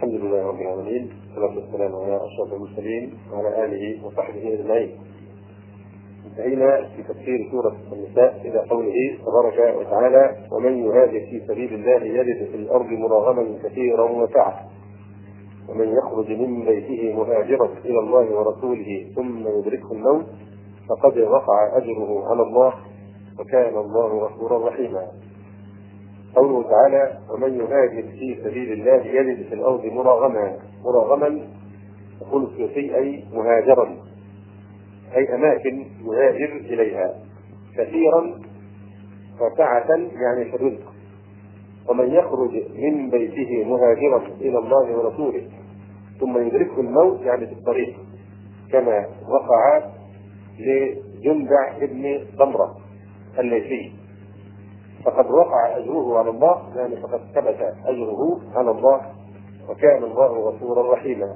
الحمد لله رب العالمين، والصلاة والسلام على أشرف المرسلين وعلى آله وصحبه أجمعين. انتهينا في تفسير سورة النساء إلى قوله تبارك وتعالى: ومن يهاجر في سبيل الله يجد في الأرض مراغما كثيرا وسعة، ومن يخرج من بيته مهاجرا إلى الله ورسوله ثم يدركه الموت فقد وقع أجره على الله وكان الله غفورا رحيما. قوله تعالى: ومن يهاجر في سبيل الله يجد في الأرض مراغما يقول السيوطي أي مهاجرا، أي أماكن يهاجر إليها، كثيرا وسعة يعني في الرزق. ومن يخرج من بيته مهاجرا إلى الله ورسوله ثم يدركه الموت يعني في الطريق، كما وقع لجندع ابن ضمرة الليثي، فقد وقع أجره على الله، يعني فقد ثبت أجره على الله وكان الله غفورا رحيما.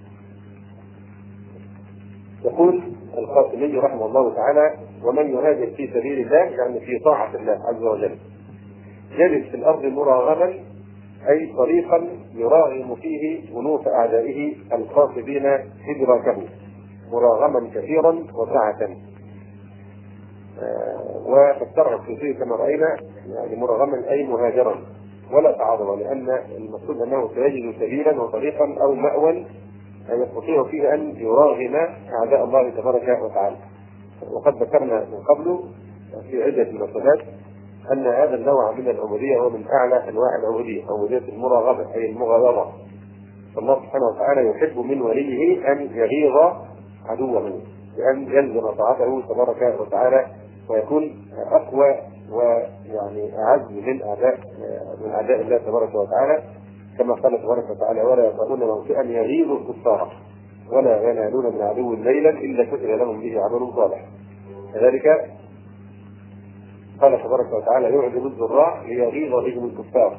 يقول القاسمي رحمه الله تعالى: ومن يهاجر في سبيل الله يعني في طاعة الله عز وجل يجد في الأرض مراغما، أي طريقا يراغم فيه أنوف أعدائه القاصدين إدراكه، مراغما كثيرا وسعة. وفسرها السيوطي كما رأينا يعني مراغما أي مهاجرا ولا تعارض، لأن المقصود أنه سيجد سبيلا وطريقا أو مأوى يستطيع فيه أن يراغم أعداء الله تبارك وتعالى. وقد ذكرنا من قبل في عدة مناسبات أن هذا النوع من العبودية هو من أعلى أنواع العبودية، عبودية المراغمة أي المغالطة. فالله سبحانه وتعالى يحب من وليه أن يغيظ عدوه بأن يلزم طاعته تبارك وتعالى ويكون أقوى ويعني أعز من أعداء الله تبارك وتعالى، كما قال تبارك وتعالى: ولا يطؤون موطئا يغيظ الكفار ولا ينالون من عدو ليلا إلا كتب لهم به عمل صالح. كذلك قال تبارك وتعالى: يعجب الزراع ليغيظ بهم الكفار.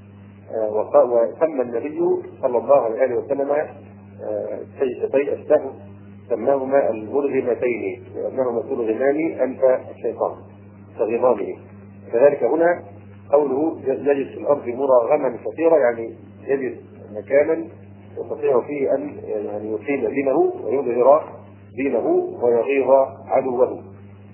وسمى النبي صلى الله عليه وسلم سيفتي السهم سماهما المرغمتين لأنهما ترغمان أنف الشيطان كغمامه. كذلك هنا قوله يجد في الأرض مراغما كثيرا يعني يجد مكانا يستطيع فيه أن يعني يقيم دينه ويظهر دينه ويغيظ عدوه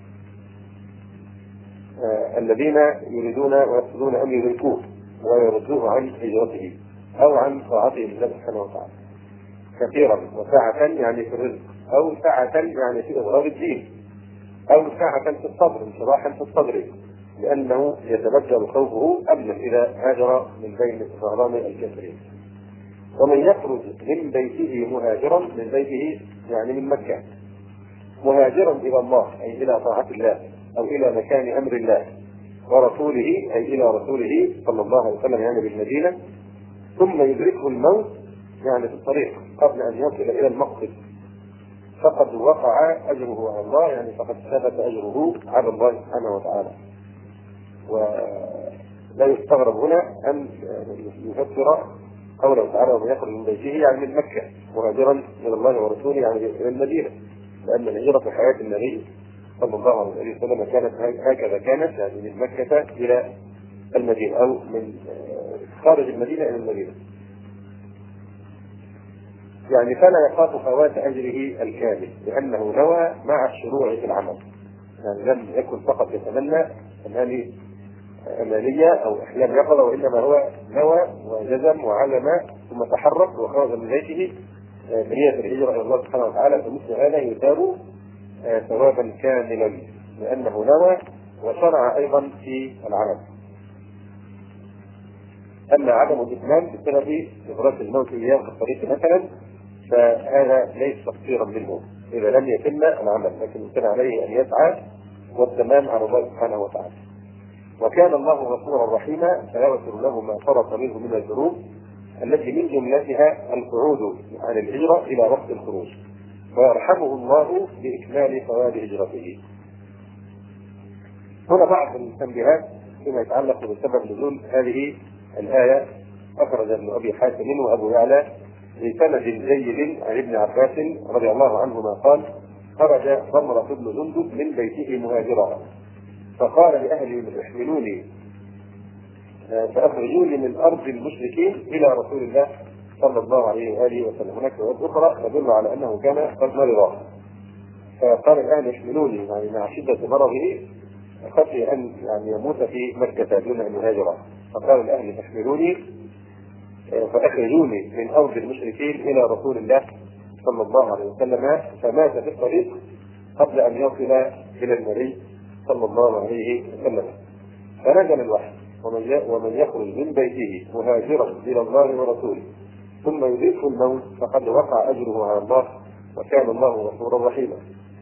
الذين يريدون ويقصدون أن يدركوه ويردوه عن هجرته أو عن طاعته لله سبحانه وتعالى. كثيرا وسعة يعني في الرزق، أو سعة يعني في إظهار الدين، أو سعة في الصبر، انشراحا في الصدر، لأنه يتبدل خوفه أمنا إذا هاجر من بين ظهران الكافرين. ومن يخرج من بيته مهاجرا، من بيته يعني من مكة، مهاجرا إلى الله أي إلى طاعة الله أو إلى مكان أمر الله ورسوله أي إلى رسوله صلى الله عليه وسلم يعني بالمدينة، ثم يدركه الموت يعني في الطريق قبل أن يصل إلى المقصد فقد وقع أجره على الله، يعني فقد ثبت أجره على الله سبحانه وتعالى. ولا يستغرب هنا أن يفسر قوله تعالى: ومن يخرج من بيته يعني من مكة مهاجرا إلى الله ورسوله يعني إلى المدينة، لأن الهجرة في حياة النبي صلى الله عليه وسلم كانت هكذا، كانت يعني من مكة إلى المدينة أو من خارج المدينة إلى المدينة، يعني فلا يخاف فوات أجره الكامل لأنه نوى مع الشروع في العمل، يعني لم يكن فقط يتمنى أمانية أو أحلام يقظة، وإنما هو نوى وجزم وعلم ثم تحرك وخرج من بيته بنية الهجرة إلى الله سبحانه وتعالى. فمثل هذا يثاب ثوابا كاملا لأنه نوى وشرع أيضا في العمل. أما عدم الإتمام بسبب إدراك الموت إياه في الطريق مثلا فهذا ليس تقصيرا منه إذا لم يتم العمل، لكن كان عليه أن يسعى والتمام على الله سبحانه وتعالى. وكان الله غفورا رحيما فيغفر له ما فرط منه من الذنوب التي من جملتها القعود عن الهجرة إلى وقت الخروج، ويرحمه الله بإكمال ثواب هجرته. هنا بعض التنبيهات فيما يتعلق بسبب نزول هذه الآية. أخرج ابن أبي حاتم وأبو يعلى بسند جيد عن ابن عباس رضي الله عنهما قال: خرج ضمرة بن جندب من بيته مهاجرا فقال لأهله: احملوني فأخرجوني من أرض المشركين إلى رسول الله صلى الله عليه وآله وسلم. هناك روايات أخرى تدل على أنه كان قد مرض، فقال الآن يحملوني يعني مع شدة مرضه خشي أن يعني يموت في مكة دون أن يهاجر، فقال الأهل احملوني فأخرجوني من أرض المشركين إلى رسول الله صلى الله عليه وسلم، فمات في الطريق قبل أن يصل إلى النبي صلى الله عليه وسلم. فنزل الوحي ومن يخرج من بيته مهاجرا إلى الله ورسوله ثم يدركه الموت فقد وقع أجره على الله وكان الله غفورا رحيما.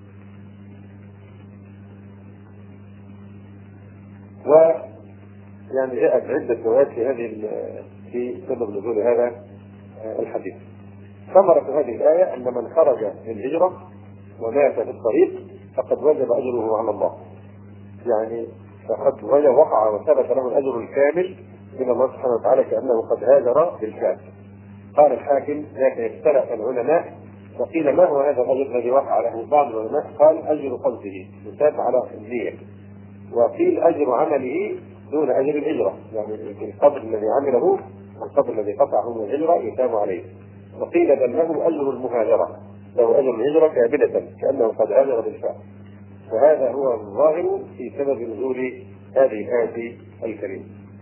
ويعني جاءت عدة روايات في سبب نزول هذا الحديث. ثمرة هذه الآية أن من خرج للهجرة ومات في الطريق فقد وجب أجره على الله، يعني فقد وقع وثبت له الأجر الكامل من الله سبحانه وتعالى كأنه قد هاجر بالكامل. قال الحاكم لكن اختلف العلماء وقيل ما هو هذا الأجر الذي وقع له؟ بعض العلماء قال أجر قصده يثاب على النية، وقيل أجر عمله دون أجر الهجرة، يعني القدر الذي عمله والقدر الذي قطعه من الهجرة يثاب عليه. وقيل بل له أجر المهاجرة، له أجر الهجرة كاملة كأنه قد هاجر بالفعل. وهذا هو الظاهر في سبب نزول هذه الآية الكريمة.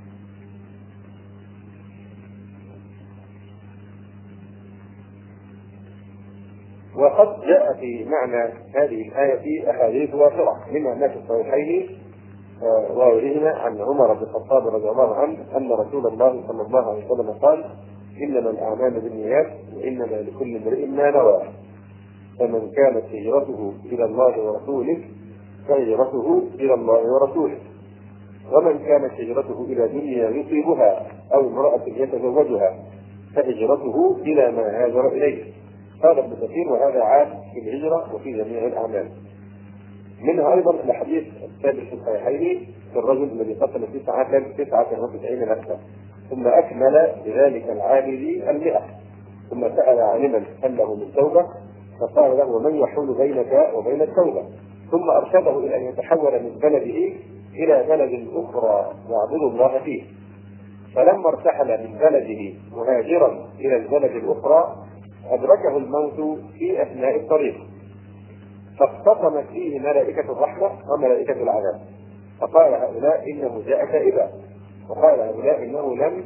وقد جاء في معنى هذه الآية أحاديث وافرة، منها ما في الصحيحين وغيرهما عن عمر بن الخطاب رضي الله عنه أن رسول الله صلى الله عليه وسلم قال: إنما الأعمال بالنيات وإنما لكل امرئ ما نوى، فمن كانت هجرته إلى الله ورسوله فهجرته إلى الله ورسوله، ومن كانت هجرته إلى دنيا يصيبها أو امرأة يتزوجها فهجرته إلى ما هاجر إليه. قال ابن كثير: وهذا عام في الهجرة وفي جميع الأعمال. منها أيضا الحديث الثابت في الصحيحين في الرجل الذي قتل 99 نفسا ثم أكمل بذلك العامل 100، ثم سأل عالما هل له من توبة فقال له: من يحول بينك وبين التوبة؟ ثم أرشده إلى أن يتحول من بلده إلى بلد أخرى يعبد الله فيه. فلما ارتحل من بلده مهاجرا إلى البلد الأخرى أدركه الموت في أثناء الطريق، فاختصمت فيه ملائكة الرحمة وملائكة العذاب، فقال هؤلاء إنه جاء تائبا، وقال هؤلاء إنه لم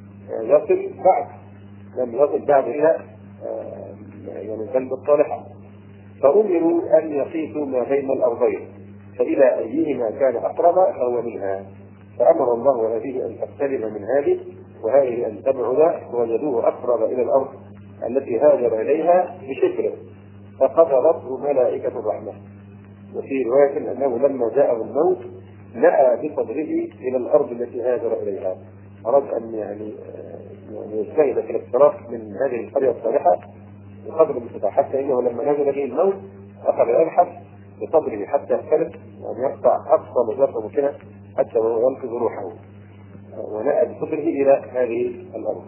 يصل بعد إلى يعني الذنب الصالحة. فأمروا أن يقيسوا ما بين الأرضين فإلى أيهما كان أقرب فهو منها، فأمر الله هذه أن تقترب من هذه وهذه أن تبعد، فوجدوه أقرب إلى الأرض التي هاجر إليها بشكره فقبضته ملائكة الرحمة. وفي رواية أنه لما جاءه الموت نأى بصدره إلى الأرض التي هاجر إليها، أراد أن يعني يجتهد في الاقتراب من هذه القرية الصالحة بقدر المستطاع، حتى إنه لما نزل به الموت أخذ يبحث بصدره حتى يختلف وأن يقطع أقصى مسافة ممكنة حتى وهو ينقذ روحه، ونأى بصدره إلى هذه الأرض.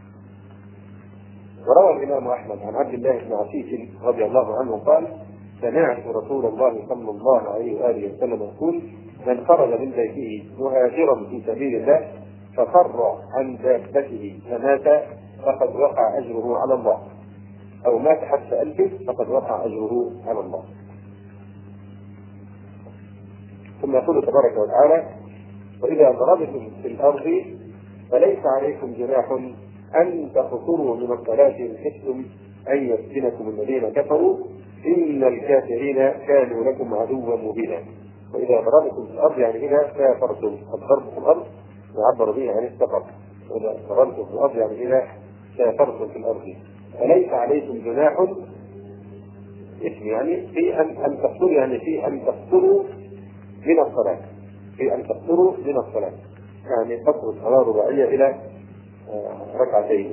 وروى الإمام أحمد عن عبد الله بن عتيق رضي الله عنه قال: سمعت رسول الله صلى الله عليه وآله وسلم يقول: من خرج من بيته مهاجرا في سبيل الله ففر عن دابته فمات فقد وقع أجره على الله، أو مات حتى ألف فقد وقع أجره على الله. ثم يقول تبارك وتعالى: وإذا ضربتم في الأرض فليس عليكم جناح أن تقصروا من الصلاة إن خفتم أن يفتنكم الذين كفروا إن الكافرين كانوا لكم عدوا مبينا. وإذا ضربتم في الأرض يعني إذا سافرتم، الضرب في الأرض يعبر به عن السفر، وإذا ضربتم في الأرض يعني إذا سافرتم في الأرض فليس عليكم جناح يعني في أن تقصروا، يعني في أن تقصروا من الصلاة، في أن تقصروا من الصلاة، يعني قصر الصلاة الرباعية إلى ركعتين.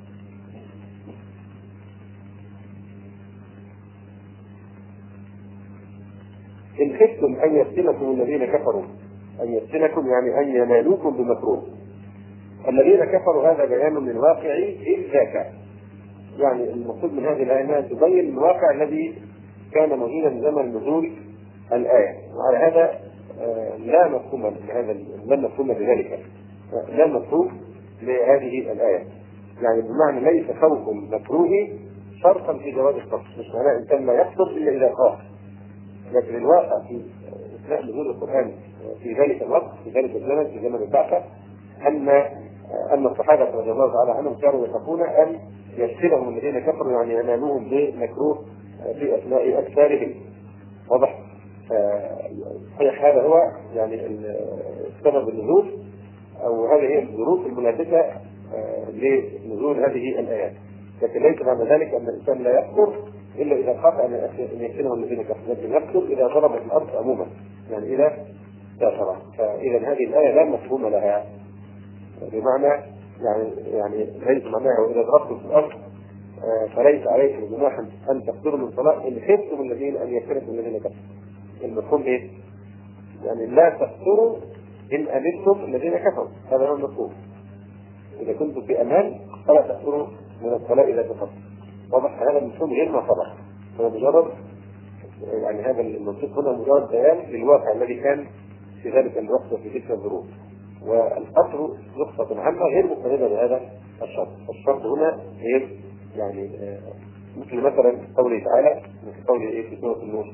إن خفتم أن يفتنكم الذين كفروا، أن يفتنكم يعني أن ينالوكم بمكروه. الذين كفروا هذا بيان للواقع إذ ذاك، يعني المقصود من هذه الآية أنها تبين الواقع الذي كان موجودا زمن نزول الآية، وعلى هذا لا مفهوم لهذا، لا مفهوم لذلك، لا مفهوم لهذه الآية. يعني بمعنى ليس خوف المكروه شرطا في جواز القصر، مش معناه الانسان لا يقصر الا اذا خاف. لكن الواقع في اثناء نزول القران في ذلك الوقت، في ذلك الزمن، في زمن البعثه، ان الصحابه رضي الله تعالى عنهم كانوا يخافون ان يفتنهم الذين كفروا، يعني ينالوهم بمكروه في اثناء اكثارهم. واضح؟ صحيح هذا هو يعني سبب النزول، او هذه هي الظروف الملابسه لنزول هذه الايات. لكن ليس معنى ذلك ان الانسان لا يكفر الا اذا خاف ان يفتنه الذين كفروا، لكن يكفر اذا ضربت الارض عموما، يعني اذا كافر. فاذا هذه الايه لا مفهوم لها، بمعنى يعني ليس معناها اذا ضربتم في الارض فليس عليكم جناح ان تقصروا من الصلاه ان خفتم الذين ان يفتنكم الذين كفروا. المفهوم ايه؟ يعني لا تقصروا ان امنتم الذين كفروا، هذا هو المفهوم. اذا كنتم في امان فلا تقصروا من الصلاه اذا كفرتم. واضح؟ هذا المفهوم غير ما سبق، هو مجرد يعني هذا المنطق هنا مجرد بيان للواقع الذي كان في ذلك الوقت وفي تلك الظروف. والقصر رخصة عامة غير مقترنة بهذا الشرط. الشرط هنا غير يعني مثل مثلا قوله تعالى، مثل قوله ايه في سورة النور.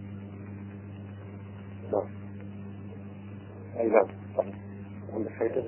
نعم. اي نعم صحيح. عندك حاجة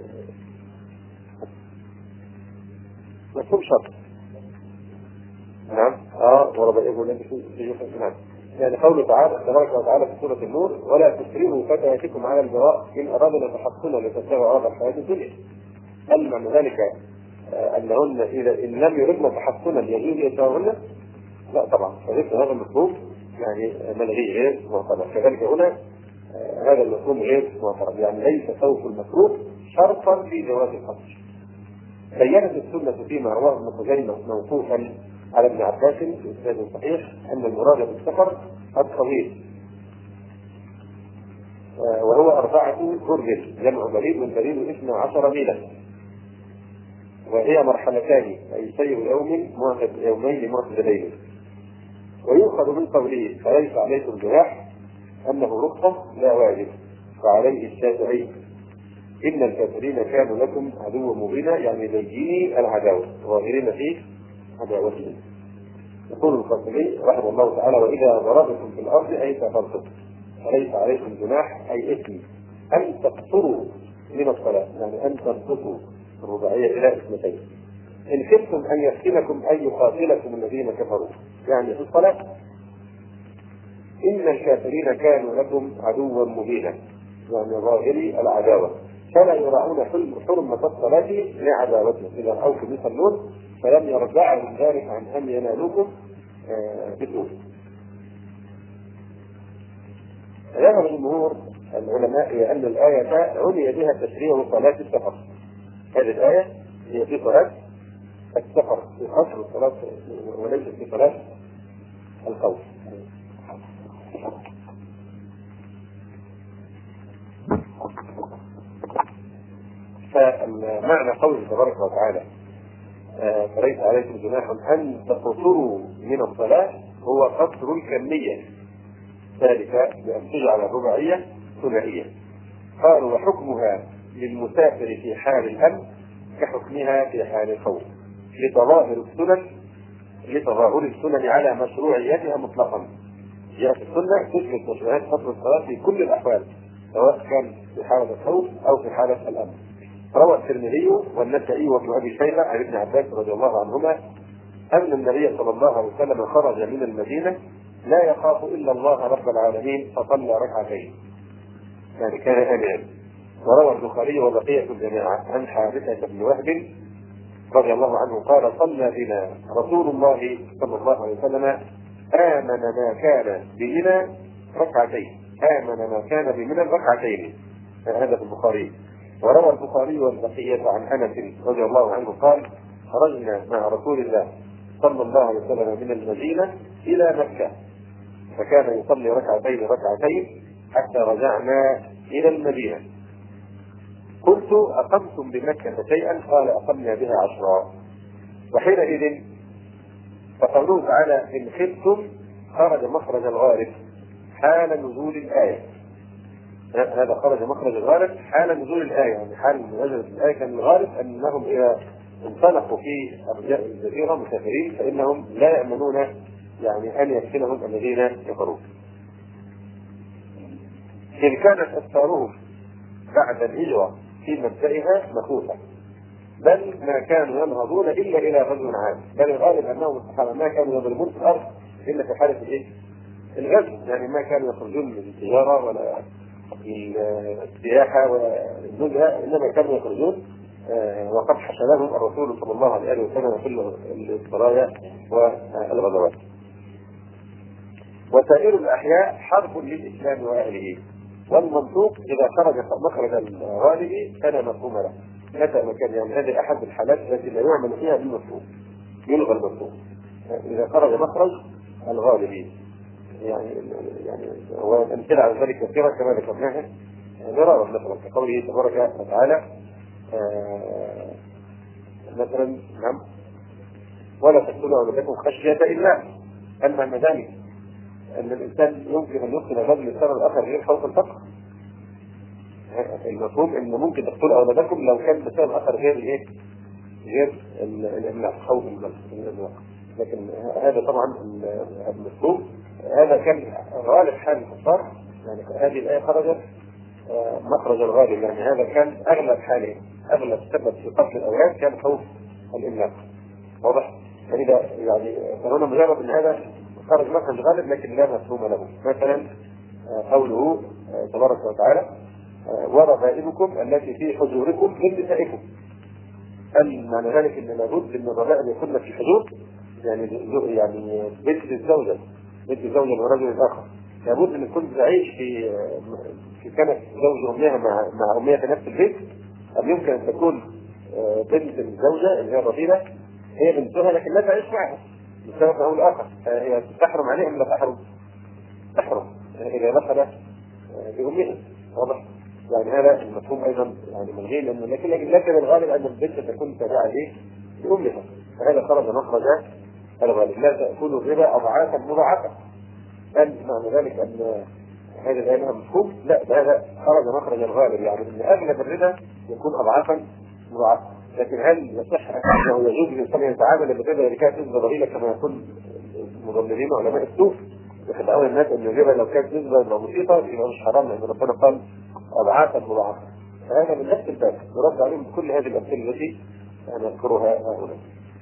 مفهوم شرط. نعم. وربائبه التي في نعم. يعني قوله تعالى تبارك وتعالى في سورة النور: ولا تكرهوا فتياتكم على البغاء إن أرادنا تحصنا لتبتغوا عرض الحياة الدنيا. هل معنى ذلك أنهن إذا إن لم يردن تحصنا يجوز يتبعهن؟ لا طبعا، فذلك هذا المفهوم يعني ملغي غير معتبر. كذلك هنا هذا المفهوم غير معتبر، يعني ليس خوف المكروه شرطا في جواز القصر. بينت السنة فيما رواه ابن خزيمة موقوفا على ابن عباس في إسناد صحيح أن المراد بالسفر الطويل، وهو 4 برد جمع بريد، والبريد 12 ميلا، وهي مرحلتان أي سير يومين معتدلين. ويؤخذ من قوله فليس عليكم جناح أنه رخصة لا واجب. وعليه الشافعي إن الكافرين كانوا لكم عدو مبينا، يعني بيني العداوة ظاهرين في عداوتهم. يقول القاسمي رحمه الله تعالى: وإذا ضربتم في الأرض أي سافرتم فليس عليكم جناح أي إثم أن تقصروا من الصلاة، يعني أن تنقصوا الرباعية إلى 2. إن خفتم أن يفتنكم أن يقاتلكم الذين كفروا، يعني في الصلاة إن الكافرين كانوا لكم عدوا مبينا، يعني ظاهري العداوة، فلا يراعون حرمة الصلاة لعداوتهم. إذا رأوكم يصلون فلم يرجعهم ذلك عن أن ينالوكم بسوء. ذهب جمهور العلماء إلى أن الآية عني بها تشريع صلاة السفر. هذه الآية هي في صلاة السفر، في قصر الصلاة وليس في صلاة الخوف. فمعنى قوله تبارك وتعالى فليس عليكم جناح أن تقصروا من الصلاة هو قصر الكمية، ذلك بأن تجعل الرباعية ثنائية. قالوا وحكمها للمسافر في حال الأمن كحكمها في حال الخوف لتظاهر السنن على مشروعيتها مطلقا. جاءت السنة تثبت مشروعية قصر الصلاة في كل الأحوال، سواء كان في حالة الخوف أو في حالة الأمن. روى الترمذي والنسائي وابن أبي شيبة عن ابن عباس رضي الله عنهما أن النبي صلى الله عليه وسلم خرج من المدينة لا يخاف إلا الله رب العالمين فصلى 2، يعني كان آمنا. وروى البخاري وبقية الجماعة عن حارثة بن وهب رضي الله عنه قال: صلى بنا رسول الله صلى الله عليه وسلم آمن ما كان بمنى 2 هذا في البخاري. وروى البخاري والبقية عن أنس رضي الله عنه قال: خرجنا مع رسول الله صلى الله عليه وسلم من المدينة إلى مكة فكان يصلي 2 حتى رجعنا إلى المدينة. قلت: أقمتم بمكة شيئا؟ قال: أقمنا بها 10. وحينئذ فقوله تعالى: إن خفتم خرج مخرج الغالب حال نزول الآية. هذا خرج مخرج الغالب حال نزول الآية، يعني حال نزول الآية كان الغالب أنهم إذا انطلقوا في ارجاء الجزيره مسافرين فانهم لا يامنون يعني ان يدخلهم الذين كفروا. إذ كانت أسفارهم بعد الهجرة في مبدئها مخوفة، بل ما كانوا ينهضون إلا إلى غزو عام، بل الغالب أنهم الصحابة ما كانوا يضربون في الأرض إلا في حالة الإيه؟ الغزو، يعني ما كانوا يخرجون من التجارة ولا السياحة ولا النزهة، إنما كانوا يخرجون وقد حشدهم الرسول صلى الله عليه وسلم في السرايا والغزوات. وسائر الأحياء حرب للإسلام وأهله، والمنطوق إذا خرج مخرج الغالب كان مفهوم له متى ما كان، يعني هذه أحد الحالات التي لا يعمل فيها بالمفهوم، يلغى المفهوم إذا خرج مخرج الغالب. يعني والأمثلة على ذلك كثيرة كما ذكرناها مرارا، مثلا كقوله تبارك وتعالى مثلا نعم ولا تقتلوا أولادكم خشية إملاق. هل معنى ذلك أن الإنسان يمكن أن يقتل الرجل السنة الآخر غير خوف الفقر؟ المفهوم أنه ممكن تقتل أولادكم لو كان بسبب آخر غير الإيه؟ غير الإملاق، خوف الإملاق. لكن هذا طبعا المفهوم هذا كان غالب حال الكفار، يعني هذه الآية خرجت مخرج الغالب، يعني هذا كان أغلب حاله، أغلب سبب في قتل الأولاد كان خوف الإملاق. واضح؟ فإذا يعني فهنا مجرد أن هذا خرج مخرج غالب لكن لا مفهوم له. مثلا قوله تبارك وتعالى وربائبكم التي في حجوركم من نسائكم. هل معنى ذلك ان لابد ان الربائب يكون في الحجور؟ يعني بنت الزوجه والرجل الاخر لابد ان يكون تعيش في كنف زوج امها مع امها في نفس البيت، ام يمكن ان تكون بنت الزوجه اللي هي الرذيله هي بنتها لكن لا تعيش معها بسبب او الاخر، هي تحرم عليها ام لا تحرم؟ تحرم اذا دخل بامها. واضح؟ يعني هذا المفهوم ايضا يعني ملغي، لكن الغالب ان البنت تكون تابعه لامها، فهذا خرج مخرج الغالب. لا تاكلوا الربا اضعافا مضاعفه. هل معنى ذلك ان هذا الآية مفهوم؟ لا، هذا خرج مخرج الغالب، يعني ان اغلب الربا يكون اضعافا مضاعفه. لكن هل يصح انه يجوز للانسان ان يتعامل بالربا اذا كانت نسبه ضئيله كما يقول المضللين علماء السوق؟ يخدعون الناس ان الربا لو كانت نسبه بسيطه يبقى مش حرام لان ربنا قال اضعافا مضاعفه. فهذا من نفس الباب يرد عليهم كل هذه الامثله التي نذكرها هنا.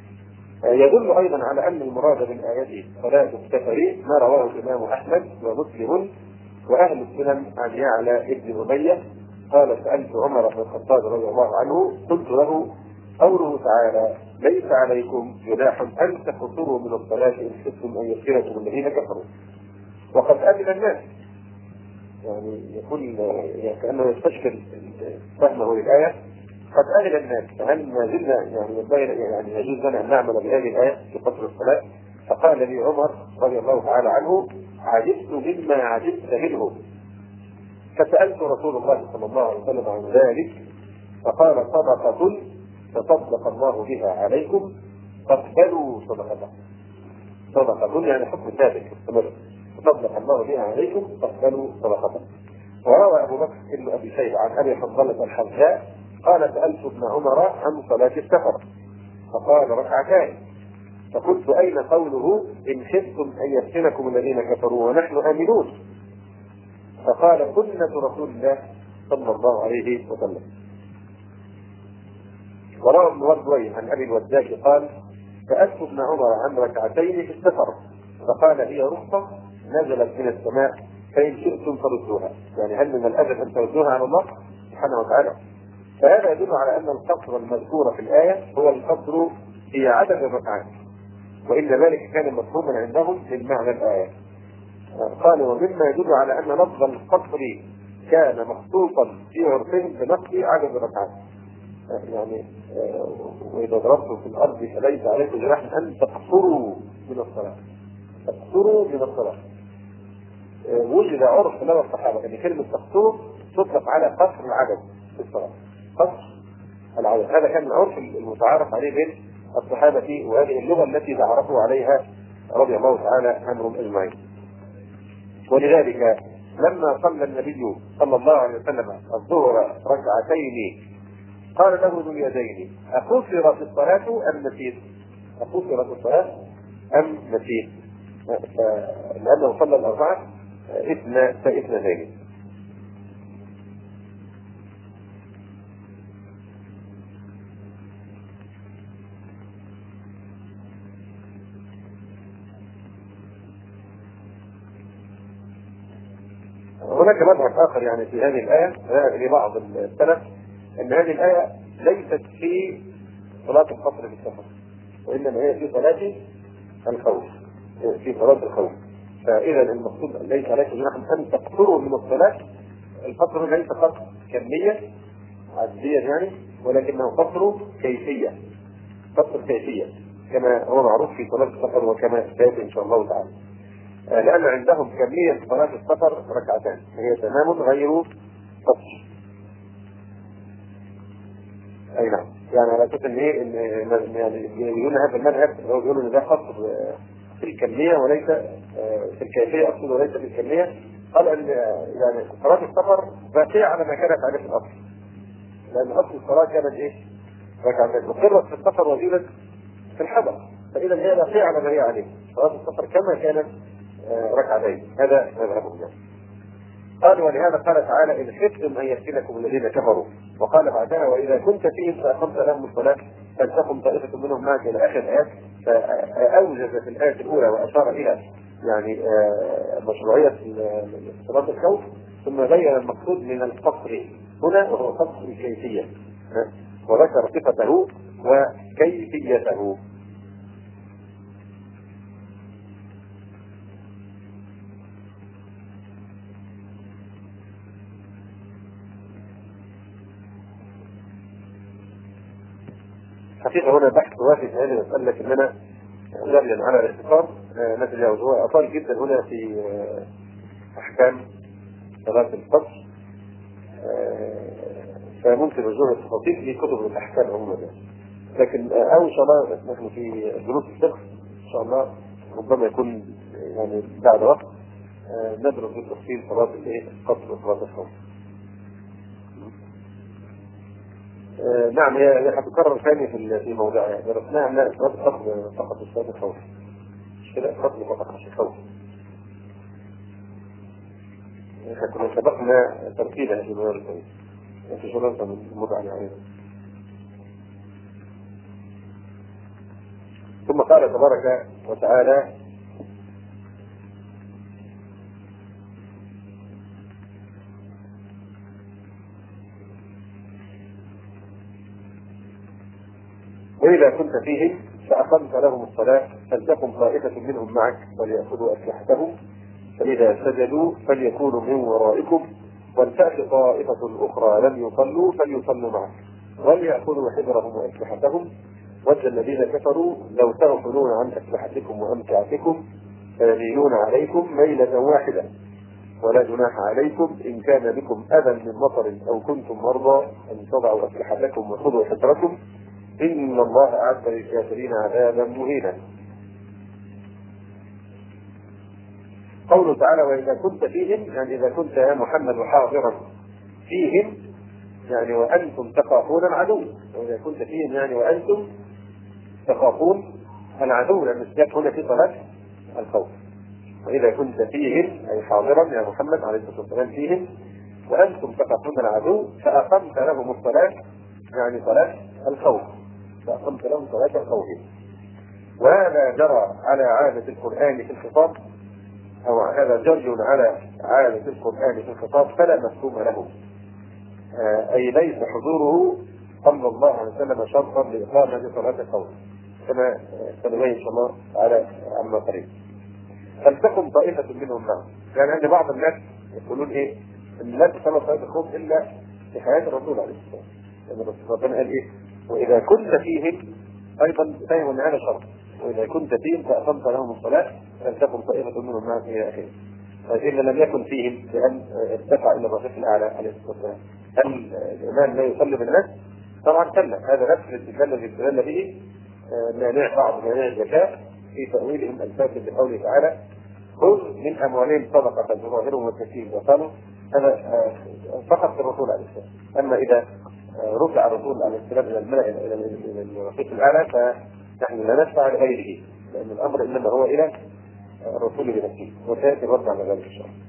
يدل ايضا على ان المراد من اياته صلاه السفر ما رواه الامام احمد ومسلم واهل السنن عن يعلى ابن اميه قال سالت عمر بن الخطاب رضي الله عنه قلت له قوله تعالى ليس عليكم جناح ان تقصروا من الصلاه ان خفتم ان يفتنكم الذين كفروا، وقد امن الناس، يعني يقول كانه يستشكل فهمه للايه قد امن الناس، فهل ما زلنا يعني يجوز لنا ان نعمل بهذه الايه في قصر الصلاه؟ فقال لي عمر رضي الله تعالى عنه عجبت مما عجبت منه، فسالت رسول الله صلى الله عليه وسلم عن ذلك فقال صدقه تصدق الله بها عليكم فاقبلوا صدقته. صدقه يعني حكم ثابت مستمر، تصدق الله بها عليكم فاقبلوا صدقته. وروى ابو بكر بن ابي شيبه عن ابي حنظله الحذاء قال سالت ابن عمر عن صلاه السفر فقال ركعتان، فقلت اين قوله ان خفتم ان يفتنكم الذين كفروا ونحن امنون؟ فقال سنه رسول الله صلى الله عليه وسلم. وروى ابن وردوي عن ابي الوداك قال سالت ابن عمر عن ركعتين في السفر فقال هي رخصه نزلت من السماء فان شئتم فردوها، يعني هل من الادب ان تردوها على الله سبحانه وتعالى؟ فهذا يدل على ان القصر المذكور في الايه هو القصر في عدد الركعات، وان ذلك كان مفهوما عندهم من معنى الايه. قال ومما يدل على ان لفظ القصر كان مخصوصا في عرفهم بنقص عدد الركعات، يعني واذا ضربتم في الارض فليس عليكم جناح ان تقصروا من الصلاه، تقصروا من الصلاه. وجد عرف لدى الصحابه ان كلمه تقصروا تطلق على قصر العدد في الصلاه، قصر العدد. هذا كان العرف المتعارف عليه بين الصحابه، وهذه اللغه التي تعرفوا عليها رضي الله تعالى عنهم اجمعين. ولذلك لما صلى النبي صلى الله عليه وسلم الظهر ركعتين قال له ذو اليدين: أقصرت الصلاة أم نسيت؟ أقصرت الصلاة أم نسيت؟ لأنه صلى الأربعة فاثنتين. هناك مذهب آخر يعني في هذه الآية لبعض السلف أن هذه الآية ليست في صلاة القصر في السفر، وإنما هي في صلاة الخوف، في صلاة الخوف. فإذا المقصود ليس عليك أن تقصروا من الصلاة. القصر ليس قصر كمية عددية يعني، ولكنه قصر كيفية، قصر كيفية كما هو معروف في صلاة السفر وكما سيأتي إن شاء الله تعالى. لأن عندهم كمية صلاة السفر ركعتان، هي تمام غير قصر. أي نعم، يعني على أساس إن إيه إن يعني يقولون هذا المذهب هو بيقولوا إن ده قصر في الكمية وليس في الكيفية، أقصد وليس في الكمية. قال أن يعني صلاة السفر باقية على ما كانت عليه في الأصل، لأن أصل الصلاة كانت إيه؟ ركعتين، وقرت في السفر وزيدت في الحضر، فإذا هي باقية على ما هي عليه. صلاة السفر كما كانت ركعتين، هذا مذهبهم يعني. قال: ولهذا قال تعالى: إن خفتم أن يفتنكم الذين كفروا. وقال بعدها: وإذا كنت فيهم فأقمت لهم الصلاة فلتقم طائفة منهم معك إلى آخر الآيات. فأوجز في الآية الأولى وأشار إلى يعني مشروعية صلاة الخوف، ثم بين المقصود من القصر هنا وهو قصر الكيفية، وذكر صفته وكيفيته. حقيقة هنا بحث وافي في هذه المسألة، لكننا نرجع على الاختصار نتجاوز. هو أطال جدا هنا في أحكام صلاة القصر، فممكن رجوع التفاصيل في كتب الأحكام عموما، لكن أو إن شاء الله نحن في دروس الفقه إن شاء الله ربما يكون يعني بعد وقت ندرس بالتفصيل صلاة القصر وصلاة الخوف. نعم، هي هتكرر ثاني في موضعها، درسناها ان القصر فقط في صلاة الخوف، مش كده؟ القصر فقط مش الخوف. كنا سبقنا ترتيبها في الموضوع الثاني في شرطة من المدعى عليها. ثم قال تبارك وتعالى: وإذا كنت فيهم فأقمت لهم الصلاة فلتقم طائفة منهم معك وليأخذوا أسلحتهم، فإذا سجدوا فليكونوا من ورائكم ولتأت طائفة أخرى لم يصلوا فليصلوا معك وليأخذوا حذرهم وأسلحتهم. ود الذين كفروا لو تغفلون عن أسلحتكم وأمتعتكم فيميلون عليكم ميلة واحدة ولا جناح عليكم إن كان بكم أذى من مطر أو كنتم مرضى أن تضعوا أسلحتكم وخذوا حذركم إن الله أعد للكافرين عذابا مهينا. قوله تعالى: وإذا كنت فيهم، يعني إذا كنت يا محمد حاضرا فيهم يعني وأنتم تخافون العدو، وإذا كنت فيهم يعني وأنتم تخافون العدو، لأن السياق هنا في صلاة الخوف. وإذا كنت فيهم أي حاضرا يا محمد عليه الصلاة والسلام فيهم وأنتم تخافون العدو فأقمت لهم الصلاة، يعني صلاة الخوف، فأقمت لهم صلاة الخوف. وهذا جرى على عادة القرآن في الخطاب، أو هذا جري على عادة القرآن في الخطاب فلا مفهوم له، أي ليس حضوره صلى الله عليه وسلم شرطا لإقامة صلاة الخوف كما سنبين إن شاء الله تعالى عما قريب. فلتكن طائفة منهم معه، يعني عند بعض الناس يقولون إيه؟ إن لا تصلى صلاة الخوف إلا في حياة الرسول عليه الصلاة والسلام، لأن الرسول قال إيه؟ وإذا كنت فيهم أيضا فهم أن هذا شرط، وإذا كنت فيهم فأقمت لهم الصلاة فلتكن طائفة منهم معك إلى آخره. فإن لم يكن فيهم بأن ارتفع إلى الرفيق الأعلى عليه الصلاة والسلام، هل الإمام لا يصلي بالناس؟ طبعا كلا، هذا نفس الاستدلال الذي استدل به مانع بعض مانع الزكاة في تأويلهم الفاسد بقوله تعالى: خذ من أموالهم صدقة تطهرهم وتزكيهم، وقالوا هذا فقط في الرسول عليه الصلاة والسلام. أما إذا رفع الرسول عليه السلام الى الملأ الى الرفيق الاعلى، فنحن لا ندفع لغيره، لان الامر انما هو الى الرسول بنفسه، وسياتي الرد على ذلك ان شاء الله.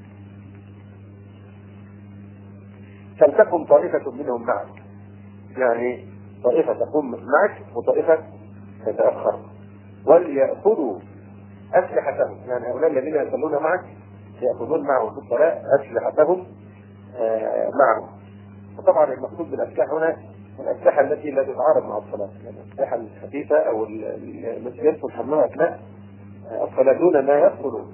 فلتكن طائفة منهم معك، يعني طائفة تقوم معك وطائفة تتأخر. وليأخذوا أسلحتهم، يعني هؤلاء الذين يصلون معك يأخذون معهم في الصلاة أسلحتهم معهم. وطبعا المقصود بالأسلحة هنا الأسلحة التي لا تتعارض مع الصلاة، يعني الأسلحة الخفيفة أو التي يدخل حملها أثناء الصلاة دون ما يدخل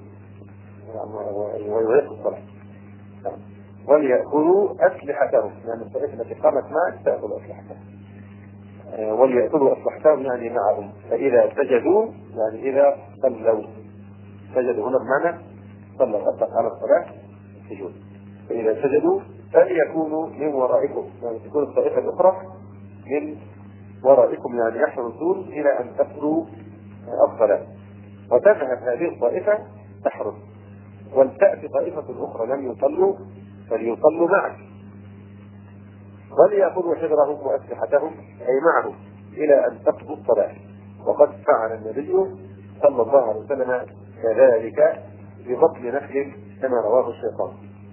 ويعيق الصلاة. وليأخذوا أسلحتهم، يعني الطائفة التي قامت معك تأخذ أسلحتهم. وليأخذوا أسلحتهم يعني معهم، فإذا سجدوا يعني إذا صلوا، سجدوا هنا بمعنى صلوا، أطلق على الصلاة السجود. فإذا سجدوا فليكونوا من ورائكم، يعني تكون الطائفة الأخرى من ورائكم، يعني يحرصون إلى أن تقضوا الصلاة، وتذهب هذه الطائفة تحرص، ولتأتي طائفة أخرى لم يصلوا فليصلوا معك. وليأخذوا حذرهم وأسلحتهم أي معهم إلى أن تقضوا الصلاة، وقد فعل النبي صلى الله عليه وسلم كذلك ببطن نخل كما رواه الشيطان.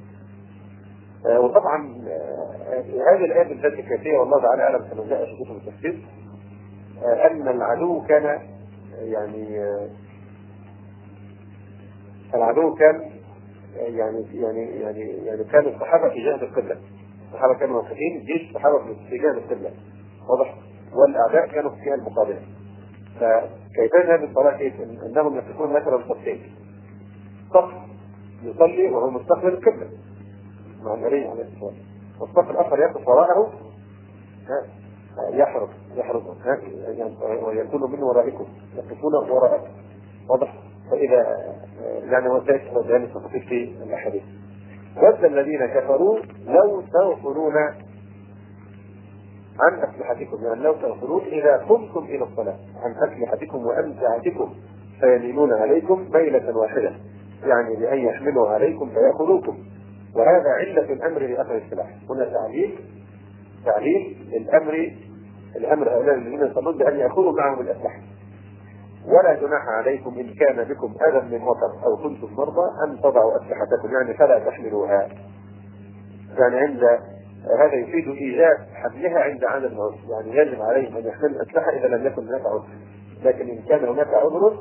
وطبعا هذه الآية بالذات كافية، والله تعالى أعلم كما جاء في كتب التفسير أن العدو كان العدو كان يعني كان الصحابة في جهة القبلة، الصحابة كانوا واقفين، جيش الصحابة في جهة القبلة واضح، والأعداء كانوا في جهة المقابلة. فكيفية هذه الصلاة كيف؟ أنهم يقفون مثلا صفين، صف يصلي وهو مستقبل القبلة مع النبي عليه الصلاة والسلام، والصف الآخر يقف وراءه يحرص ويكون من ورائكم، يقفون وراءه واضح. فإذا يعني وسائل ذلك تخفيف في الأحاديث. ود الذين كفروا لو تغفلون عن أسلحتكم، يعني لو تغفلون إذا قمتم إلى الصلاة عن أسلحتكم وأمتعتكم فيميلون عليكم ميلة واحدة، يعني بأن يحملوا عليكم فيأخذوكم. وهذا علة الأمر لأخذ السلاح. هنا تعليل الأمر هؤلاء الذين يصلون بأن يأخذوا معهم الأسلحة. ولا جناح عليكم إن كان بكم أذى من مطر أو كنتم مرضى أن تضعوا أسلحتكم، يعني فلا تحملوها. يعني عند هذا يفيد إيجاب حملها عند عدم العذر، يعني يجب عليهم أن يحملوا الأسلحة إذا لم يكن هناك عذر، لكن إن كان هناك عذر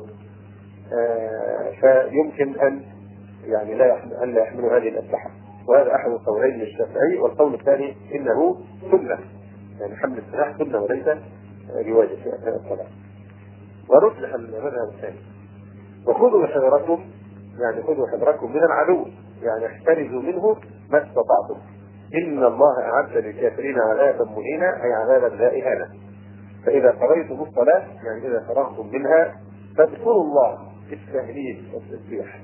فيمكن أن يعني لا يحملوا هذه الأسلحة. وهذا أحد القولين للشافعي، والقول الثاني إنه سنة، يعني حمل السلاح سنة وليس بواجب في أثناء الصلاة. ورجح المذهب الثاني. وخذوا حذركم، يعني خذوا حذركم من العدو، يعني احترزوا منه ما استطعتم. إن الله أعد للكافرين عذابا مهينا، أي عذابا ذا إهانة. فإذا قضيتم الصلاة يعني إذا فرغتم منها فاذكروا الله بالتهليل والتسبيح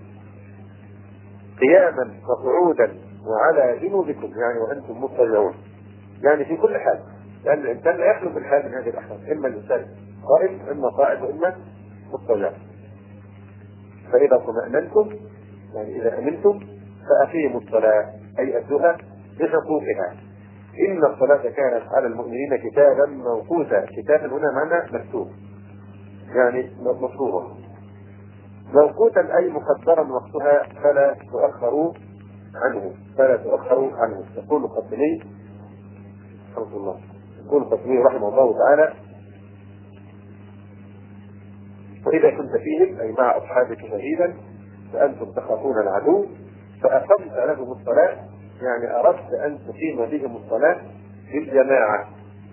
قياما وقعودا وعلى جنوبكم، يعني وأنتم مضطجعون، يعني في كل حال، لأن الإنسان لا يخلو من حال من هذه الأحوال، إما الإنسان قائم إما قاعد وإما مضطجع. فإذا طمأننتم يعني إذا أمنتم فأقيموا الصلاة، أي أدوها بحقوقها. إن الصلاة كانت على المؤمنين كتابا موقوتا. كتابا هنا معنى مكتوب، يعني مفروضا. موقوتا أي مقدرا وقتها فلا تؤخروا عنه. يقول القاسمي رحمه الله، رحمه الله تعالى: وإذا كنت فيهم أي مع أصحابك شهيدا فأنتم تخافون العدو فأقمت لهم الصلاة، يعني أردت أن تقيم بهم الصلاة بالجماعة،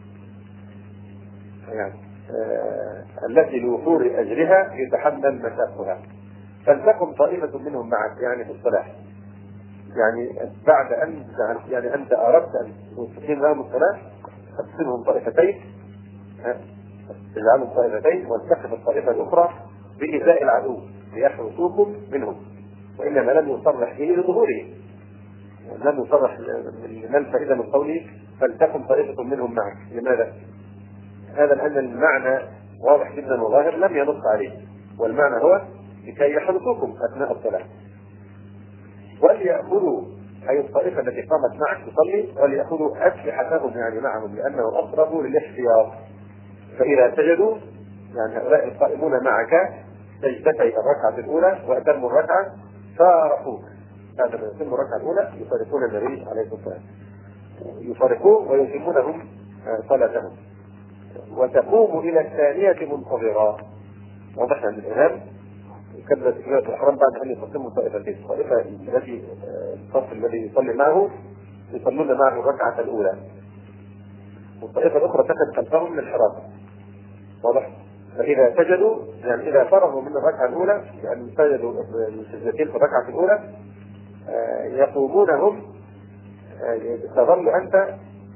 يعني التي لوفور أجرها يتحمل مشاقها. فلتكن طائفة منهم معك، يعني في الصلاة، يعني بعد أن يعني أنت أردت أن تقيم لهم الصلاة تقسمهم طائفتين، تجعلهم طائفتين، والتقف الطائفة الأخرى بإزاء العدو ليحرسوكم منهم. وإنما لم يصرح به لظهوره، لم يصرح ما الفائدة من قوله فلتكن طائفة منهم معك. لماذا؟ هذا لأن المعنى واضح جدا وظاهر لم ينص عليه، والمعنى هو لكي يحرسوكم أثناء الصلاة. وليأخذوا أي الطائفة التي قامت معك تصلي وليأخذوا أسلحتهم يعني معهم لأنه أقرب للاحتياط. فإذا سجدوا يعني هؤلاء القائمون معك سجدتي الركعة الأولى وأتموا الركعة فارقوك، بعد ما يتم الركعة الأولى يفارقون النبي عليه الصلاة والسلام، يفارقوه ويتمون لهم صلاتهم، وتقوم إلى الثانية منتظرا. واضح أن الإمام كبر تكبيرة الإحرام بعد أن يقسموا طائفتين، الطائفة التي الصف الذي يصلي معه يصلون معه الركعة الأولى، والطائفة الأخرى تقف خلفهم للحراسة. واضح؟ فإذا سجدوا يعني إذا فرغوا من الركعة الأولى يعني سجدوا السجدتين في الركعة الأولى يقومون هم، تظل أنت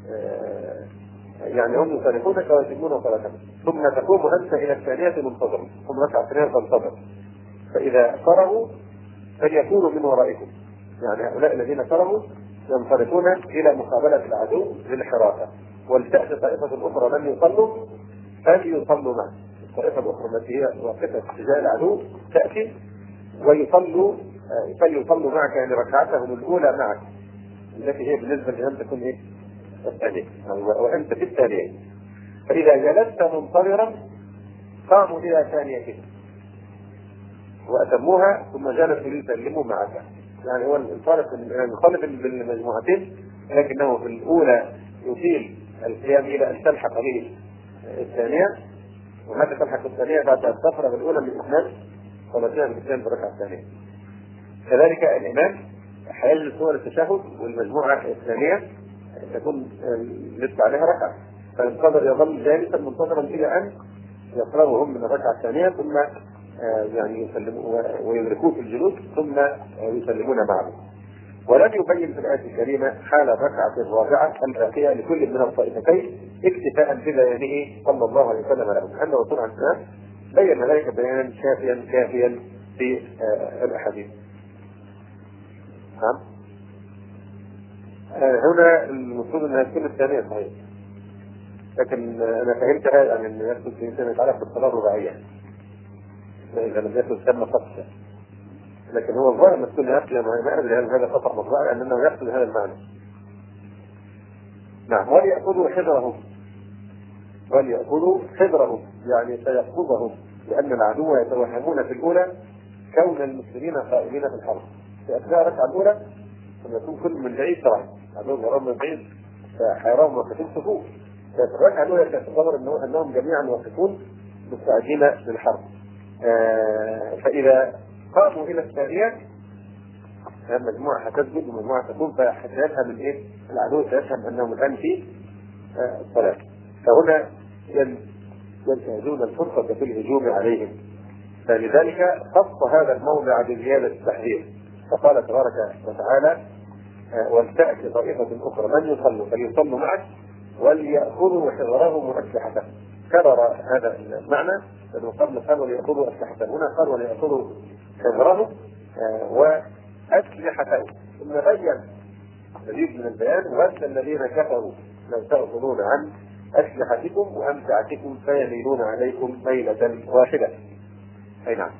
يعني هم يصرفونك ويتمون صلاتهم، ثم تقوم أنت إلى الثانية منتظر، ثم ركعة الثانية تنتظر، فإذا فرغوا فليكونوا من ورائكم، يعني هؤلاء الذين فرغوا ينصرفون إلى مقابلة العدو للحراسة، ولتأتي طائفة أخرى لم يصلوا فليصلوا معه، الطائفة الأخرى التي هي واقفة تجاه العدو تأتي ويصلوا فليصلوا معك يعني ركعتهم الأولى معك التي هي بالنسبة لهم تكون إيه؟ الثانية وأنت في الثانية. فإذا جلست منتظرا قاموا إلى ثانيتهم وأتموها ثم جلسوا ليسلموا معك، يعني هو الفارق المخالف بالمجموعتين، لكنه في الأولى يطيل القيام إلى أن تلحق به الثانية، وهذا تلحق الثانية بعد أن تفرغ الأولى من الإتمام صلاتها بالإتمام بالركعة الثانية. كذلك الإمام حيجلس هو للتشهد والمجموعة الثانية تكون لسه عليها ركعة، فينتظر يظل جالسا منتظرا إلى أن يفرغوا هم من الركعة الثانية ثم يعني يسلموا ويدركوه في الجلوس ثم يسلمون معه. ولم يبين في الآية الكريمة حال الركعة الرابعة الباقية لكل من الطائفتين اكتفاء ببيانه صلى الله عليه وسلم له، أن الرسول عليه السلام بين ذلك بيانا كافيا في الأحاديث. نعم. هنا المفروض أنها تكون الثانية صحيح، لكن أنا فهمتها يعني أن يقصد في إنسان يتعلق بالصلاة الرباعية إذا لم يكن سمى قصة، لكن هو الظاهر أن تكون نافية ما أدري هل هذا خطأ مطلع لأنه يقصد هذا المعنى. نعم. وليأخذوا حذرهم يعني سيأخذهم، لأن العدو يتوهمون في الأولى كون المسلمين قائمين في الحرب في أثناء الركعة الأولى ثم يكون كل من بعيد طبعا عدو يرون من بعيد فحيراهم واقفين صفوف، ففي الركعة الأولى تعتبر أنهم جميعا واقفون مستعدين للحرب. فإذا قاموا إلى الثانية المجموعة هتسجد ومجموعة تقوم فسيفهم الإيه؟ العدو سيفهم أنهم الآن في الصلاة، فهنا ينتهزون الفرصة في الهجوم عليهم، فلذلك خص هذا الموضع بزيادة التحذير، فقال تبارك وتعالى ولتأتي طائفة أخرى من يصلوا فليصلوا معك وليأخذوا حذرهم وأسلحتهم. كرر هذا المعنى لأنه قبل قال وليأخذوا أسلحتهم، هنا قال وليأخذوا حذرهم وأسلحتهم، ثم بين مزيد من البيان وأن الذين كفروا لو تأخذون عن أسلحتكم وأمتعتكم فيميلون عليكم ميلة واحدة. أي نعم.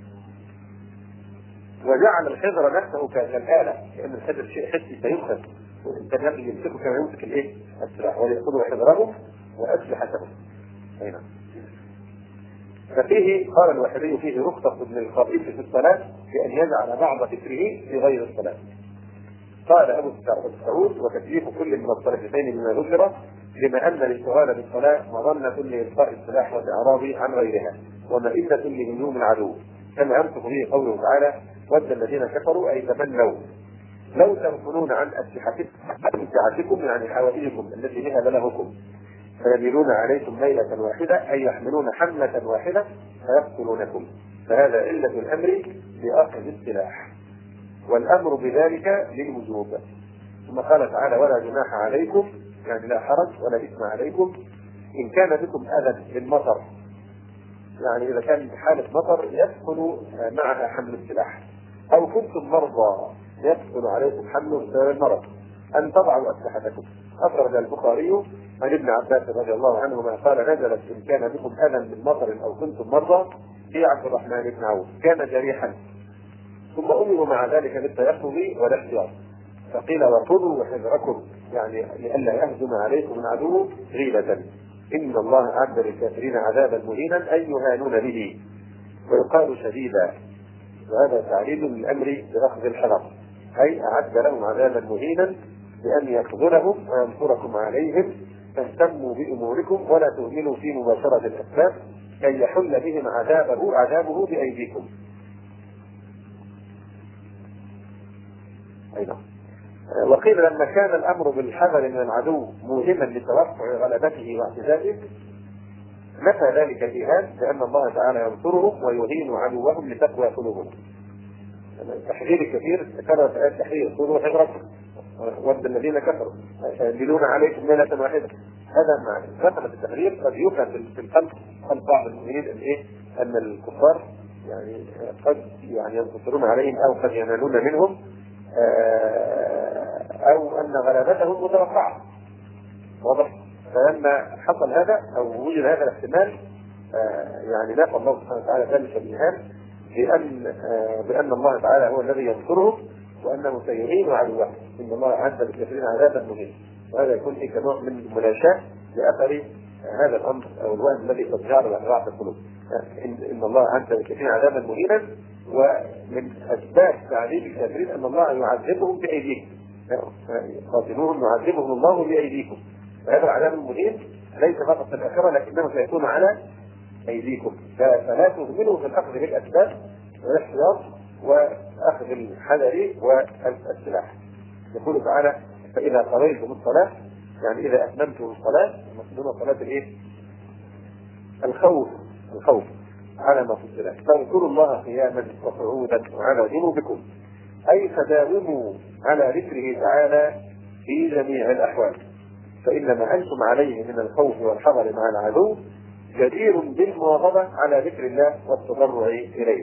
وجعل الحذر نفسه كالآلة، لأن الحذر شيء حسي سيؤخذ والإنسان يقدر يمسكه كما يمسك الإيه؟ السلاح، وليأخذوا حذرهم وأسلحتهم. أي نعم. ففيه قال الواحدي فيه رخصة ابن الخطيب في الصلاة بأن يجعل بعض فكره في غير الصلاة. قال أبو السعود وتكليف كل من الطرفين بما ذكر لما أن الاشتغال بالصلاة مظنة لإلقاء السلاح والإعراض عن غيرها ومئنة لهجوم العدو، كما ينطق به قوله تعالى ود الذين كفروا أي تمنوا لو تغفلون عن أسلحتكم يعني حوائجكم التي بها بلغكم فيميلون عليكم ميلة واحدة أي يحملون حملة واحدة فيقتلونكم، فهذا علة الأمر بأخذ السلاح، والأمر بذلك للوجوب. ثم قال تعالى ولا جناح عليكم يعني لا حرج ولا إثم عليكم إن كان بكم أذى بالمطر، يعني إذا كان حالة مطر يدخل معها حمل السلاح، أو كنتم مرضى يدخل عليكم حمل بسبب المرض أن تضعوا أسلحتكم. أخرج البخاري عن ابن عباس رضي الله عنهما قال نزلت إن كان بكم أذى بالمطر أو كنتم مرضى في عبد الرحمن بن عوف كان جريحا، ثم أمروا مع ذلك بالتيقظ والاحتياط، فقيل وخذوا حذركم، يعني لئلا يهجم عليكم العدو غيلة. إن الله أعد للكافرين عذابا مهينا أي يهانون به، ويقال شديدا، وهذا تعليل للأمر بأخذ الحذر، أي أعد لهم عذابا مهينا بأن يخذلهم وينصركم عليهم، فاهتموا بأموركم ولا تهملوا في مباشرة الأسباب كي يحل بهم عذابه بأيديكم. أيضا وقيل لما كان الأمر بالحذر من العدو موهما لتوقع غلبته واعتزازه، نفى ذلك الإيهام بأن الله تعالى ينصرهم ويهين عدوهم لتقوى قلوبهم. التحذير الكثير تكرر في آيات التحذير: خذوا حذركم ود الذين كفروا ينزلون عليكم ليلة واحدة. هذا معنى مثلا التحذير قد يفهم في القلب بعض المؤمنين أن الكفار يعني قد ينتصرون عليهم أو قد ينالون منهم أو أن غلبتهم متوقعة. واضح؟ فلما حصل هذا أو وجد هذا الاحتمال يعني نفى الله سبحانه وتعالى ذلك الإيهام بأن الله تعالى هو الذي ينصرهم وأنه سيهين عدوهم. إن الله أعد للكافرين عذابا مهينا، وهذا يكون كنوع من المناشاة لأثر هذا الأمر أو الوهم الذي قد جعل ضعف القلوب. إن الله أعد للكافرين عذابا مهينا، ومن أسباب تعذيب الكافرين أن الله يعذبهم بأيديكم، قاتلوهم يعذبهم الله بأيديكم. فهذا العذاب المهين ليس فقط في الآخرة لكنه سيكون على أيديكم، فلا تهملوا في الأخذ بالأسباب والاحتياط وأخذ الحذر والسلاح. يقول تعالى: فإذا قضيتم الصلاة، يعني إذا أتممتم الصلاة، المقصود صلاة الإيه؟ الخوف على ما في الصلاة، فاذكروا الله قياما وقعودا وعلى جنوبكم، أي فداوموا على ذكره تعالى في جميع الأحوال، فإنما أنتم عليه من الخوف والحذر مع العدو جدير بالمواظبة على ذكر الله والتضرع إليه.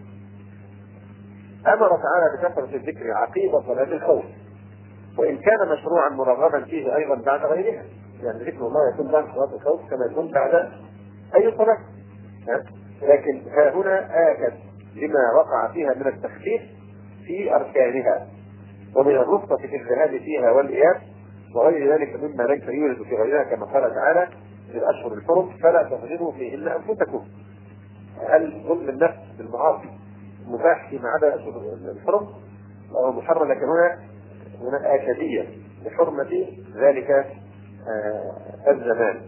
أمر تعالى بكثرة الذكر عقيب صلاة الخوف، وإن كان مشروعا مرغبا فيه أيضا بعد غيرها، يعني ذكر الله يكون بعد صلاة الخوف كما يكون بعد أي صلاة، لكن ها هنا آكد لما وقع فيها من التخفيف في أركانها ومن الرخصة في الذهاب فيها والإياب وغير ذلك مما ليس يوجد في غيرها، كما قال تعالى: في الأشهر الحرم فلا تظلموا فيهن أنفسكم. هل ظلم النفس بالمعاصي مباح فيما عدا أشهر الحرم أو محرم؟ لكن هنا آكدية لحرمة ذلك الزمان.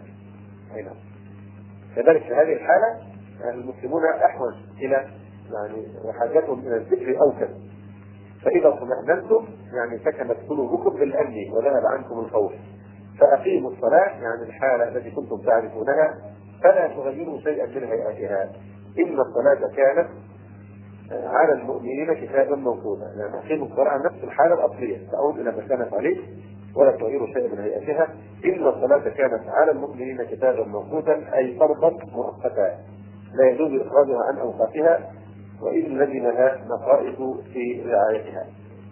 كذلك في هذه الحالة المسلمون أحوج إلى وحاجتهم إلى الذكر أوكد، فإذا اطمأننتم سكنت قلوبكم بالأمن وذهب عنكم الخوف، فأقيموا الصلاة، الحالة التي كنتم تعرفونها، فلا تغيروا شيئا من هيئاتها، إن الصلاة كانت على المؤمنين كتابا موقوتا. أقيموا الصلاة عن نفس الحالة الأصلية، تعود إلى ما كانت عليه ولا تغيروا شيئا من هيئاتها. إن الصلاة كانت على المؤمنين كتابا موقوتا، أي فرضا مؤقتا لا يجوز إخراجها عن أوقاتها، وإذن الذي لها نقائص في رعايتها.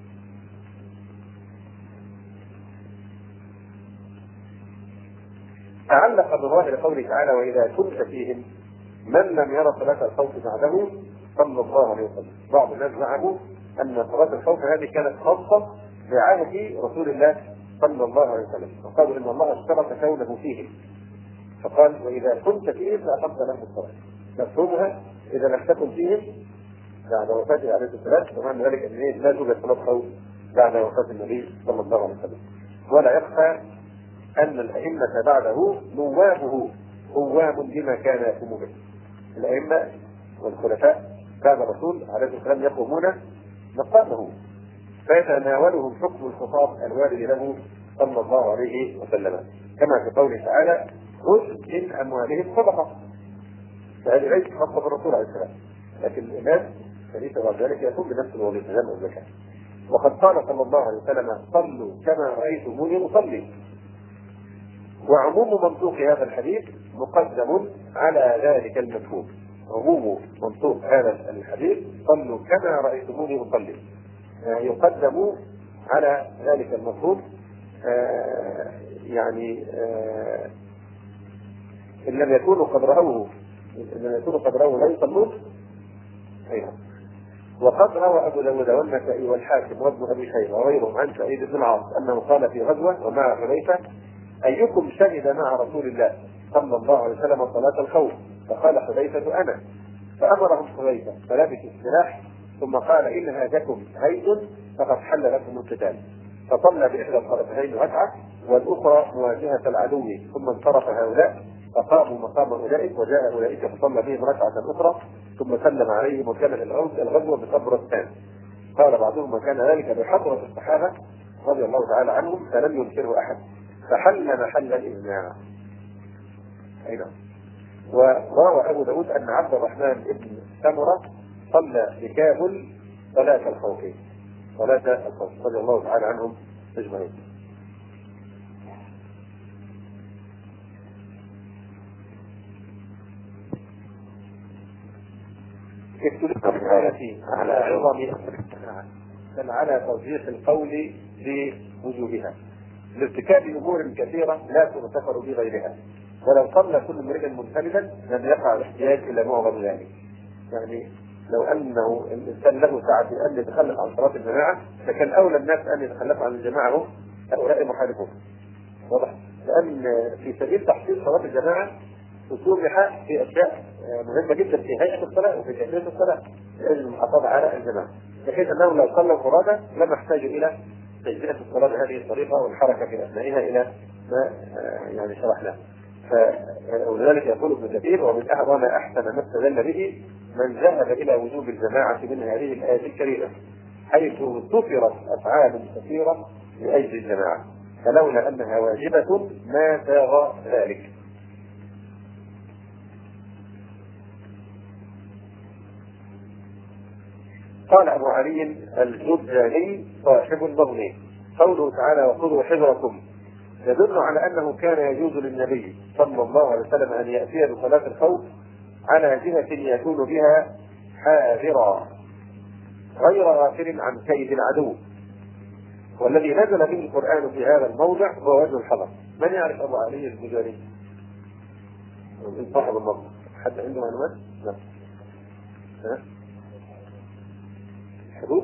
تعلق بظاهر قوله تعالى: وإذا كنت فيهم من لم يرى صلاة الخوف بعده صلى الله عليه وسلم. بعض الناس زعموا أن صلاة الخوف هذه كانت خاصة بعهد رسول الله صلى الله عليه وسلم، وقالوا إن الله اشترط كونه فيهم، فقال: وإذا كنت فيهم فأقمت لهم الصلاة. مفهومها إذا لم تكن فيهم بعد وفاته عليه الصلاة والسلام، ومعنى ذلك أن لا توجد صلاة خوف بعد وفاة النبي صلى الله عليه وسلم. ولا يخفى أن الأئمة بعده نوابه قوام بما كان يقوم به. الأئمة والخلفاء بعد الرسول عليه الصلاة والسلام يقومون مقامه، فيتناولهم حكم الخطاب الوارد له صلى الله عليه وسلم، كما في قوله تعالى: خذ من أموالهم صدقة. فهذه ليست خاصة بالرسول عليه السلام، لكن الإمام فليس بعد ذلك يقوم بنفس الوظيفة زي ما قلنا. وقد قال صلى الله عليه وسلم: صلوا كما رأيتموني أصلي. وعموم منطوق هذا الحديث مقدم على ذلك المفهوم. عموم منطوق هذا الحديث: صلوا كما رأيتموني أصلي، يقدم على ذلك المفهوم. إن لم يكونوا قد رأوه لا يصلون. وقد روى ابو داود والنسائي والحاكم وابن ابي شيبه وغيرهم عن سعيد بن العاص انه قال في غزوه ومع حذيفه: ايكم شهد مع رسول الله صلى الله عليه وسلم صلاه الخوف؟ فقال حذيفه: انا. فامرهم حذيفه فلبسوا السلاح، ثم قال: ان هاجكم هيد فقد حل لكم القتال. فصلى باحدى الطرفين ركعه والاخرى مواجهه العدو، ثم انصرف هؤلاء فقاموا مقام اولئك، وجاء اولئك فصلى بهم ركعه اخرى ثم سلم عليهم، وكانت الغزوه بصبرتان. قال بعضهم: وكان ذلك بحضره الصحابه رضي الله تعالى عنهم فلم ينكره احد، فحل محل الاجماع. ايضا وروى ابو داود ان عبد الرحمن بن سمره صلى بكابل صلاه الخوف رضي الله تعالى عنهم اجمعين. اختلف في الآية على عظم بل على توضيح القول بوجوبها لارتكاب امور كثيره لا تغتفر بغيرها، ولو صلى كل امرئ منفردا لم يقع الاحتياج الى معظم ذلك. يعني لو انه الانسان له سعه في ان يتخلف عن صلاه الجماعه، فكان اولى الناس ان يتخلفوا عن الجماعه هم هؤلاء محاربون. واضح؟ لان في سبيل تحصيل صلاه الجماعه تصلح في اشياء مهمه جدا في هيئه الصلاه وفي كيفيه الصلاه لاجل المحافظه على الجماعه، بحيث انه لو صلوا فرادى لم يحتاجوا الى تجزئه الصلاه بهذه الطريقه والحركه في اثنائها الى ما يعني شرحناه. ولذلك يقول ابن كثير: وما احسن ما استدل به من ذهب الى وجوب الجماعه من هذه الايه الكريمه، حيث ذكرت افعال كثيره لاجل الجماعه، فلولا انها واجبه ما ساغ ذلك. قال ابو علي الجرجاني صاحب البغي: قوله تعالى: وخذوا حذركم، يدل على انه كان يجوز للنبي صلى الله عليه وسلم ان ياتي بصلاه الخوف على جهه يكون بها حاذرا غير غافل عن كيد العدو، والذي نزل به القران في هذا الموضع هو وجه الحذر. من يعرف ابو علي الجرجاني؟ صاحب النظم، حد عنده معلومات؟ لا. حدود؟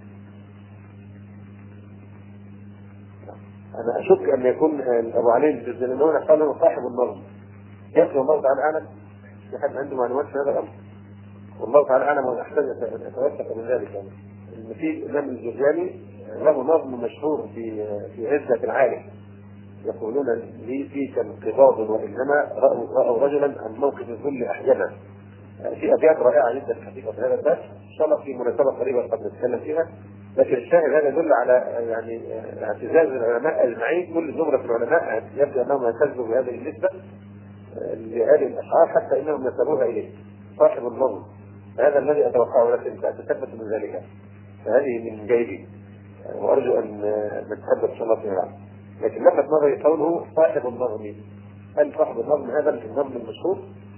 انا اشك ان يكون ابو علي الجرجاني قال له صاحب النظم. يكفي الله تعالى اعلم. في حد عنده معلومات في هذا الامر؟ والله تعالى اعلم، وانا احتاج اتوثق من ذلك. يعني ان في الامام الجرجاني له نظم مشهور في عزة العالم، يقولون لي فيك انقباض وانما راوا رجلا عن موقف الذل احجما. في ابيات رائعه جدا حقيقه في هذا الباب، ان شاء الله في مناسبه قريبه قد نتكلم فيها، لكن الشاهد هذا يدل على يعني اعتزاز العلماء اجمعين، كل زمره العلماء يبدو انهم يعتزوا بهذه النسبه لهذه الاشعار حتى انهم نسبوها اليه. صاحب النظم هذا الذي اتوقعه لك انت اتثبت من ذلك، فهذه من جيدي وارجو ان نتحدث ان شاء الله فيما بعد. لكن لفت نظري قوله صاحب النظم. هل صاحب النظم هذا النظم المشهور؟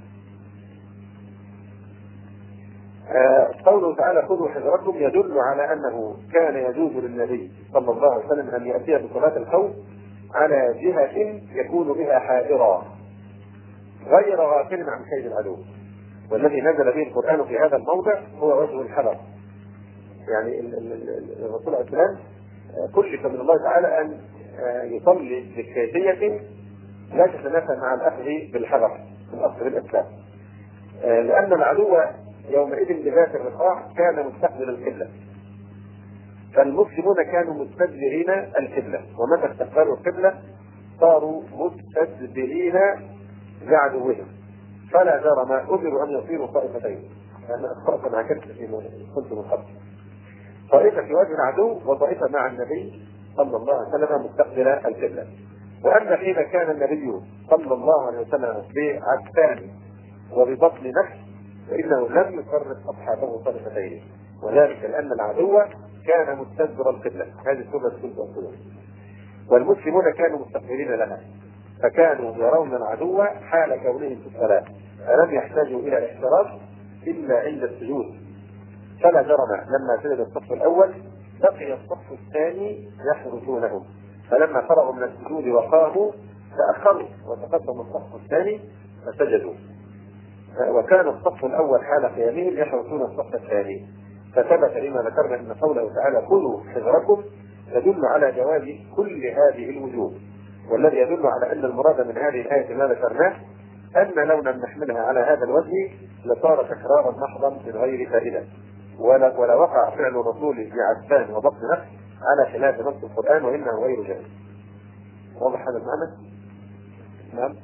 قوله تعالى: خذوا حذركم، يدل على انه كان يجوز للنبي صلى الله عليه وسلم ان ياتي بصلاه الخوف على جهه يكون بها حاذرا غير غافل عن كيد العدو، والذي نزل به القران في هذا الموضع هو وجه الحذر. يعني الرسول عليه السلام كلف من الله تعالى ان يصلي بكيفيه لا تتنافى مع الاخذ بالحذر، الاخذ بالاسباب، لان العدو يومئذ بذات الرقاع كان مستقبل القبله، فالمسلمون كانوا مستدبرين القبله، ومتى استقبلوا القبله صاروا مستدبرين لعدوهم، فلا جرم امروا ان يصيروا طائفتين. انا اخطات مع كتب فيما كنت من قبل، طائفه في وجه العدو وطائفه مع النبي صلى الله عليه وسلم مستقبل القبله. واما حين كان النبي صلى الله عليه وسلم بعكسان وببطن نفس فانه لم يفرق اصحابه طائفتين، وذلك لان العدو كان مستدبر القبله، هذه السنه كنت اقولها، والمسلمون كانوا مستقبلين لها، فكانوا يرون العدو حال كونهم في الصلاه، فلم يحتاجوا الى الاحتراز الا عند السجود. فلا جرم لما سجد الصف الاول بقي الصف الثاني يحرسونهم، فلما فرغوا من السجود وقاموا تاخروا وتقدم الصف الثاني فسجدوا، وكان الصف الاول حال قيامهم يحرسون الصف الثاني، فثبت لما ذكرنا ان قوله تعالى خذوا حذركم يدل على جواز كل هذه الوجوه، والذي يدل على ان المراد من هذه الايه ما ذكرناه ان لو لم نحملها على هذا الوجه لصار تكرارا محضا من غير فائده، ولا وقع فعل الرسول بعسفان وبطن نفس على خلاف نص القران وانه غير جائز. واضح هذا المعنى؟ نعم.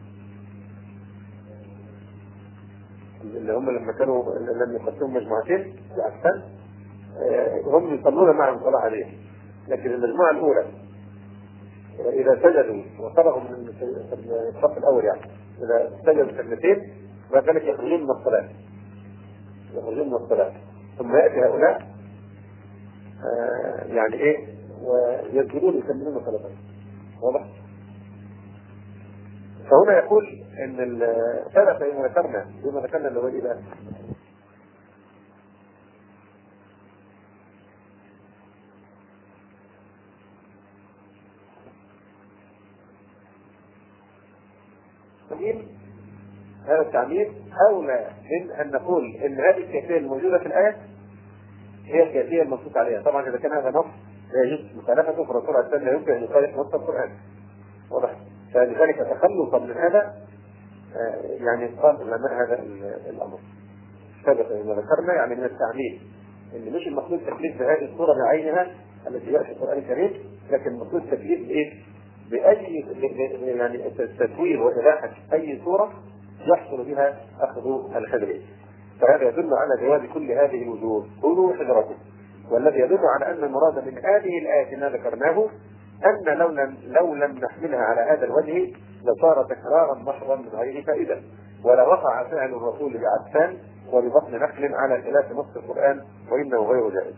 اللي هم لما كانوا لم يقسموا مجموعتين بعسفان هم يصلون معهم صلاه عليه، لكن المجموعه الاولى اذا سجدوا وخرجوا من الصف الاول يعني اذا سجدوا سجدتين بعد ذلك يخرجون من الصلاه، ثم ياتي هؤلاء يعني ايه ويسجدون يكملون صلاتهم. واضح؟ فهنا يقول ان ثبت بما ذكرنا اللي هو ايه هذا التعميم اولى من ان نقول ان هذه الكيفيه الموجوده في الايه هي الكيفيه المنصوص عليها. طبعا اذا كان هذا نص لا يجوز مخالفته فالرسول عليه السلام لا يمكن ان يخالف نص القران. واضح؟ فلذلك تخلصا من هذا يعني قال علماء هذا الامر سبق ما ذكرنا يعني من التعميم ان مش المقصود تكليف بهذه الصوره بعينها التي جاءت في القران الكريم، لكن المقصود تكليف بايه؟ باي يعني التسوير واباحه اي صوره يحصل بها اخذ الحذر. فهذا يدل على جواز كل هذه الوجوه. خذوا حذركم. والذي يدل على ان المراد من هذه الايه ما ذكرناه ان لو لم نحملها على هذا الوجه لصار تكرارا محضا من غير فائده، ولا وقع فعل الرسول بعسفان وببطن نخل على خلاف نص القران وانه غير جائز.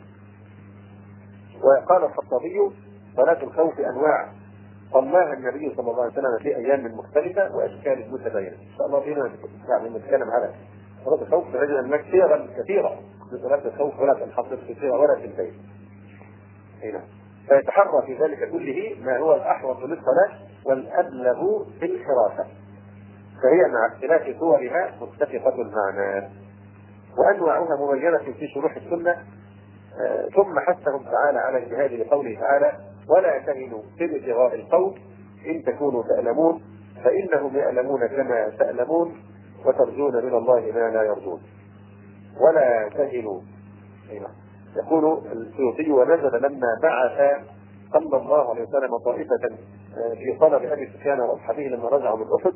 وقال الخطابي صلاه الخوف انواع صلاها النبي صلى الله عليه وسلم في ايام مختلفه واشكال متباينه. ان شاء الله فينا يعني نتكلم على صلاه الخوف برجل انك صيغا كثيره لصلاه الخوف ولا تنحصر في صيغه ولا في البيت. هنا فيتحرى في ذلك كله ما هو الاحوط للصلاه والابلغ في الحراسه، فهي مع اختلاف صورها متفقه المعنى وانواعها مبينه في شروح السنه. ثم حثهم تعالى على الجهاد لقوله تعالى ولا تهنوا في ابتغاء القوم ان تكونوا تألمون فانهم يألمون كما تألمون وترجون من الله ما لا يرجون. ولا تهنوا. يقول السيوطي ونزل لما بعث صلى الله عليه وسلم طائفة في طلب ابي سفيان واصحابه لما رجعوا من احد.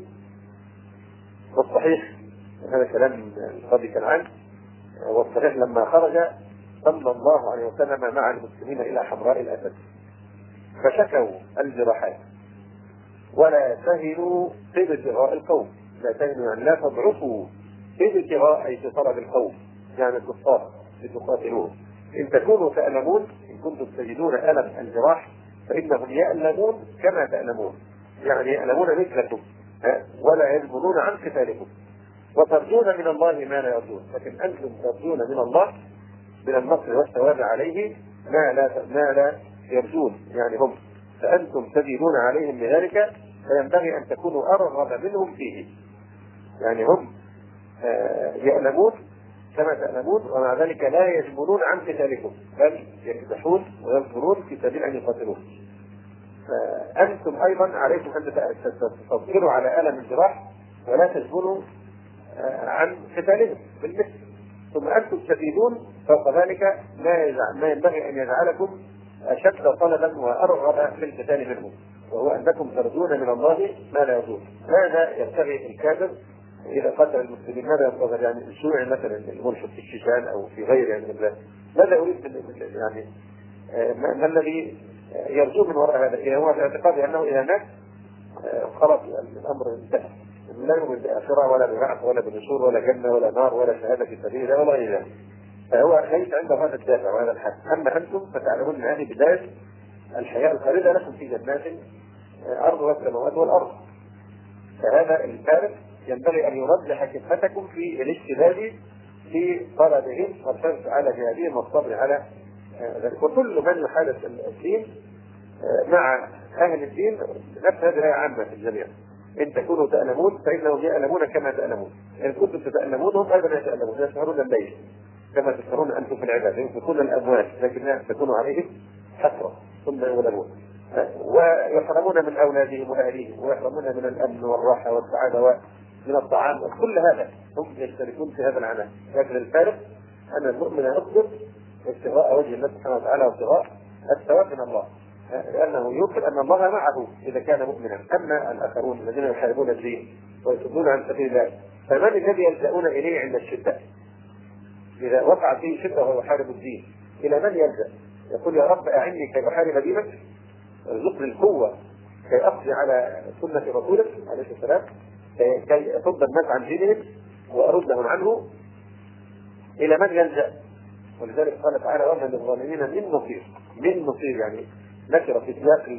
والصحيح هذا كلام قاضي كنعان، والصحيح لما خرج صلى الله عليه وسلم مع المسلمين الى حمراء الاسد فشكوا الجراحات. ولا تهنوا في ابتغاء القوم. لا تهنوا يعني لا تضعفوا في ابتغاء اي في طلب القوم يعني الكفار لتقاتلوهم. ان تكونوا تألمون ان كنتم تجدون الم الجراح فانهم يألمون كما تألمون يعني يألمون مثلكم ولا يجبنون عن قتالكم وترجون من الله ما لا يرجون. لكن انتم ترجون من الله من النصر والثواب عليه ما لا يرجون يعني هم، فانتم تزيدون عليهم بذلك فينبغي ان تكونوا ارغب منهم فيه. يعني هم يألمون كما تألمون ومع ذلك لا يجبنون عن قتالكم بل يكدحون ويصبرون في سبيل ان يقاتلون. فانتم ايضا عليكم ان تصبروا على الم الجراح ولا تجبنوا عن قتالهم بالمثل. ثم انتم تزيدون فوق ذلك ما ينبغي ان يجعلكم اشد طلبا وارغب في القتال منهم، وهو انكم ترجون من الله ما لا يرجون. ماذا يبتغي الكافر اذا قتل المسلمين؟ ماذا ينتظر؟ يعني الشيوعي مثلا الملحد في الشيشان او في غيره يعني من ماذا يريد يعني ما الذي يرجو من وراء هذا؟ هو الاعتقاد انه اذا مات خلاص الامر انتهى، لا يؤمن باخره ولا ببعث ولا بنشور ولا جنه ولا نار ولا شهاده في سبيل الله ولا غير ذلك. فهو ليس عنده هذا الدافع وهذا الحد. اما انتم فتعلمون ان هذه بدايه الحياه الخالده لكم في جنات ارضها السماوات والارض. فهذا الفارق ينبغي ان يرجح كفتكم في الاشتداد في طلبهم والحرص على جهادهم والصبر على ذلك. وكل من يحادث الدين مع اهل الدين نفس هذه الآية عامة في الجميع. ان تكونوا تألمون فانهم يألمون كما تألمون، ان كنتم تتألمون هم ايضا يتألمون يسهرون الليل كما تذكرون أنتم في العبادة ينفقون الأموال لكنها تكون عليهم حسرة ثم يغلبون ويحرمون من أولادهم وأهليهم ويحرمون من الأمن والراحة والسعادة ومن الطعام كل هذا هم يشتركون في هذا العناء. لكن الفارق أن المؤمن يصبر ابتغاء وجه الله سبحانه وتعالى وابتغاء الثواب من الله لأنه يوقن أن الله معه إذا كان مؤمنا. أما الآخرون الذين يحاربون الدين ويصدون عن سبيل الله فمن الذي يلجأون إليه عند الشدة؟ إذا وقع فيه شدة وهو يحارب الدين إلى من يلجأ؟ يقول يا رب أعني كي أحارب دينك، ارزقني القوة كي أقضي على سنة رسولك عليه السلام، كي أصد الناس عن دينهم وأردهم عنه. إلى من يلجأ؟ ولذلك قال تعالى وما للظالمين من نصير. من نصير يعني نكر في سياق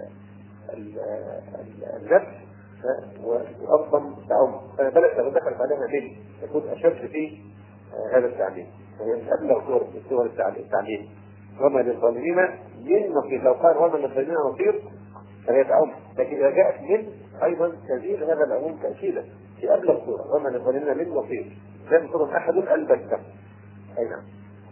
النفس وأصلا تعم، فبلغ لو دخلت عليها من يكون أشد في هذا التعليم، وهي أبلغ صور التعليم. وما للظالمين من نصير، لو قال وما للظالمين نصير فهي تعم، لكن إذا جاءت من أيضا تزيد هذا العموم تأكيدا في أبلغ صورة. وما للظالمين من نصير لم يكن أحد البتة. أي نعم.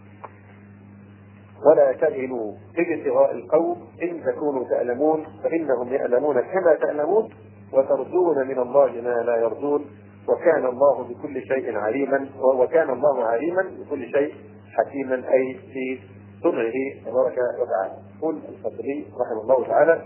ولا تهنوا في ابتغاء القوم إن تكونوا تألمون فإنهم يألمون كما تألمون وترجون من الله ما لا يرجون وكان الله بكل شيء عليما وكان الله عليما بكل شيء حكيما، أي في صنعه تبارك وتعالى. قل الفضلي رحمه الله تعالى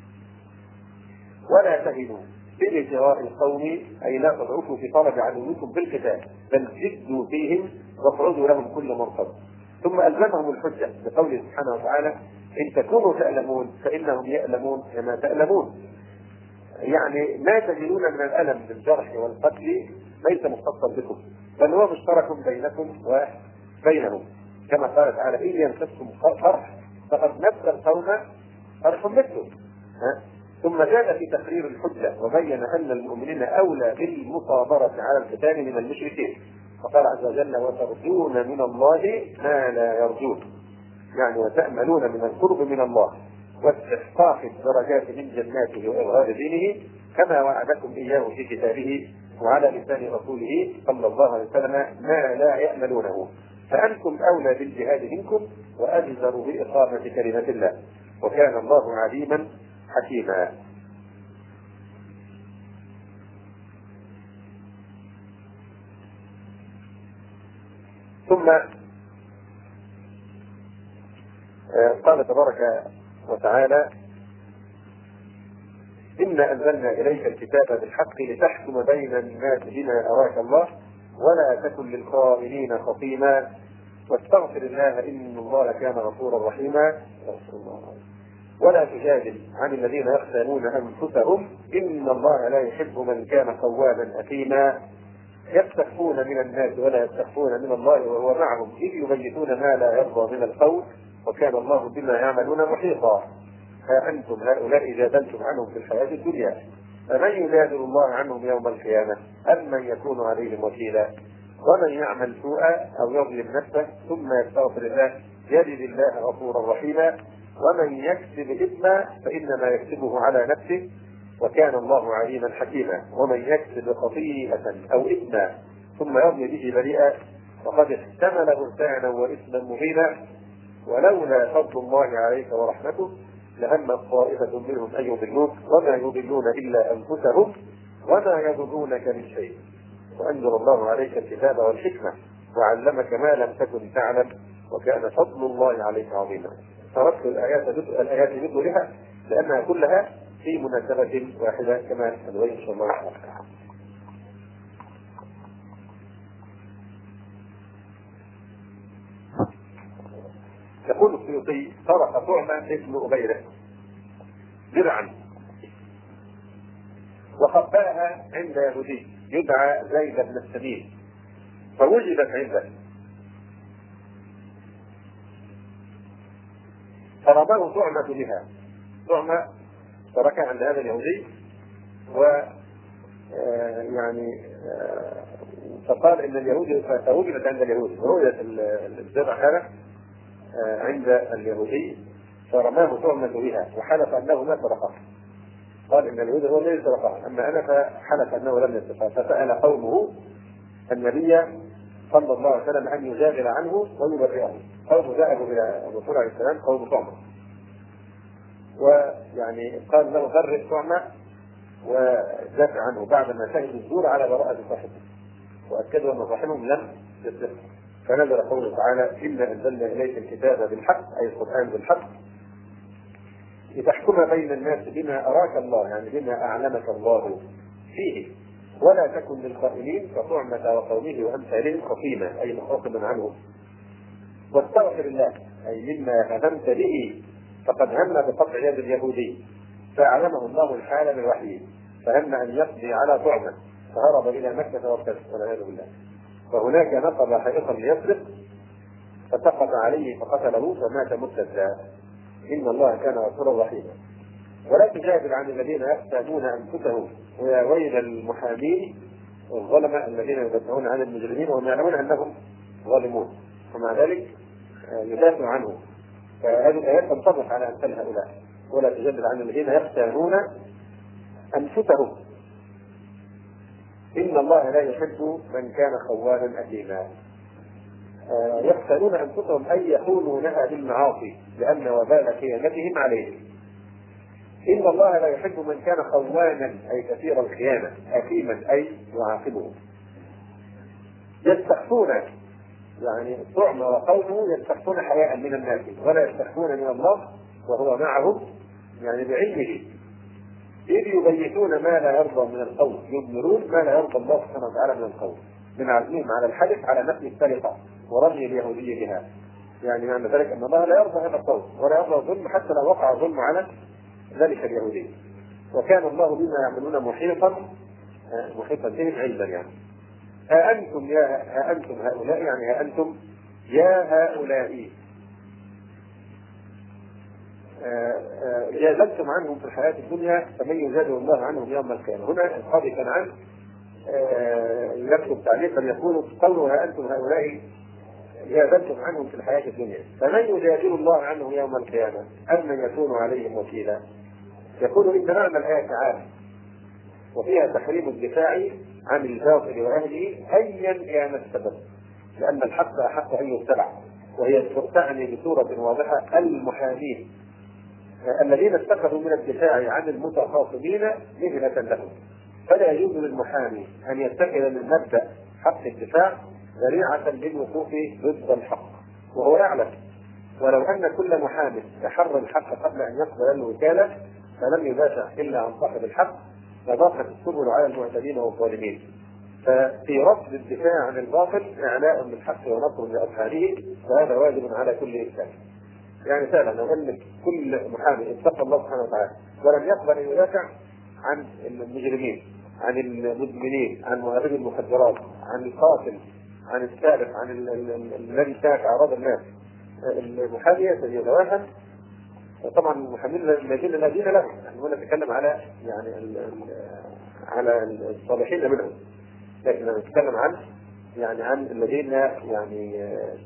ولا تهنوا في ابتغاء القوم أي لا تضعفوا في طلب عدوكم بالقتال بل جدوا فيهم واقعدوا لهم كل مرصد. ثم ألزمهم الحجة بقوله سبحانه وتعالى إن تكونوا تألمون فإنهم يألمون كما تألمون، يعني ما تجدون من الألم بالجرح والقتل ليس مختصا بكم بل هو مشترك بينكم وبينهم، كما قال تعالى إن يمسسكم قرح فقد مس القوم قرح مثله. ثم زاد في تقرير الحجة وبين أن المؤمنين أولى بالمصابرة على القتال من المشركين، فقال عز وجل وترجون من الله ما لا يرجون، يعني وتأملون من القرب من الله واستحقاق الدرجات من جناته وإظهار دينه كما وعدكم إياه في كتابه وعلى لسان رسوله صلى الله عليه وسلم ما لا يأملونه، فأنتم أولى بالجهاد منكم وأجدر بإقامة كلمة الله وكان الله عليما حكيما. ثم قال تبارك وتعالى إنا أنزلنا إليك الكتاب بالحق لتحكم بين الناس بما أراك الله ولا تكن للخائنين خصيما واستغفر الله إن الله كان غفورا رحيما. ولا تجادل عن الذين يختانون أنفسهم إن الله لا يحب من كان خوانا أثيما يستخفون من الناس ولا يستخفون من الله وهو معهم إذ يبيتون ما لا يرضى من القول وكان الله بما يعملون محيطا. ها أنتم هؤلاء جادلتم عنهم في الحياة الدنيا فمن يجادل الله عنهم يوم القيامة أم من يكون عليهم وكيلا ومن يعمل سوءا أو يظلم نفسه ثم يستغفر الله يجد الله غفورا رحيما ومن يكسب إثما فإنما يكسبه على نفسه وكان الله عليما حكيما ومن يكسب خطيئة أو إثما ثم يرمي به بريئا فقد احتمل بهتانا وإثما مبينا ولولا فضل الله عليك ورحمته لهم طائفة منهم أن يضلوك وما يضلون إلا أنفسهم وما يضرونك من شيء وأنزل الله عليك الكتاب والحكمة وعلمك ما لم تكن تعلم وكان فضل الله عليك عظيما. تركت الآيات بدونها لأنها كلها في مناسبة واحدة كما سنبين إن شاء الله تعالى. يقول السيوطي طرق طعما ابن أبيرة درعا وخباها عند يهودي يدعى زيد بن السبيل فوجدت عنده فرماه طعمة بها. طعمة تركها عند هذا اليهودي و يعني فقال ان اليهودي فوجدت عند اليهودي ووجدت الزرع هذا عند اليهودي فرماه طعمة بها وحلف انه ما سرقه. قال ان اليهودي هو الذي سرقه اما انا فحلف انه لم يسرقه. فسأل قومه النبي صلى الله عليه وسلم أن يجادل عنه ويبرئه. قوم ذهبوا إلى الرسول عليه السلام قوم طعمة، ويعني قال له برئ طعمة ودافع عنه بعد ما شهدوا الزور على براءة صاحبه وأكدوا أن صاحبهم لم يصدق. فنزل قوله تعالى إنا أنزلنا إليك الكتاب بالحق، أي القرآن بالحق، لتحكم بين الناس بما أراك الله، يعني بما أعلمك الله فيه، ولا تكن للخائنين كطعمة وقومه وأمثالهم خصيما، أي مخاصما عنهم. واستغفر الله، أي مما هممت به، فقد هم بقطع يد اليهودي فأعلمه الله الحال بالوحي، فهم أن يقضي على طعمة فهرب إلى مكة وارتد والعياذ بالله. فهناك نقب حائطا ليسرق فسقط عليه فقتله فمات مرتدا. إن الله كان غفورا رحيما. ولا تجادل عن الذين يختانون أنفسهم، ويا ويل المحامين والظلمة الذين يدافعون عن المجرمين وهم يعلمون أنهم ظالمون، ومع ذلك يدافع عنهم. فهذه الآيات تنطبق على أمثال هؤلاء. ولا تجادل عن الذين يختانون أنفسهم إن الله لا يحب من كان خوانا أثيما. يختانون أنفسهم أي يخونونها بالمعاصي لأن وبال خيانتهم عليهم. إن الله لا يحب من كان خوانا أي كثير الخيانة، أثيما أي يعاقبه. يستخفون، يعني طعم وقومه يستخفون حياء من الناس ولا يستخفون من الله وهو معهم، يعني بعلمه، إذ يبيتون ما لا يرضى من القول، يضمرون ما لا يرضى الله سبحانه وتعالى من القول، من عزمهم على الحلف على نفي السرقة ورمي اليهودية بها. يعني معنى ذلك أن الله لا يرضى هذا القول ولا يرضى الظلم حتى لو وقع الظلم على ذلك اليهودي. وكان الله بما يعملون محيطا بهم علما. يعني ها أنتم هؤلاء، يعني ها أنتم يا هؤلاء جادلتم عنهم في الحياة الدنيا فمن يجادل الله عنهم يوم القيامة. هنا القاضي كنعان يكتب تعليقا يقول قوله ها أنتم هؤلاء جادلتم عنهم في الحياة الدنيا فمن يجادل الله عنهم يوم القيامة أم من يكون عليهم وكيلا. يقول إن معنى الآية تعالى وفيها تحريم الدفاع عن الباطل وأهله أيا كان السبب، لأن الحق أحق أن يتبع، وهي تعني بصورة واضحة المحامين الذين اتخذوا من الدفاع عن المتخاصمين مهنة لهم. فلا يجوز للمحامي أن يتخذ من مبدأ حق الدفاع ذريعة للوقوف ضد الحق وهو يعلم. ولو أن كل محامي يحر الحق قبل أن يقبل الوكالة فلم يدافع إلا عن صاحب الحق لضاقت السبل على المعتدين والظالمين. ففي رفض الدفاع عن الباطل إعلاء بالحق ونصر لأصحابه، وهذا واجب على كل إنسان. يعني فعلا لو أن كل محامي اتقى الله سبحانه وتعالى ولم يقبل أن يدافع عن المجرمين، عن المدمنين، عن مهرب المخدرات، عن القاتل، عن السارق، عن الذي سارق أعراض الناس، المحامي يتواهم. طبعا المحامين الذين لا دين لهم، يعني نتكلم على يعني على الصالحين منهم، لكن نتكلم عن الذين يعني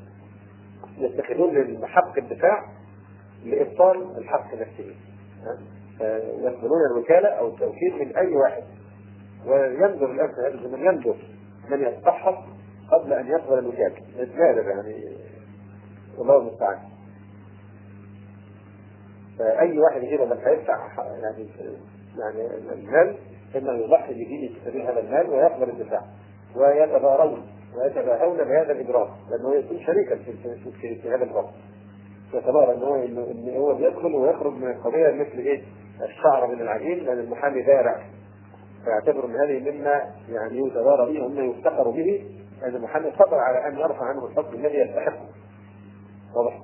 يتخذون حق الدفاع لإبطال الحق نفسه، يقبلون الوكالة أو التوكيل من أي واحد. وينظر الآن في هذا الزمن ينظر من يستحق قبل أن يقبل الوكالة، نادر يعني، والله المستعان. فأي واحد يجيب لما هيدفع يعني المال إنه يضحي بدينه في سبيل هذا المال ويقبل الدفاع، ويتباهون بهذا الإجرام لأنه يكون شريكا في هذا الوقت. يتبارى إن هو بيدخل ويخرج من القضية مثل الشعر من العجين، لأن المحامي بارع فيعتبر أن هذه مما يعني يتبارى به ومما يفتخر به أن المحامي قدر على أن يرفع عنه الحكم الذي يستحقه. واضح؟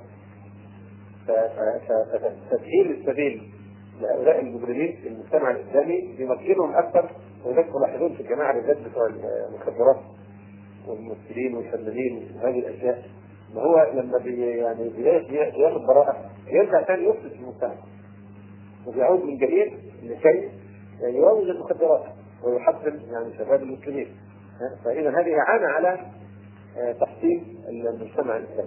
فتسهيل السبيل لهؤلاء المجرمين في المجتمع الإسلامي يمكنهم أكثر. وذلك تلاحظون في الجماعة بالذات بتوع المخدرات والممثلين والفنانين وهذه الأشياء، ما هو لما بياخد براءة يرجع ثاني يفسد في المجتمع وبيعود من جديد لكي يروج المخدرات ويحسن يعني شباب المسلمين. فإذا هذه إعانة على تحسين المجتمع الإسلامي.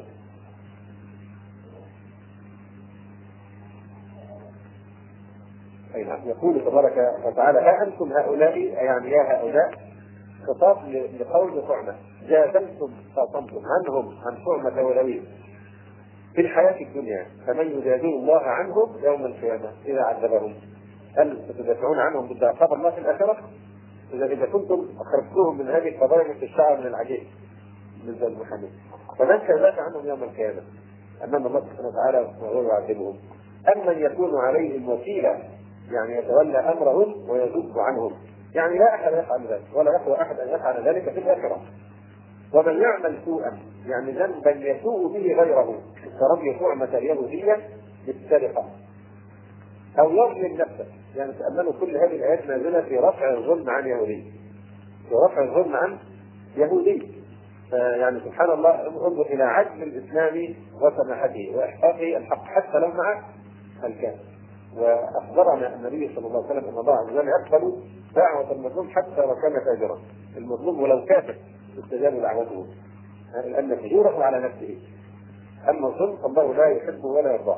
يقول تبارك وتعالى ها أنتم هؤلاء، يعني يا هؤلاء خطاب لقوم طعمة جادلتم خاصمتم عنهم عن طعمة ولويد في الحياة الدنيا فمن يجادل الله عنهم يوم القيامة إذا عذبهم. هل ستدافعون عنهم ضد عقاب الله في الآخرة؟ إذا كنتم أخرجتوهم من هذه القضايا مثل الشعر من العجيب بالنسبة للمحامين، فمن سيدافع عنهم يوم القيامة أمام الله سبحانه وتعالى وهو يعذبهم؟ أم من يكون عليهم وكيلا، يعني يتولى أمرهم ويذب عنهم، يعني لا أحد يفعل ذلك ولا يقوى أحد أن يفعل ذلك في الآخرة. ومن يعمل سوءا، يعني ذنبا يسوء به غيره كرمي طعمة اليهودية بالسرقة أو يظلم نفسه، يعني تأملوا كل هذه الآيات نازلة في رفع الظلم عن يهودي، في رفع الظلم عن يهودي. يعني سبحان الله، انظر إلى عدل الإسلام وسماحته وإحقاقه الحق حتى لو مع الكافر. وأخبرنا النبي صلى الله عليه وسلم أن الله عز وجل يقبل دعوة المظلوم حتى لو كان فاجرا، المظلوم ولو كافر استجاب دعوته لأن فجوره على نفسه. أما الظلم فالله لا يحبه ولا يرضاه.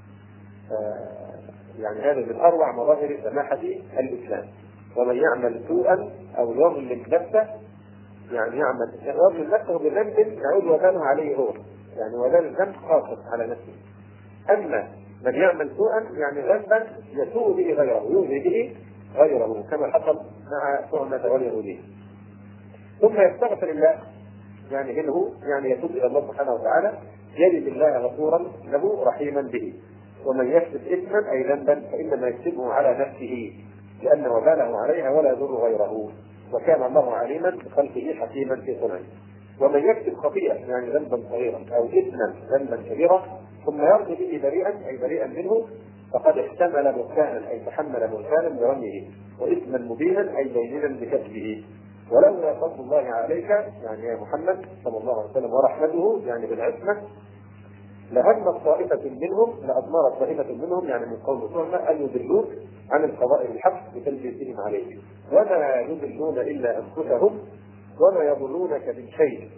يعني هذا من أروع مظاهر سماحة الإسلام. ومن يعمل سوءا أو يظلم نفسه، يعني يظلم نفسه بذنب يعود وباله عليه هو، يعني وبال الذنب خاص على نفسه. أما من يعمل سوءا يعني ذنبا يسوء به غيره، يؤذي به غيره، كما حصل مع طعمة واليهودي. ثم يستغفر الله، يعني منه، يعني يتوب إلى الله سبحانه وتعالى، يجد الله غفورا له رحيما به. ومن يكسب إثما أي ذنبا فإنما يكسبه على نفسه لأن وباله عليها ولا يضر غيره، وكان الله عليما بخلقه حكيما في صنعه. ومن يكسب خطيئة يعني ذنبا صغيرا أو إثما ذنبا كبيرا ثم يرضي به بريئا أي بريئا منه فقد احتمل بهتانا أي تحمل بهتانا برميه، وإثما مبينا أي بينا بكذبه. ولولا فضل الله عليك يعني يا محمد صلى الله عليه وسلم ورحمته يعني بالعصمة لهمت طائفة منهم لأضمرت طائفة منهم يعني من قوم طعمة أن يضلوك عن القضاء بالحق بتلبيسهم عليك، وما يضلون إلا أنفسهم وما يضلونك من شيء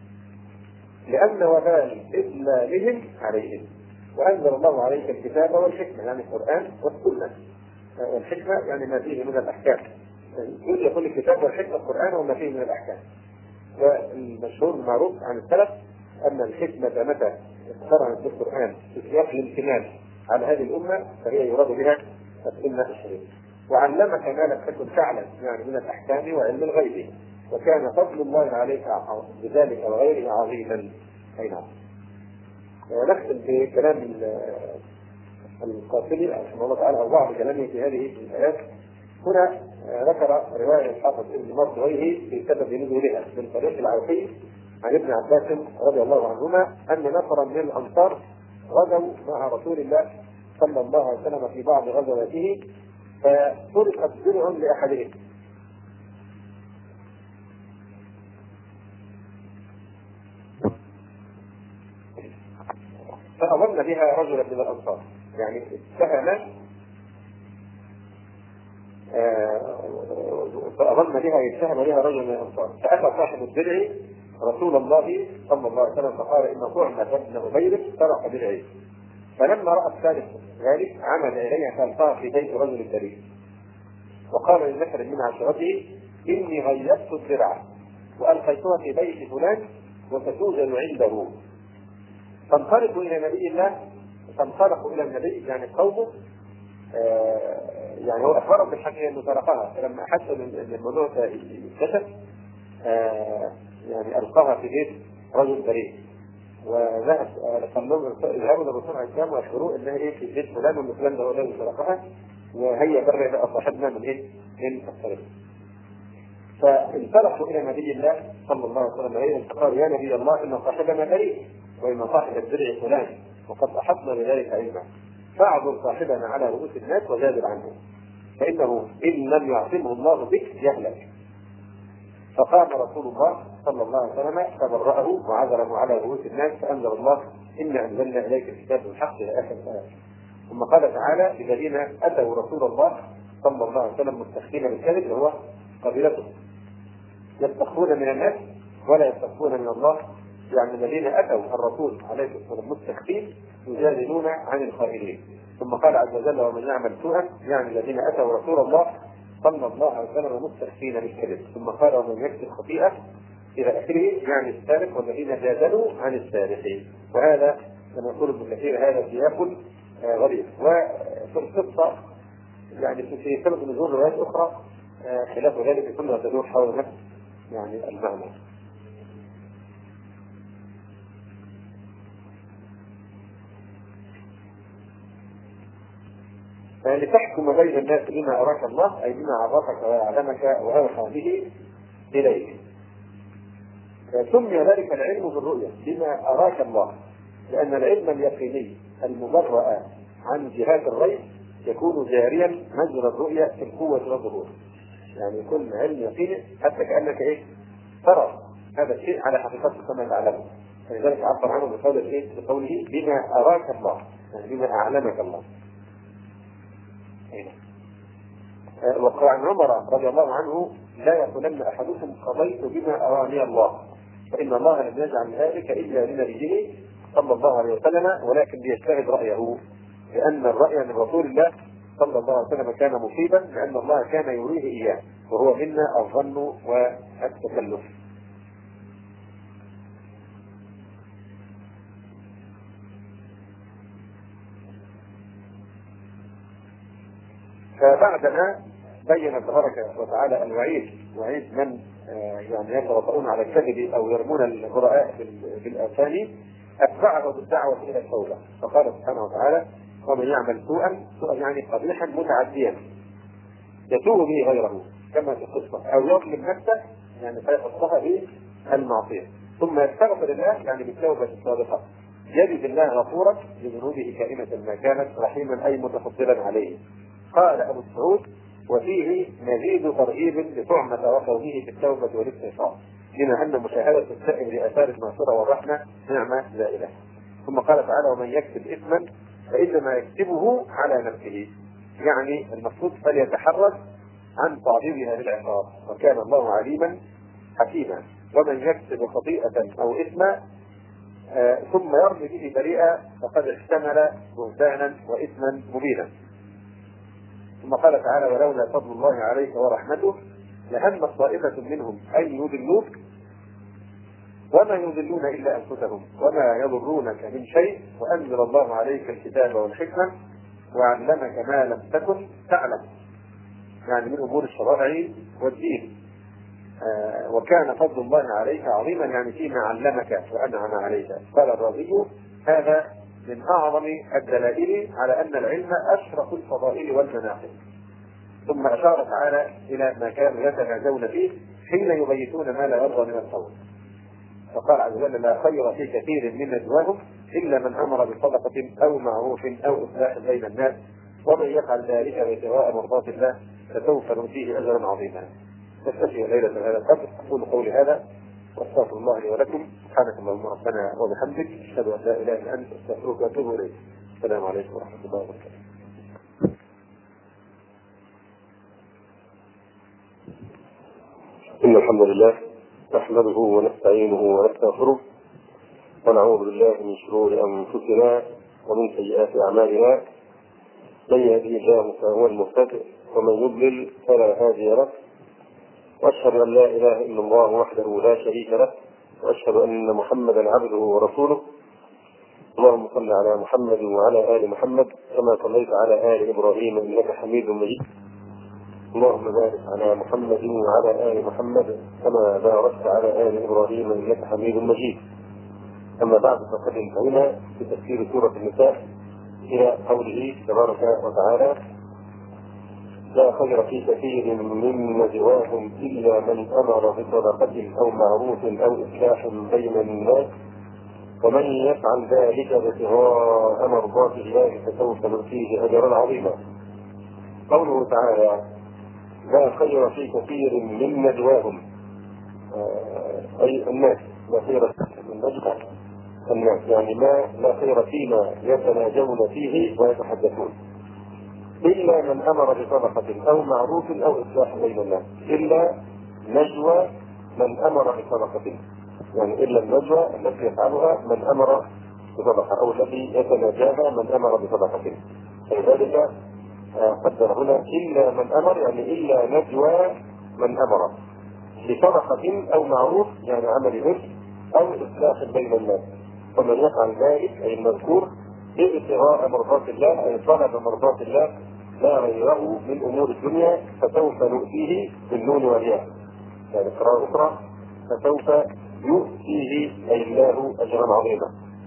لأن وبال إضلالهم عليهم. وأنزل الله عليك الكتاب والحكمة يعني القرآن والسنة، والحكمة يعني ما فيه من الأحكام، يقول الكتاب والحكمة القرآن وما فيه من الأحكام. والمشهور المعروف عن السلف أن الحكمة متى اقترنت بالقرآن في سياق الامتنان على هذه الأمة فهي يراد بها السنة الشريفة. وعلمك ما لم تكن تعلم يعني من الأحكام وعلم الغيب، وكان فضل الله عليك بذلك وغيره عظيما. أي نعم. نختم بكلام القاسمي رحمه الله تعالى أو بعض كلامه في هذه الآيات. هنا ذكر رواية الحافظ ابن مردويه في سبب نزولها من طريق العوفي عن ابن عباس رضي الله عنهما أن نفرا من الأنصار غزوا مع رسول الله صلى الله عليه وسلم في بعض غزواته فسرقت درع لأحدهم، فأظن بها رجلا من الأنصار، يعني اتهم فأظن بها يتهم بها رجل من الأنصار، فأتى صاحب الدرع رسول الله صلى الله عليه وسلم فقال إن طعمة بن عبيد سرق درعي. فلما رأى الثالث ذلك عمد إليها فألقاها في بيت رجل بريء وقال للذكر من عشيرته إني غيبت الدرع وألقيتها في بيت فلان وستوجد عنده. فانطلقوا إلى نبي الله، فانطلقوا إلى النبي يعني قومه، يعني هو أخبرهم بالحكي أنه سرقها، فلما حسوا أن الموضوع يكتشف يعني ألقاها في بيت رجل بريء، وذهب يذهبوا للرسول عليه السلام ويخبروه أنها إيه في بيت فلان وأن فلان ده هو الذي سرقها وهي برئ بقى صاحبنا من إيه؟ من السرقة. فانطلقوا إلى نبي الله صلى الله عليه وسلم فقالوا يا نبي الله إن صاحبنا بريء وإن صاحب الدرع فلان وقد أحطنا بذلك علما، فاعذر صاحبنا على رؤوس الناس وجادل عنه فإنه إن لم يعصمه الله بك يهلك. فقام رسول الله صلى الله عليه وسلم فبرأه وعذره على رؤوس الناس فأنزل الله إنا أنزلنا إليك الكتاب بالحق إلى آخر الآية. ثم قال تعالى الذين أتوا رسول الله صلى الله عليه وسلم مستخفين بالكذب وهو قبيلته يستخفون من الناس ولا يستخفون من الله، يعني الذين أتوا الرسول عليه الصلاة والسلام مستخفين يجادلون عن الخائنين. ثم قال عز وجل ومن يعمل سوءا يعني الذين أتوا رسول الله صلى الله عليه وسلم مستخفين بالكذب، ثم قال ومن يكسب خطيئة إلى آخره، يعني السارق والذين جادلوا عن السارقين. وهذا كما يقول ابن كثير هذا سياق غريب. وفي القصة يعني في سبب نزول روايات أخرى خلاف ذلك كلها تدور حول نفس يعني المعنى. لتحكم بين الناس بما أراك الله، أي بما عرفك وأعلمك وأوحى به إليك. سمي ذلك العلم بالرؤية بما أراك الله، لأن العلم اليقيني المبرأ عن جهات الغيب يكون جاريا مجرى الرؤية في القوة والظهور. يعني يكون علم يقيني حتى كأنك ترى هذا الشيء على حقيقته كما تعلمه. فلذلك عبر عنه بقوله بما أراك الله، يعني بما أعلمك الله. وقال عن عمر رضي الله عنه لا يقولن أحدكم قضيت بما أراني الله، فإن الله لم يجعل ذلك إلا لنبيه صلى الله عليه وسلم، ولكن ليجتهد رأيه، لأن الرأي من رسول الله صلى الله عليه وسلم كان مصيبا، لأن الله كان يريه إياه، وهو منا الظن والتكلف. فبعدما بين تبارك وتعالى الوعيد، وعيد من يعني يترطؤون على الكذب او يرمون البراء بالاثام، اتبعه بالدعوه الى التوبه. فقال سبحانه وتعالى ومن يعمل سوءا يعني قبيحا متعديا يتوب به غيره كما في القصه، او يظلم نفسه يعني فيحطها به المعصيه ثم يستغفر الله يعني بالتوبه الصادقه، يجد الله غفورا لذنوبه كائنه ما كانت، رحيما اي متفضلا عليه. قال ابو السعود وفيه مزيد ترغيب لطعمة وقومه في التوبة والاستغفار، بما أن مشاهدة السائل لآثار المغفرة والرحمة نعمة زائلة. ثم قال تعالى ومن يكسب إثما فإنما يكسبه على نفسه، يعني المقصود فليتحرز عن تعريضها للعقاب، وكان الله عليما حكيما. ومن يكسب خطيئة أو إثما ثم يرمي به بريئا فقد احتمل بهتانا وإثما مبينا. ثم قال تعالى ولولا فضل الله عليك ورحمته لهم طائفة منهم أن يضلوك وما يضلون إلا أنفسهم وما يضرونك من شيء، وأنزل الله عليك الكتاب والحكمة وعلمك ما لم تكن تعلم، يعني من أمور الشرائع والدين. وكان فضل الله عليك عظيما، يعني فيما علمك وأنعم عليك. قال الرازي هذا من أعظم الدلائل على أن العلم أشرف الفضائل والمناقب. ثم أشار تعالى إلى ما كانوا يتنازون فيه حين يبيتون ما لا يرضى من القول، فقال عز وجل لا خير في كثير من نجواهم إلا من أمر بصدقة أو معروف أو إصلاح بين الناس، ومن يفعل ذلك ابتغاء مرضات الله فسوف نؤتيه أجرا عظيما. نستشفي ليلة هذا القدر. أقول قولي هذا واستغفر الله لي ولكم. سبحانك اللهم ربنا وبحمدك أشهد أن لا إله إلا أنت أستغفرك وأتوب إليك. السلام عليكم ورحمة الله وبركاته. إن الحمد لله نحمده ونستعينه ونستغفره ونعوذ بالله من شرور أنفسنا ومن سيئات أعمالنا، من يهده الله فهو المهتد ومن يضلل فلا هادي له، وأشهد أن لا إله إلا الله وحده لا شريك له، وأشهد أن محمدا عبده ورسوله. اللهم صل على محمد وعلى آل محمد كما صليت على آل إبراهيم إنك حميد مجيد. اللهم بارك على محمد وعلى آل محمد كما باركت على آل إبراهيم إنك حميد مجيد. أما بعد فقد انتهينا في تفسير سورة النساء إلى قوله تبارك وتعالى لا خير في كثير من نجواهم إلا من أمر بصدقة أو معروف أو إصلاح بين الناس ومن يفعل ذلك ابتغاء مرضات الله فسوف نؤتيه أجرا عظيما. قوله تعالى لا خير في كثير من نجواهم أي الناس، لا خير في النجوى الناس، يعني لا خير فيما يتناجون فيه ويتحدثون إلا من أمر بصدقة أو معروف أو إصلاح بين الناس، إلا نجوى من أمر بصدقة، يعني إلا النجوى التي يفعلها من أمر بصدقة أو التي يتناجاها من أمر بصدقة. فلذلك قدر هنا إلا من أمر، يعني إلا نجوى من أمر بصدقة أو معروف يعني عمل بر أو إصلاح بين الناس. فمن يفعل ذلك أي المذكور ابتغاء مرضات الله أي طلب مرضات الله لا غيره من أمور الدنيا فسوف نؤتيه بالنون والياء، يعني قراءة أخرى فسوف يؤتيه أي الله أجرا عظيما.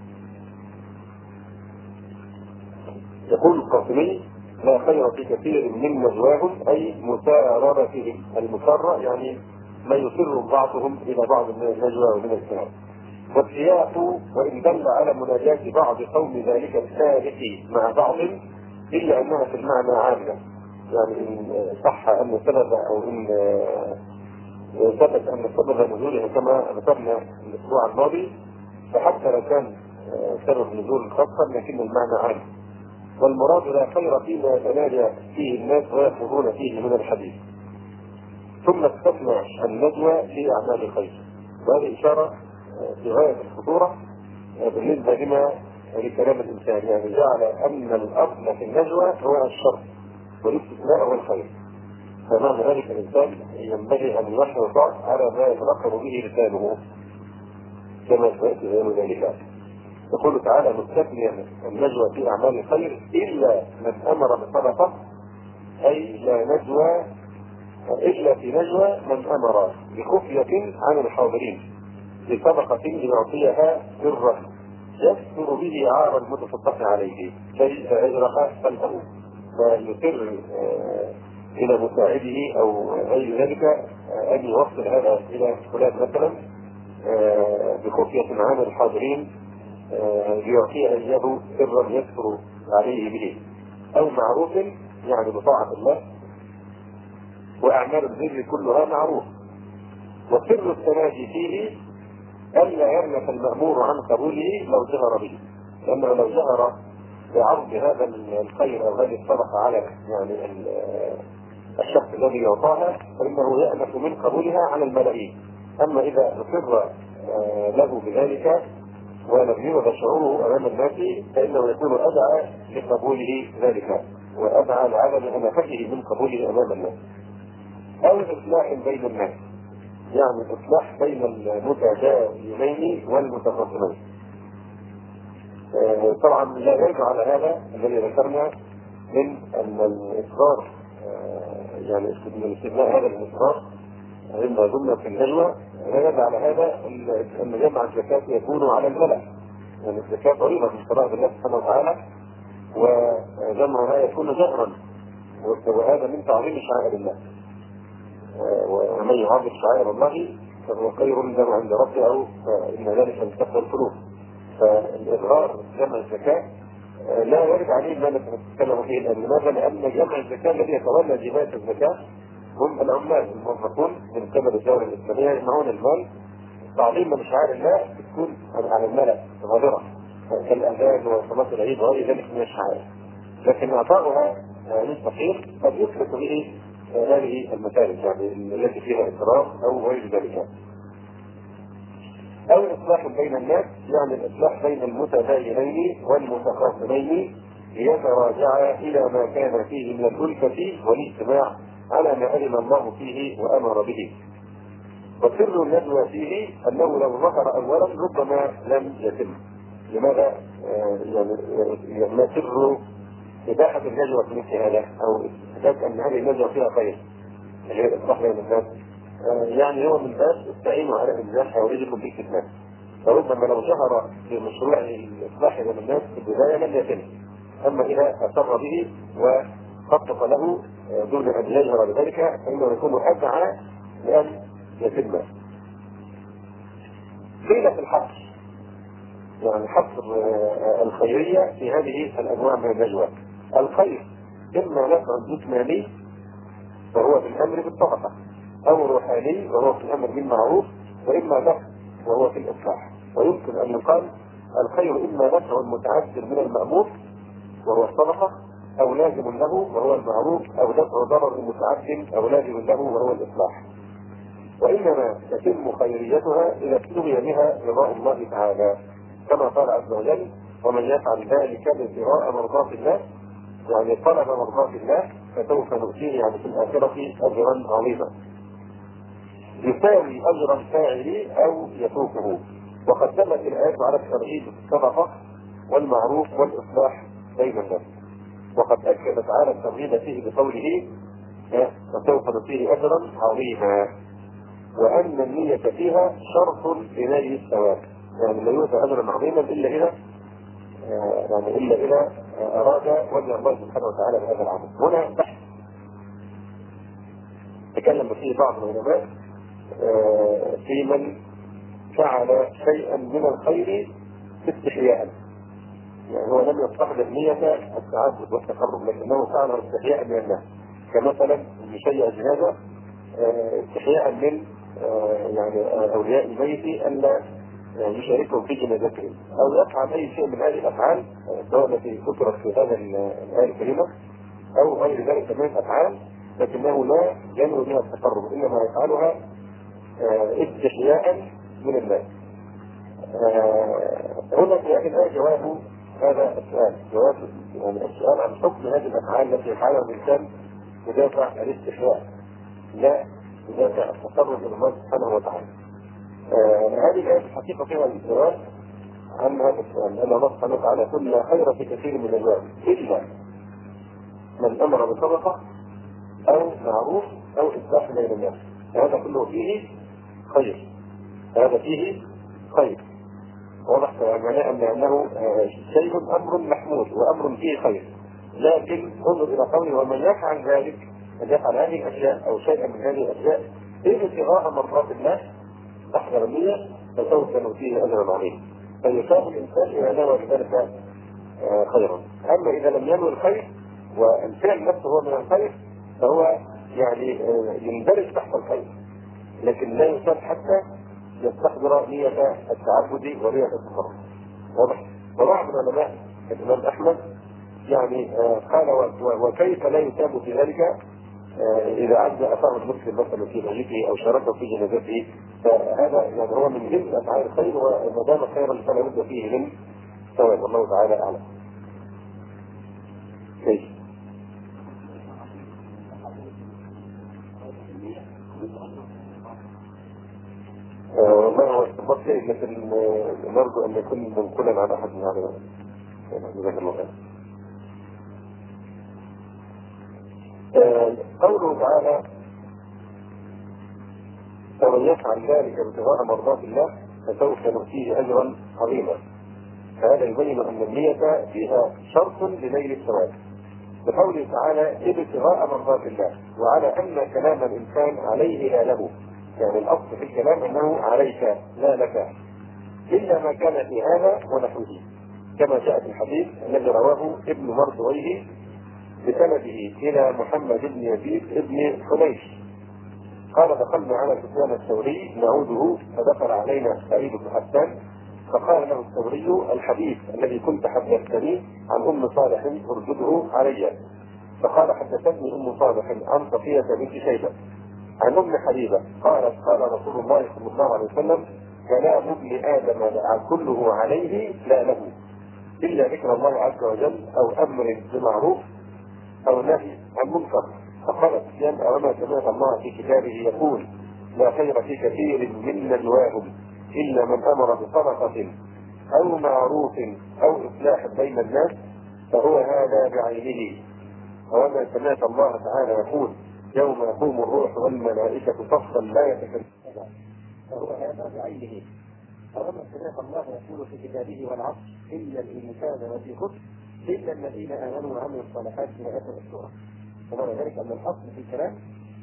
يقول القاسمي لا خير في كثير من نجواهم أي مساررتهم، المسارة يعني ما يسر بعضهم إلى بعض من النجوى ومن الكلام. والسياق وإن دل على مناجاة بعض قوم ذلك السابق مع بعض إلا أنها في المعنى عامة، يعني إن صح أن سبب أو إن ثبت أن سبب نزوله كما ذكرنا الأسبوع الماضي، فحتى لو كان سبب نزول خاصا لكن المعنى عام. والمراد لا خير فيما يتناجى فيه الناس ويأخذون فيه من الحديث. ثم استثنى النجوى في أعمال الخير، وهذه إشارة في غاية الخطورة بالنسبة لما لكلام الإنسان، يعني جعل أن الأصل في النجوى هو الشر والاستثناء هو الخير. فمعنى ذلك الإنسان ينبغي أن يحرص على ما يتلقب به لسانه كما سيأتي بيان ذلك. يقول تعالى مستثنيا النجوى في أعمال الخير إلا من أمر بالصدقة، أي لا نجوى إلا في نجوى من أمر بخفية عن الحاضرين بصدقة يعطيها سرا يستر به عار المتصدق عليه كي يجرح قلبه، فيسر إلى مساعده أو غير ذلك أن يوصل هذا إلى فلان مثلا بخفية عن الحاضرين ليعطيها إياه سرا يستر عليه به، أو معروف يعني بطاعة الله. وأعمال البر كلها معروف. وسر التناجي فيه ألا يرنف المأمور عن قبوله لو جهر به، لأنه لو جهر بعرض هذا الخير أو هذه الصدقة على يعني الشخص الذي يعطاها فإنه يأنف من قبولها على الملايين. أما إذا أصر له بذلك ولم يوجد شعوره أمام الناس فإنه يكون أدعى لقبوله ذلك وأدعى لعدم أنفته من قبوله أمام الناس. أو إصلاح بين الناس، يعني إصلاح بين المتداينين والمتخاصمين. طبعا لا يرجع على هذا الذي ذكرنا من أن الإصرار يعني من استثناء هذا الإصرار مما ضمن في النجوى لا يرجع على هذا أن جمع الزكاة يكون على الملأ، يعني الزكاة طريقة من شرائع الله سبحانه وتعالى وجمعها يكون جهرا، وهذا من تعظيم شعائر الله. ومن يعظم شعائر الله فهو خير له عند ربه أو إن ذلك من تقوى القلوب. فالإظهار جمع الزكاة لا يرد عليه ما نتكلم فيه الآن. لماذا؟ لأن جمع الزكاة الذي يتولى جماعة الزكاة هم العمال الموظفون من قبل الدولة الإسلامية يجمعون المال تعظيما لشعائر الله بتكون على الملأ ظاهرة كالأذان وصلاة العيد وغير ذلك من الشعائر، لكن إعطاؤها للفقير قد يفلت به هذه المسائل يعني التي فيها إسراف أو غير ذلك. أو الإصلاح بين الناس، يعني الإصلاح بين المتداينين والمتخاصمين ليتراجعا إلى ما كان فيه من الألفة والاجتماع على ما أذن الله فيه وأمر به. وسر النجوى فيه أنه لو ظهر أولا ربما لم يتم. لماذا؟ يعني ما سر إباحة النجوى في مثل هذا أو إثبات أن هذه النجوى فيها خير غير الإصلاح بين الناس؟ يعني هو من باب استعينوا على النجاح ويجب بالكتمان. فربما لو جهر بمشروع الإصلاح بين الناس في البداية لم يتم، أما إذا أسر به وخطط له دون أن يجهر بذلك فإنه يكون أسعى لأن يتم. قيل في الحصر، يعني حصر الخيرية في هذه الأنواع من النجوى. الخير إما نفع جسماني وهو في الأمر بالصدقة، أو روحاني وهو في الأمر بالمعروف، وإما نفع وهو في الإصلاح. ويمكن أن يقال الخير إما نفع متعذر من المأمور وهو الصدقة، أو لازم له وهو المعروف، أو دفع ضرر متعذر أو لازم له وهو الإصلاح. وإنما تتم خيريتها إذا ابتغي بها رضاء الله تعالى كما قال عز وجل ومن يفعل ذلك ابتغاء مرضات الله يعني طلب مرضاة الله فسوف نؤتيه يعني في الآخرة أجرا عظيما يساوي أجر الفاعل أو يفوقه. وقد دلت الآيات على الترغيب في الصدقة والمعروف والإصلاح بين الناس. وقد أكد تعالى الترغيب فيه بقوله فسوف نؤتيه أجرا عظيما، وأن النية فيها شرط لنيل الثواب، يعني لا يؤتى أجرا عظيما إلا إذا أراد وجه الله سبحانه وتعالى بهذا العمل. هنا بحث تكلم فيه بعض العلماء في من فعل شيئا من الخير استحياء، يعني هو لم يستحضر نية التعبد والتقرب لكنه فعل استحياء من الناس، كمثلا يشيع جنازة استحياء من يعني أولياء البيت أن يشاركهم في جنازتهم، أو يفعل أي شيء من هذه الأفعال سواء التي ذكرت في هذا الآية الكريمة أو غير ذلك من الأفعال، لكنه لا ينوي بها التقرب إنما يفعلها استحياء من الناس. هنا في هذه الآية جواب هذا السؤال، جواب يعني السؤال عن حكم هذه الأفعال التي يفعلها الإنسان بدافع الاستحياء لا بدافع التقرب إلى الله سبحانه وتعالى. هذه الآية الحقيقة فيها الجواب عن هذا السؤال، أن الله سبحانه وتعالى كل لا خير في كثير من الأبواب إلا من أمر بصدقة أو معروف أو إصلاح بين الناس، هذا كله فيه خير، هذا فيه خير واضح. معناه أنه شيء أمر محمود وأمر فيه خير، لكن انظر إلى قوله ومن يفعل ذلك، من يفعل هذه الأشياء أو شيئا من هذه الأشياء ابتغاء مرضات الله تحضر النية فسوف نؤتيه أجرا عظيما، فيثاب الإنسان إذا نوى بذلك خيرا. أما إذا لم ينوي الخير والفعل نفسه هو من الخير فهو يعني يندرج تحت الخير، لكن لا يثاب حتى يستحضر نية التعبد ونية التقرب واضح. وبعض العلماء الإمام أحمد يعني قال وكيف لا يثاب في ذلك إذا عز أثار المسلم مثلا في ميته أو شاركه في جنازته، فهذا يعني هو من جنس أفعال الخير، وما دام خيرا فلا بد فيه من ثواب، والله تعالى أعلم. كيف؟ والله هو استنباط شيء، لكن نرجو أن يكون منقولا عن أحد من هذا. جزاك الله خير. قوله تعالى ومن يفعل ذلك ابتغاء مرضات الله فسوف نؤتيه أجرا عظيما، فهذا يبين أن النية فيها شرط لنيل الثواب. بقوله تعالى ابتغاء مرضات الله، وعلى أن كلام الإنسان عليه لا له، يعني الأصل في الكلام أنه عليك لا لك، إلا ما كان في هذا ونحوه، كما جاء في الحديث الذي رواه ابن مردويه بسنده إلى محمد بن يزيد بن حنيش قال دخلنا على سفيان الثوري نعوده فدخل علينا سعيد بن حسان فقال له الثوري الحديث الذي كنت حدثتني عن أم صالح ارجده علي، فقال حدثتني أم صالح عن صفية بنت شيبة عن أم حبيبة قالت قال رسول الله صلى الله عليه وسلم كلام ابن آدم كله عليه لا له إلا ذكر الله عز وجل أو أمر بمعروف أو نهي عن منكر. فقالت سفيان أوما سمعت الله في كتابه يقول لا خير في كثير من نجواهم إلا من أمر بصدقة أو معروف أو إصلاح بين الناس فهو هذا بعينه. وما سمعت الله تعالى يقول يوم يقوم الروح والملائكة صفا لا يتكلمون فهو هذا بعينه. وما سمعت الله يقول في كتابه والعصر إلا الإنسان لفي خسر إلا الذين آمنوا وعملوا الصالحات في آخر السورة. ومعنى ذلك أن الأصل في الكلام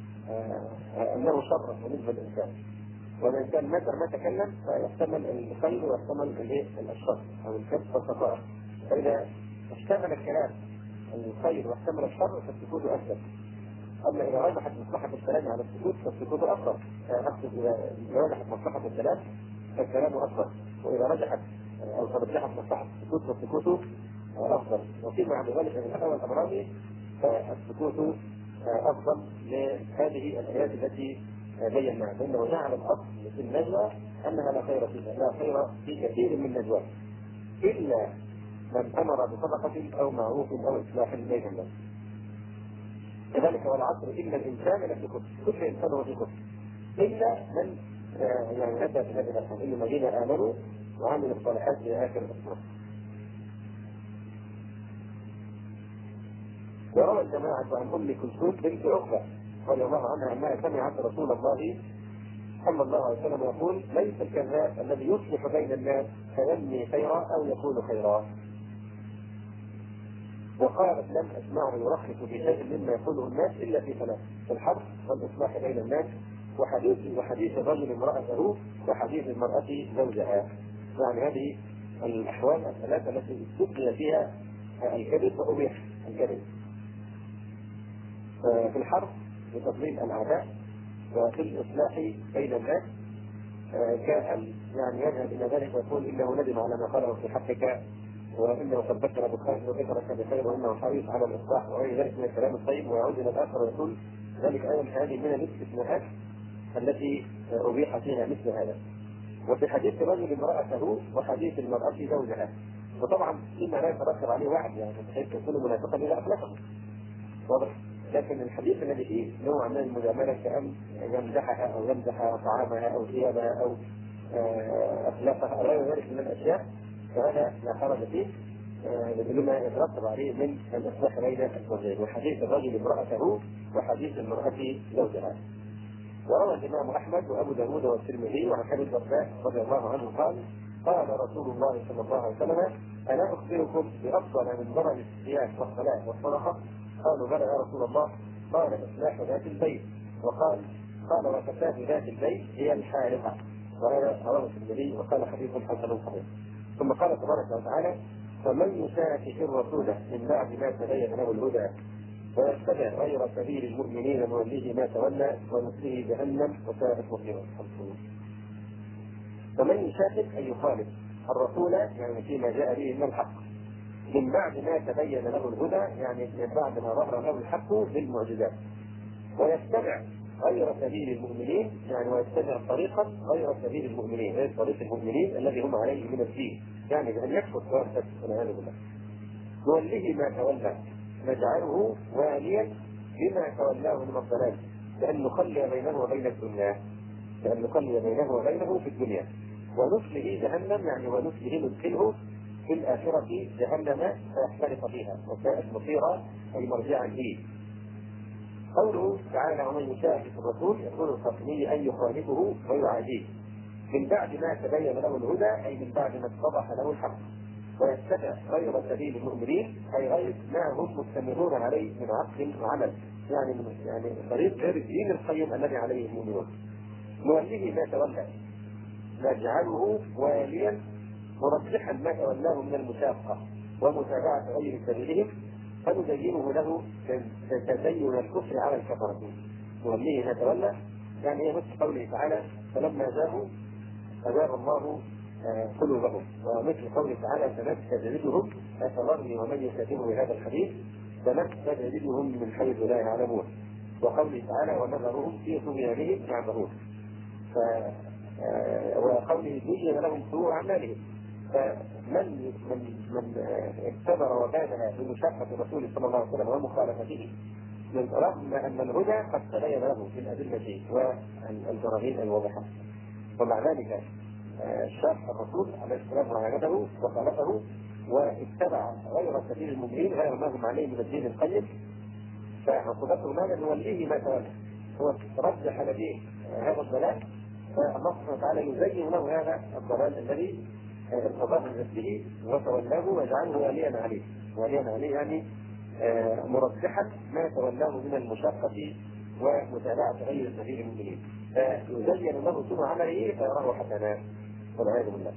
أنه شر بالنسبة للإنسان، والإنسان متى ما تكلم فيحتمل الخير ويحتمل الشر أو الكذب والخطأ، فإذا اشتمل الكلام الخير واحتمل الشر فالسكوت أكثر. أما إذا رجحت مصلحة الكلام على السكوت فالسكوت أكثر، أقصد إذا رجحت مصلحة الكلام فالكلام أكثر، وإذا رجحت أو ترجحت مصلحة السكوت فالسكوت أفضل. وفيما عند ذلك من الأول الأمراني فالسكوت أفضل لهذه الآيات التي بيناها، فإنه جعل الأصل في النجوى أنها لا خير فيها، لا خير في كثير من النجوى إلا من امر بصدقه او معروف او اصلاح بين الناس. كذلك والعصر ان الانسان لفي خسر، كل انسان هو في خسر الا من يعني اتى بالذين امنوا، الا الذين امنوا وعملوا الصالحات في اخر الاسبوع. وروى الجماعه عن ام كلثوم بنت عقبه رضي الله عنها انها سمعت رسول الله صلى الله عليه وسلم يقول: ليس الكذاب الذي يصلح بين الناس فينمي خيرا او يقول خيرا. وقالت: لم اسمعه يرخص في شيء مما يقوله الناس الا في ثلاث: في الحرب والاصلاح بين الناس وحديث الرجل امراته وحديث المراه زوجها. يعني هذه الاحوال الثلاثه التي استثني فيها الكذب وابيح الكذب. في الحرب لتضليل الاعداء، وفي الاصلاح بين الناس كان يعني يذهب الى ذلك ويقول انه ندم على ما قاله في حقك وانه قد ذكر بالخير وذكرك بخير وانه حريص على الاصلاح وغير ذلك من الكلام الطيب، ويعود الى الاخر ويقول ذلك ايضا هذه من الاستثناءات التي ابيح فيها مثل هذا. وفي حديث الرجل امراته وحديث المراه زوجها، وطبعا فيما لا يترتب عليه وعد، يعني بحيث يكون منافقا الى اخلاقه واضح. لكن الحديث الذي فيه نوع من المجامله كأن يمدحها او يمدح طعامها او ثيابها او اخلاقها او غير ذلك من الاشياء، فهذا لا حرج فيه لما يترتب عليه من الاصلاح بين الزوجين. وحديث الرجل امراته وحديث المراه زوجها. وروى الامام احمد وابو داود والترمذي وعن ابي الدرداء رضي الله عنه قال: قال رسول الله صلى الله عليه وسلم: الا اخبركم بافضل من درجه الصيام والصلاه والصدقه؟ قالوا: بلى يا رسول الله. قال: اصلاح ذات البيت. وقال وكفاه ذات البيت هي الحارقه. وهذا رواه الترمذي وقال حديث حسن صحيح. ثم قال تبارك وتعالى: فمن يشاكك الرسول من بعد ما تبين له الهدى ويتبع غير سبيل المؤمنين نوليه ما تولى ونصله جهنم وساءت مصيرا. فمن يشاكك اي يخالف الرسول يعني فيما جاء به من الحق من بعد ما تبين له الهدى، يعني من بعد ما ظهر له الحق بالمعجزات، ويتبع غير سبيل المؤمنين، يعني ويتبع طريقا غير سبيل المؤمنين، غير طريق المؤمنين الذي هم عليه من الدين، يعني بان يكفر ويرتد والعياذ بالله، نوليه ما تولى نجعله واليا بما تولاه من الضلال، لان نخلي بينه وبين الدنيا، لان نخلي بينه وبينه في الدنيا، ونصله جهنم، يعني ونصله ندخله في الآخرة جهنم فيحترق فيها وساءت مصيرا أي مرجعا ليه. قوله تعالى: ومن يشاكك الرسول يكون الخصمي أن يخالفه ويعاديه من بعد ما تبين له الهدى، أي من بعد ما اتضح له الحق، ويتبع غير سبيل المؤمنين أي غير ما هم مستمرون عليه من عقل وعمل، يعني طريق غير الدين القيم الذي عليه المؤمنون. نوليه ما تولى نجعله واليا مرجحا ما تولاه من المشاقة ومتابعة غير سبيلهم فنزينه له كتزين الكفر على الكفرة. نوليه ما تولى يعني هي مثل قوله تعالى: فلما زاغوا أزاغ الله قلوبهم، ومثل قوله تعالى: سنستدرجهم أفضلني ومن يستدر بهذا الحديث سنستدرجهم من حيث لا يعلمون، وقوله تعالى: ونذرهم في طغيانهم يعمهون، وقوله زين لهم سوء أعمالهم. فمن اعتبر وبادها بمشاقة الرسول صلى الله عليه وسلم ومخالفته رغم أن الهدى قد تبين له في الأدلة والبراهين الواضحة، ومع ذلك شاق الرسول عليه السلام وعانده وخالفه واتبع غير سبيل المؤمنين غير ما هم عليه من الدين القيم، فعقوبته ماذا؟ نوليه ما تولى، هو رجح لديه هذا الضلال، فالله سبحانه وتعالى يزين له هذا الضلال الذي ارتضاه من نفسه وتولاه ويجعله واليا عليه يعني مرجحا ما تولاه من المشقة ومتابعة غير سبيل المؤمنين، فيزين له سوء عمله فيراه حسنا والعياذ بالله.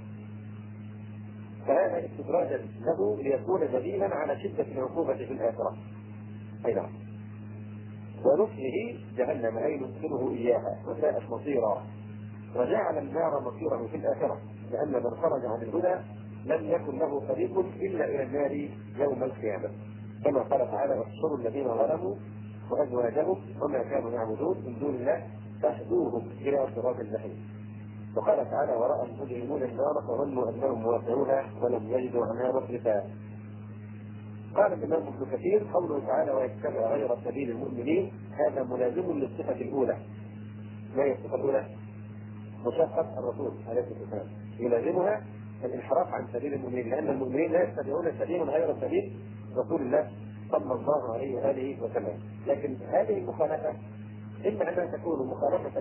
فهذا استدراجا له ليكون دليلا على شدة العقوبة في الآخرة. أي نعم. ونصله جهنم أي ندخله إياها وساءت مصيرا، وجعل النار مصيره في الآخرة، لأن من خرج عن الهدى لم يكن له طريق إلا إلى النار يوم القيامة، كما قال تعالى: واحشروا الذين ظلموا وأزواجهم وما كانوا يعبدون من دون الله فاهدوهم إلى صراط الجحيم. وقال تعالى: ورأى المجرمون النار فظنوا أنهم مواقعوها ولم يجدوا عنها مصرفا. قال الإمام ابن كثير: قوله تعالى: ويتبع غير سبيل المؤمنين، هذا ملازم للصفة الأولى. ما هي الصفة الأولى؟ مشقة الرسول عليه الصلاة والسلام، يلازمها الانحراف عن سبيل المؤمنين، لأن المؤمنين لا يتبعون سبيلا غير سبيل رسول الله صلى الله عليه وآله وسلم. لكن هذه المخالفة إما أنها تكون مخالفة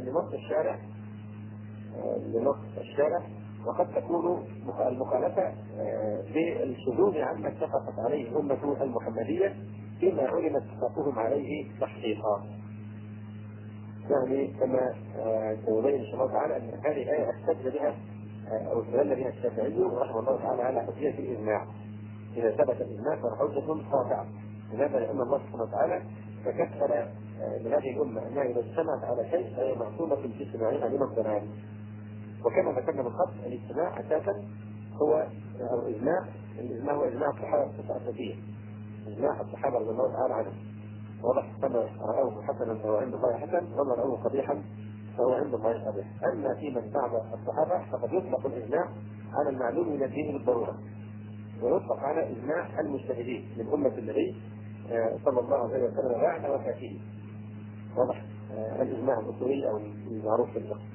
لنص الشارع، وقد تكون المخالفة بالشذوذ عما اتفقت عليه الأمة المحمدية فيما علم اتفاقهم عليه تحقيقا. يعني كما سيبين ان شاء الله تعالى ان هذه الايه احتج بها او استدل بها الشافعي رحمه الله تعالى على حجيه الاجماع. اذا ثبت الاجماع فحجه قاطعه. لماذا؟ لان الله سبحانه وتعالى تكفل لهذه الامه انها اذا اجتمعت على شيء فهي معصومه في اجتماعها من الضلال. وكما ذكرنا من قبل، الاجتماع اساسا هو الاجماع هو اجماع الصحابه الاساسيه، اجماع الصحابه رضي الله تعالى عنهم. واضح؟ كما رأوه حسنا فهو عند الله حسن، وما رأوه قبيحا فهو عند الله قبيح. أما في من بعد الصحابة فقد يطلق الإجماع على المعلوم من الدين بالضرورة، ويطلق على إجماع المجتهدين من أمة النبي صلى الله عليه وسلم بعد وفاته. واضح؟ الإجماع الأصولي أو المعروف في الفقه.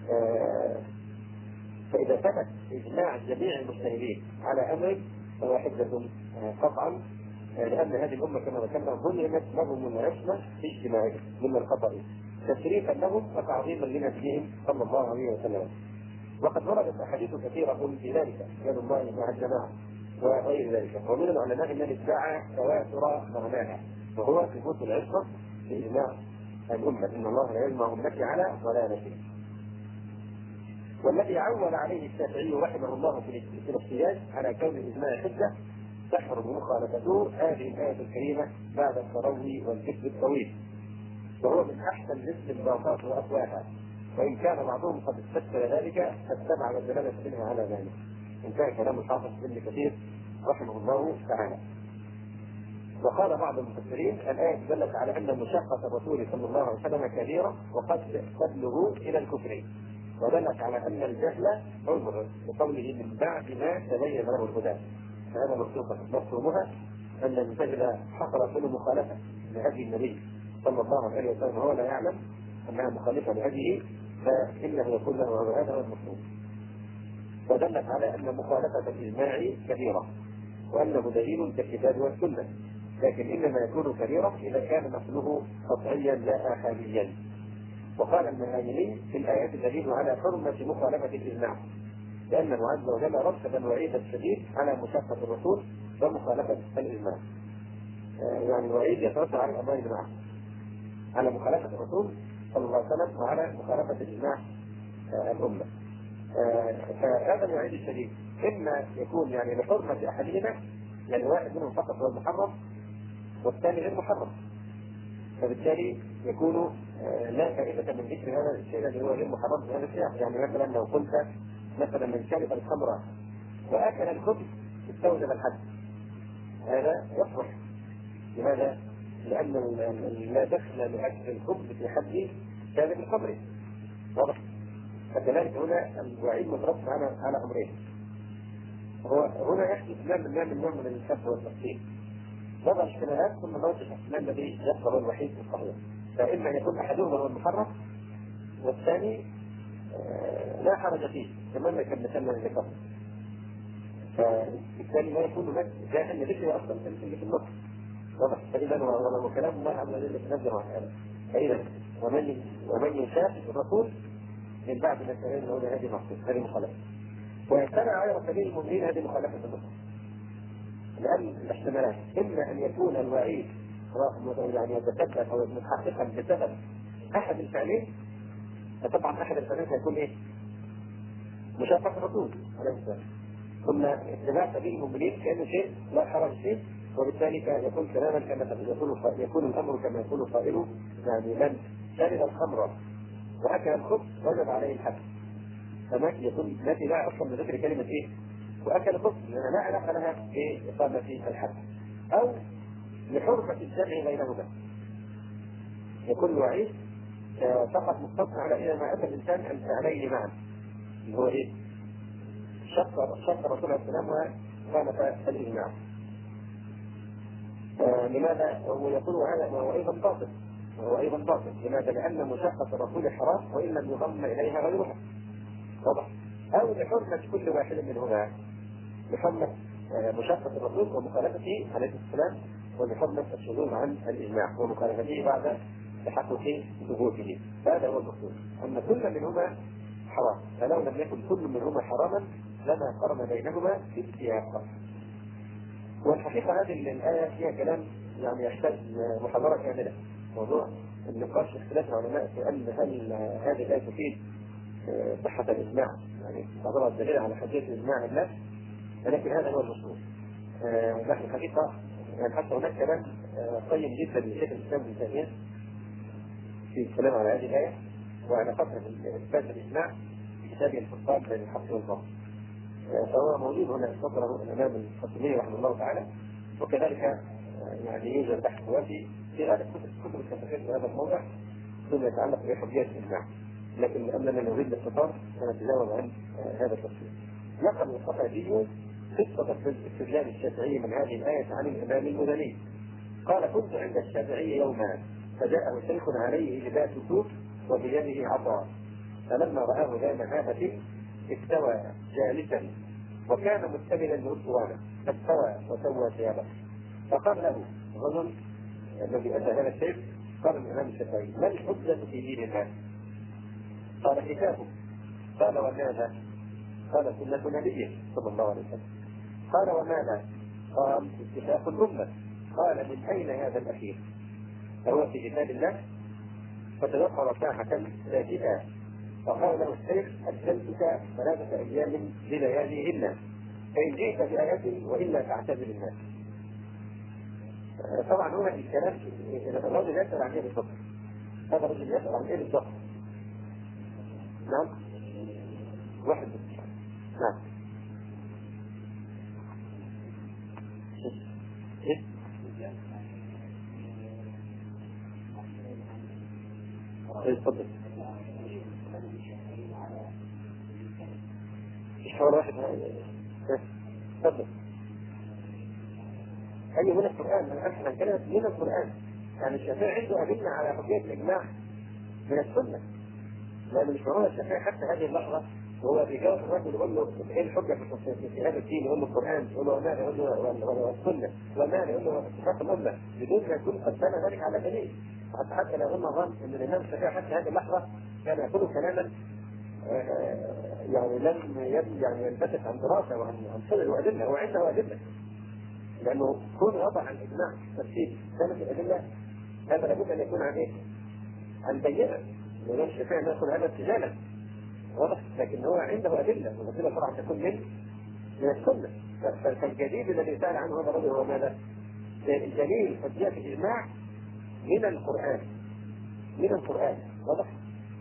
فإذا ثبت إجماع جميع المجتهدين على أمر فهو حجة قطعا، لأن هذه الأمة كما ذكرنا ظلمت لهم العصمة في اجتماعهم من الخطأ تشريفا لهم وتعظيما لنبيهم صلى الله عليه وسلم. وقد وردت أحاديث كثيرة في ذلك، يد الله مع الجماعة وغير ذلك. ومن العلماء من ادعى تواتر معناها، وهو ثبوت العصمة في إجماع الأمة، إن الله لا يجمع أمتي على ضلالته. والذي عول عليه الشافعي رحمه الله في الاحتجاج على كون الإجماع حجة تحرم مخالفته هذه الآية الكريمة بعد التروي والذكر الطويل، وهو من أحسن الاستنباطات وأقواها، وإن كان بعضهم قد استفسر ذلك فاتبع الدلالة منها على ذلك. انتهى كلام الحافظ ابن كثير رحمه الله تعالى. وقال بعض المفسرين: الآية دلت على أن مشقة الرسول صلى الله عليه وسلم كبيرة وقد تبلغ إلى الكفر، ودلت على أن الجهل عذر بقوله من بعد ما تبين له الهدى. فهذا مفهومها أن الجهل حصل كل مخالفة لهدي النبي صلى الله عليه وسلم وهو لا يعلم أنها مخالفة لهديه، فإنه يكون له هذا المفهوم. ودلت على أن مخالفة الإجماع كبيرة، وأنه دليل كالكتاب والسنة، لكن إنما يكون كبيرا إذا كان نقله قطعيا لا آحاديا. وقال المهاجرين في الآيات دليل على حرمة مخالفة الإجماع، لأنه عز وجل رتب الوعيد الشديد على مشقة الرسول ومخالفة الإجماع. يعني الوعيد يترتب على الأمرين معه، على مخالفة الرسول صلى الله عليه وسلم وعلى مخالفة الإجماع الأمة. فهذا الوعيد الشديد إما يكون يعني لحرمة أحدهما، يعني واحد منهم فقط هو المحرم والثاني غير محرم، فبالتالي يكون لا فائدة من ذكر هذا الشيء الذي هو غير محرم في هذا السياق. يعني مثلا لو قلت مثلا من شرب الخمر وأكل الخبز استوجب الحد، هذا يصلح. لماذا؟ لأن لا دخل لأكل الخبز في حد شارب الخمر. واضح؟ فكذلك هنا الوعيد مترتب على أمرين. هو هنا يحدث نوع من الشك والتفصيل، وضع اشتباهات ثم نوضح ما الذي يبقى الوحيد في الصحيح. فإما يكون أحدهما هو المحرم والثاني لا حرج فيه، كما كان مثلا ذكر. فبالتالي لا يكون هناك جاهل لذكر أصلا في النص. واضح؟ فإذا ولو كلام الله عز وجل يتنزل عن هذا. فإذا ومن يشاقق الرسول من بعد ما تبين له هذه مخصوص، هذه مخالفة. ويتبع غير سبيل المؤمنين، هذه مخالفة النص. لأن الاحتمالات إما أن يكون الوعيد يعني يتسبب أو متحققا بسبب أحد الفعلين، فطبعا أحد الفعلين سيكون إيه؟ مشاقة الرسول عليه السلام. ثم اتباع سبيل المؤمنين كأنه شيء لا حرج فيه، وبالتالي يكون كلاما كما يكون الأمر كما يكون قائله، يعني من شرب الخمر وأكل الخبز وجب عليه الحد. فما يكون ما في داعي أصلا لذكر كلمة إيه؟ وأكل خبز، لأنها لا علاقة لها بإقامة الحد، أو لحرمة الجمع بينهما. يكون الوعيد فقط مقتصر على إذا ما أتى الإنسان الفعلين معا، اللي هو ايه؟ شق الرسول عليه السلام وخالف الاجماع. لماذا؟ هو يقول هذا وهو ايضا باطل، لماذا؟ لان مشقه الرسول حرام وان لم يضم اليها غيرها. واضح؟ او لحرمه كل واحد منهما، لحرمه مشقه الرسول ومخالفته عليه السلام، ولحرمه الشذوذ عن الاجماع ومخالفته بعد تحقق ثبوته. هذا هو المقصود، ان كل منهما حرام، فلو لم يكن كل منهما حراما لما قرن بينهما في السياق. والحقيقه هذه الايه فيها كلام يعني يحتاج محاضره كامله، موضوع النقاش اختلاف العلماء في ان هل هذه الايه تفيد صحه الاجماع، يعني تعتبر دليل على حجيه الاجماع ام لا، ولكن هذا هو المقصود. لكن الحقيقه يعني حتى هناك كلام قيم جدا لشيخ الاسلام ابن تيميه في الكلام على هذه الايه وعلاقتها باثبات الاجماع في كتابه الفرقان بين الحق والباطل. فهو موجود هنا فضله الامام القاسمي رحمه الله تعالى، وكذلك يعني يوجد بحث وافي في غالب كتب التفاسير في هذا الموضوع ثم يتعلق بحجيات الاجماع، لكن لاننا نريد الاختصار سنتجاوز عن هذا التفسير. نقل الخطابي قصه استدلال الشافعي من هذه الايه عن الامام المدني. قال: كنت عند الشافعي يوما فجاءه شيخ عليه لباس سوء وبيده عصا، فلما رآه ذا مهابة استوى جالسا وكان مستملا لأسوانه فاستوى وسوى ثيابه. فقال له الرجل الذي أتى هذا الشيخ، قال الإمام الشافعي: ما الحجة في دين الله؟ قال: كتابه. قال: وماذا؟ قال: سنة نبيه صلى الله عليه وسلم. قال: وماذا؟ قال: اتفاق الأمة. قال: من أين هذا الأخير؟ فهو في كتاب الله. فتوقر ساعة ساكتا، فقال له الشيخ: أجلتك 3 أيام بلياليهن، فإن جئت بآيات وإلا تعتذر الناس. طبعا هنا الكلام الرجل يسأل عن ايه بالضبط؟ هذا الرجل يسأل عن ايه بالضبط؟ نعم؟ واحد بس. نعم. ايه؟ تفضل. مش حوار واحد. تفضل. أي من القرآن، من أحسن كلمة من القرآن. يعني الشافعي عنده أدلة على حجية الإجماع من السنة، لأن مش معقول الشافعي حتى هذه اللحظة وهو بيجاوب الرجل يقول له إيه الحجة في هذا الدين؟ يقول له القرآن، يقول له وماذا؟ يقول له السنة، وماذا؟ يقول له اتفاق الأمة، بدون ما يكون قد بنى ذلك على دليل. حتى لو قلنا ظن أن الإمام الشافعي حتى هذه اللحظة كان يقول كلاما يعني لم يعني ينبثق عن دراسة وعن صدر وأدلة، هو عنده أدلة، لأنه كون وضع الإجماع ترتيب سنة الأدلة هذا لابد أن يكون عن إيه؟ عن بينة، الإمام الشافعي يأخذ هذا ارتجالا واضح، لكن هو عنده أدلة، والأدلة طبعا تكون من السنة. فالجديد الذي سأل عنه هذا الرجل هو ماذا؟ دليل حجية الإجماع من القرآن، واضح؟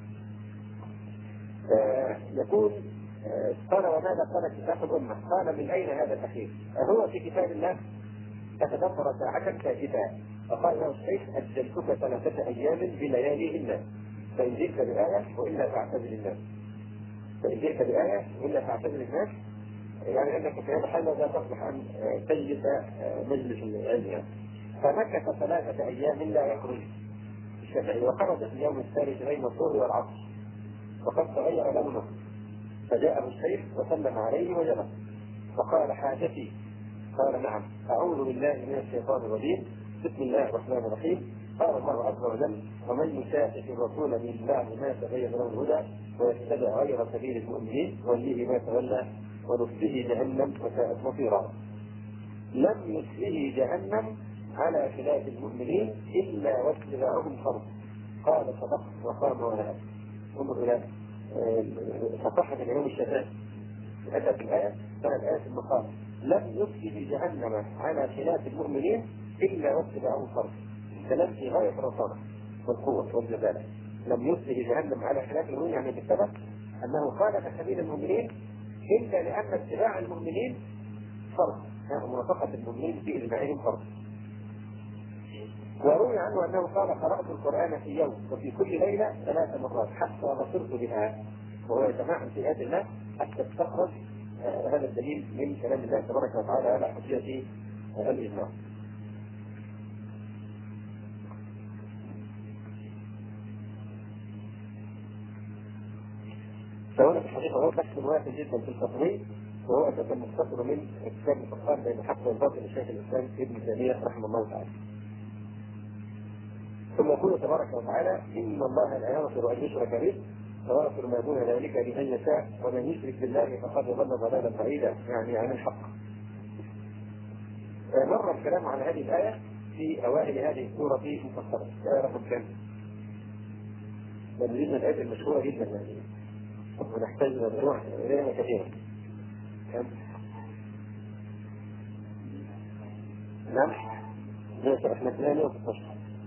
يقول قال: وماذا؟ قال: كتاب الأمة. قال: من أين هذا الأخير؟ هو في كتاب الله. فتدبر ساعة ساجدا، فقال له الشيخ: أجلتك 3 أيام بلياليهن، فإن جئت بآية وإلا تعتذر الناس. يعني أنك في هذا الحال لا تصلح أن تجلس مجلس العلم يعني. فمكث 3 أيام لا يخرج الشافعي، وخرج في اليوم الثالث بين الظهر والعصر وقد تغير لونه، فجاءه الشيخ وسلم عليه وجلس فقال: حاجتي؟ قال: نعم. أعوذ بالله من الشيطان الرجيم، بسم الله الرحمن الرحيم. قال الله عز وجل: ومن يشاقق الرسول من بعد ما تبين له الهدى ويتبع غير سبيل المؤمنين نوليه ما تولى ونصله جهنم وساءت مصيرا. لم يصله جهنم على خلاف المؤمنين إلا واتباعهم فرض. قال: صدقت وقام ونهى. انظر إلى صفحة الإمام الشافعي أتى في الآية ثلاث آيات المقام: لم يصله جهنم على خلاف المؤمنين إلا واتباعهم فرض. الكلام في غاية الرصانة والقوة والجبالة. لم يصله جهنم على خلاف المؤمنين، يعني بالسبب أنه خالف سبيل المؤمنين إلا لأن اتباع المؤمنين فرض، موافقة المؤمنين في إجماعهم فرض. وروي عنه أنه قال: قرأت القرآن في يوم وفي كل ليلة 3 مرات حتى بصرت بها. وهو يتمعن في آيات الله حتى تستخرج هذا الدليل من كلام الله تبارك وتعالى على حجية الإجماع. فهنا في الحقيقة هو بحث واحد جدا في التطبيق، وهو أساسا مختصر من كتاب الفرقان بين الحق والباطل للشيخ الإسلام ابن تيمية رحمه الله تعالى. ثم يقول تبارك وتعالى: إن الله لا يغفر أن يشرك به ويغفر ما دون ذلك لمن يشاء ومن يشرك بالله فقد ضل ضلالا بعيدا، يعني عن الحق. مر الكلام عن هذه الآية في أوائل هذه السورة مفصلة، الآية رقم كم؟ لأن من الآيات المشهورة جدا يعني ونحتاج نروح إليها كثيرا. كم؟ نعم؟ احنا 116.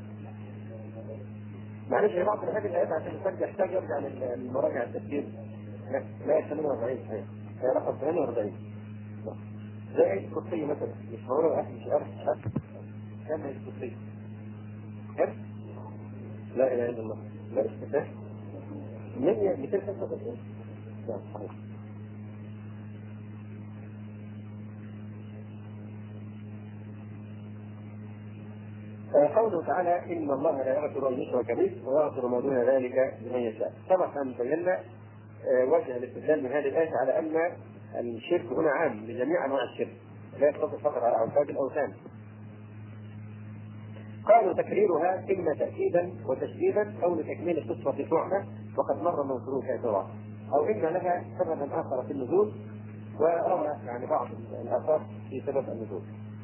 معلش يا بعض هذه الآيات عشان الفرد يحتاج يرجع للمراجع التفسير. لا 48 صحيح. هي رقم 48. زي عيد القدسية مثلا، مش هقوله أحد مش عارف كم عيد القدسية؟ كم؟ لا إله إلا الله. لا استفاء 235. لا صحيح. قوله تعالى: إن الله لا يغفر أن يشرك به ويغفر ما دون ذلك لمن يشاء. سبق أن بينا وجه الاستدلال من هذه الآية على أن الشرك هنا عام لجميع أنواع الشرك، لا يقتصر فقط على عباد الأوثان. قالوا تكريرها إما تأكيدا وتشديدا أو لتكميل القصة في طعمة وقد مر موضوع كثيرا، أو إن لها سببا آخر في النزول، وروى يعني بعض الآثار في سبب النزول.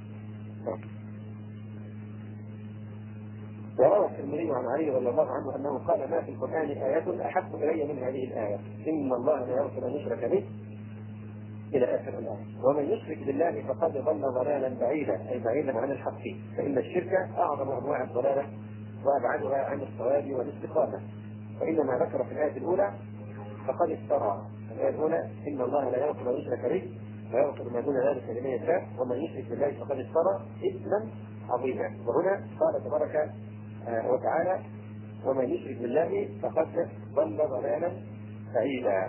وروى الترمذي عن علي رضي الله عنه أنه قال: ما في القرآن آيات أحب إلي من هذه الآية، إن الله لا يغفر أن يشرك به إلى آخر الآية، ومن يشرك بالله فقد ضل ضلالا بعيدا، أي بعيدا عن الحق، فإن الشرك أعظم أنواع الضلالة وأبعدها عن الصواب والاستقامة. وإنما ذكر في الآية الأولى فقد افترى، الآية الأولى: إن الله لا يغفر أن يشرك به ويغفر ما دون ذلك لمن يشاء ومن يشرك بالله فقد افترى إثما عظيما. وهنا قال تبارك وتعالى: ومن يشرك بالله فقد ضل ضلالا بعيدا.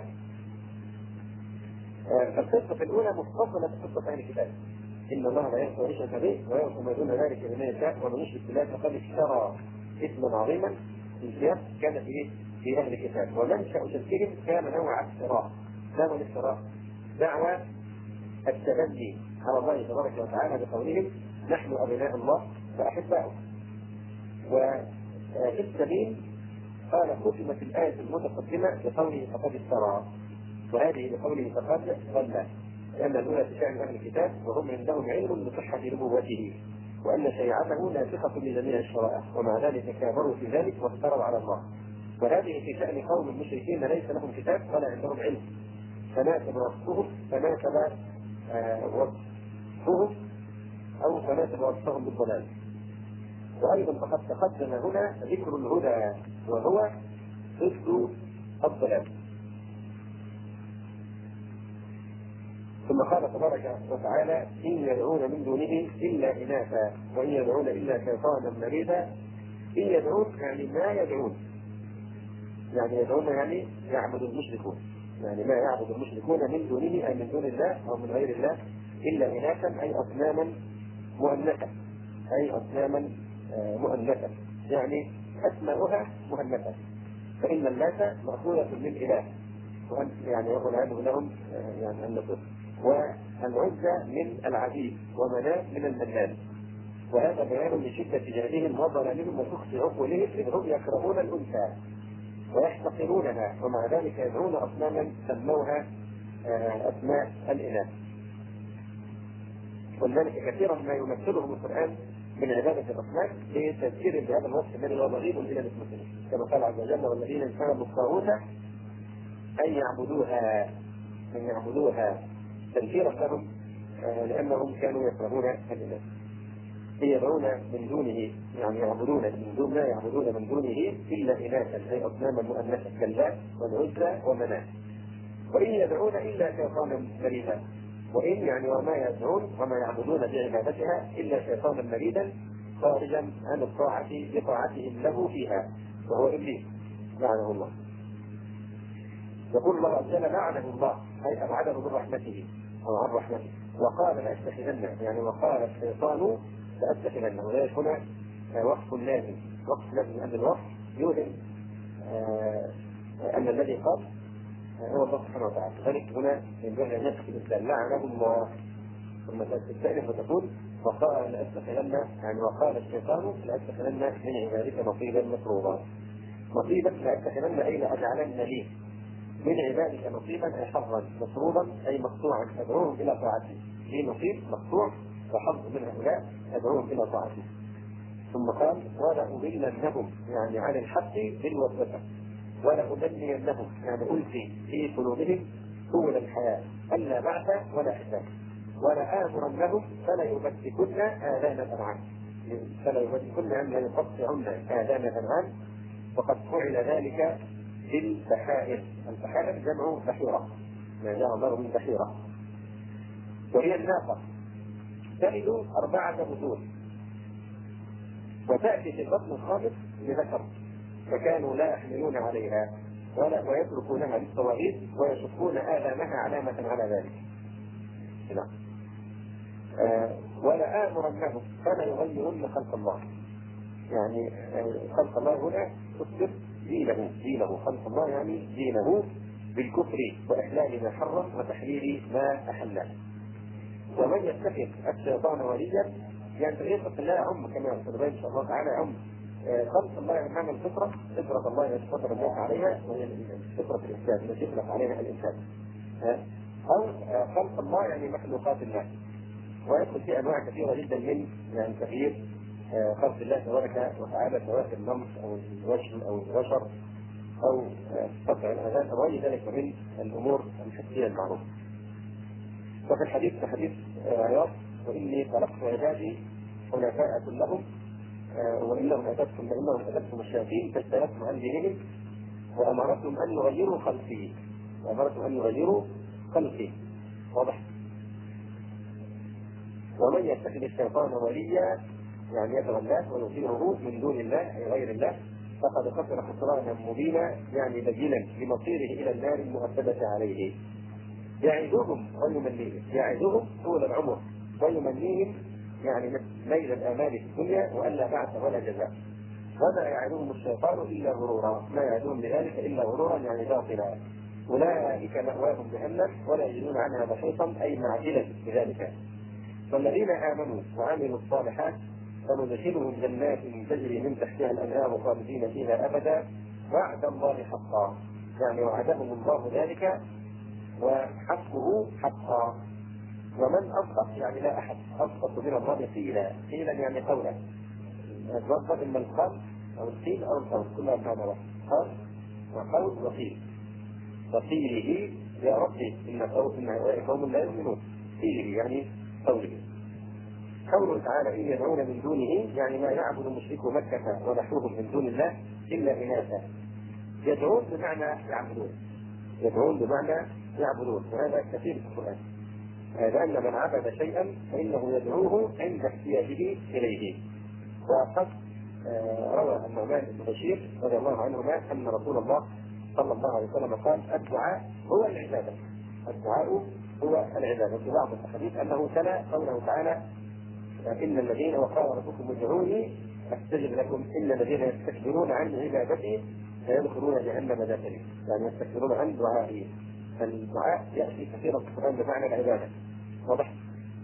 فالقصة الأولى مفصلة بقصة أهل الكتاب: إن الله لا يغفر أن يشرك به ويغفر ما دون ذلك لمن يشاء ومن يشرك بالله فقد افترى إثما عظيما. السياق كان في أهل الكتاب، ومنشأ شركهم كان نوع افتراء. ما هو الافتراء؟ دعوى التبني على الله تبارك وتعالى بقولهم: نحن أبناء الله فأحباؤه. وفي السبيل قال: ختمت الآية المتقدمة بقوله فقد افترى، وهذه بقوله فقد ضل، لأن الأولى تشأن أهل الكتاب وهم عندهم علم بصحة نبوته وأن شيعته ناسخة لجميع الشرائع، ومع ذلك كابروا في ذلك وافتروا على الله. وهذه في شأن قوم المشركين ليس لهم كتاب ولا عندهم علم، فناسب وصفهم أو فناسب وصفهم بالضلال. وأيضا فقد تقدم هنا ذكر الهدى وهو ضد الضلال. ثم قال تبارك وتعالى: إن يدعون من دونه إلا إناثا وإن يدعون إلا شيطانا مريدا. إن يدعون يعني ما يدعون، يعني يدعون يعني يعبد المشركون، يعني ما يعبد المشركون من دونه أي من دون الله أو من غير الله إلا إناثا أي أصناما مؤنثة، يعني أسماؤها مؤنثة. فإن اللات مأخوذة من إله يعني يقول عنه لهم يعني النصر، والعزى من العزيز ومناة من المنان. وهذا بيان لشدة جهلهم وضلالهم وسخط عقولهم، إذ هم يكرهون الأنثى ويحتقرونها، ومع ذلك يدعون أصناما سموها أسماء الإناث. ولذلك كثيرا ما يمثلهم القرآن من عبادة الأصنام لتذكير بهذا الوصف الذي هو ضريب إلى المسلمين، كما قال عز وجل: والذين اجتنبوا الطاغوت أن يعبدوها تذكيرا لهم لأنهم كانوا يكرهون الإناث. يدعون من دونه يعني يعبدون من دون ما يعبدون من دونه إلا إناثا أي أصناما مؤنثة كاللات والعزى ومناة. وإن يدعون إلا شيطانا مريدا، وإن يعني وما يدعون وما يعبدون بعبادتها إلا شيطانا مريدا خارجا عن الطاعة لطاعتهم له فيها، وهو إبليس لعنه الله. يقول الله عز وجل لعنه الله أي أبعده من رحمته أو عن رحمته، وقال لأتخذن يعني وقال الشيطان لأتخذن. ولذلك هنا وصف لازم، وصف لازم أن الوصف يوهم أن الذي قال هو الله سبحانه وتعالى. ذلك هنا ينبغي أن يدخل الإنسان لعنه الله، ثم تستأنف وتقول وقال لأتخذن يعني وقال الشيطان لأتخذن من عبادك نصيبا مفروضا. نصيبا لأتخذن أي لأجعلن لي من عبادك نصيبا أي حظا مفروضا أي مقطوعا أدعوهم إلى طاعتي. لي نصيب مقطوع وحظ من هؤلاء أدعوهم إلى طاعتي. ثم قال ولأضلنهم يعني عن الحق بالوسوسة، ولأمنينهم يعني ألقي في قلوبهم طول الحياة ألا بعث ولا حساب، ولآمرنهم فلا يمسكن آذان الأنعام، فلا يمسكن أن لا يقطعن آذان الأنعام. وقد فعل ذلك بالبحائر، البحائر جمع بحيرة ما جاء الله من بحيرة، وهي الناقة تلد 4 بطون وتأتي في البطن الخامس بذكر، فكانوا لا يحملون عليها ويتركونها للصواريخ ويشقون آلامها علامة على ذلك. نعم. ولآمرنهم فلا يغيرن خلق الله، يعني خلق الله هنا تثبت دينه خلق الله يعني دينه بالكفر وإحلال ما حرم وتحليل ما أحله. ومن يتخذ الشيطان وليا يعني تغيير خلق الله يعم كما سنبين إن شاء الله تعالى يعم خلق الله يعمل الفطرة، فطرة الله يتفطر الناس عليها وهي فطرة الإنسان التي يخلق عليها الإنسان، أو خلق الله يعني مخلوقات الله. ويدخل في أنواع كثيرة جدا من يعني تغيير خلق الله تبارك وتعالى سواء النمط أو الوجه أو البشر أو قطع الأذان أو غير ذلك من الأمور الحسية المعروفة. وفي الحديث في حديث عياض وإني خلقت عبادي حنفاء كلهم وإنهم أتتهم الشياطين فاجتنبتم عن دينهم وأمرتهم أن يغيروا خلقي واضح. ومن يتخذ الشيطان وليا يعني يتولاه ويطيعه من دون الله أي غير الله فقد خسر خسرانا مبينا يعني بجلا لمصيره إلى النار المؤبدة عليه. يعدهم ويمنيهم، يعدهم طول العمر ويمنيهم يعني ليل الآمال في الدنيا وألا بعث ولا جزاء. وما يعدهم الشيطان إلا غرورا، ما يعدهم بذلك إلا غرورا يعني باطلا. أولئك مأواهم جهنم ولا يجدون عنها محيطا أي معدلا بذلك. والذين آمنوا وعملوا الصالحات فندخلهم جنات تجري من تحتها الأنهار خالدين فيها أبدا وعد الله حقا، يعني وعدهم الله ذلك وحقه حقا. ومن أصدق يعني لا أحد أصدق من الله قيلا يعني قولا، الرد إما القول أو القيل أو القول كلها كان له قول وقول وقيل. وقيله يا ربي إن قوم لا يؤمنون، قيله يعني قوله. قوله تعالى إن يدعون من دونه يعني ما يعبد مشركو مكة ونحوهم من دون الله إلا إناثا. يدعون بمعنى يعبدون، يدعون بمعنى يعبدون، وهذا كثير في القرآن. لأن من عبد شيئا فإنه يدعوه عند احتياجه إليه. وقد روى النعمان بن بشير رضي الله عنهما أن رسول الله صلى الله عليه وسلم قال الدعاء هو العبادة، الدعاء هو العبادة. في بعض الحديث أنه تلا قوله تعالى إن الذين وقال ربكم ادعوني أستجب لكم إن الذين يستكبرون عن عبادتي سيدخلون جهنم داخلين، يعني يستكبرون عن دعائي. فالدعاء يأتي كثيرا في القرآن بمعنى العبادة واضح.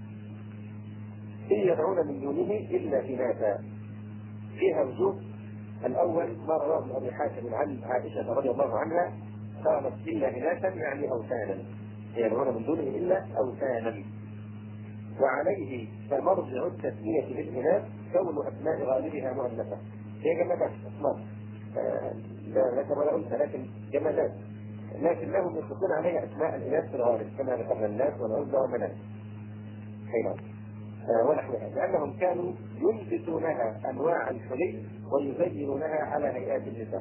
إن يدعون من دونه إلا إناثا فيها وجوه. الأول ما رواه أبي حاتم عن عائشة رضي الله عنها قالت إلا إناثا يعني أوثانا، يدعون من دونه إلا أوثانا. وعليه فمرجع التسمية بالإناث كون أسماء غالبها مؤنثة، هي جمادات أسماء لا ذكر ولا أنثى لكن جمادات، لكنهم يطلقون عليها أسماء الإناث في الغالب كما ذكرنا الناس والعزى ومنات حينها ونحوها، لأنهم كانوا ينبتونها أنواع الحلي ويزينونها على هيئات النساء.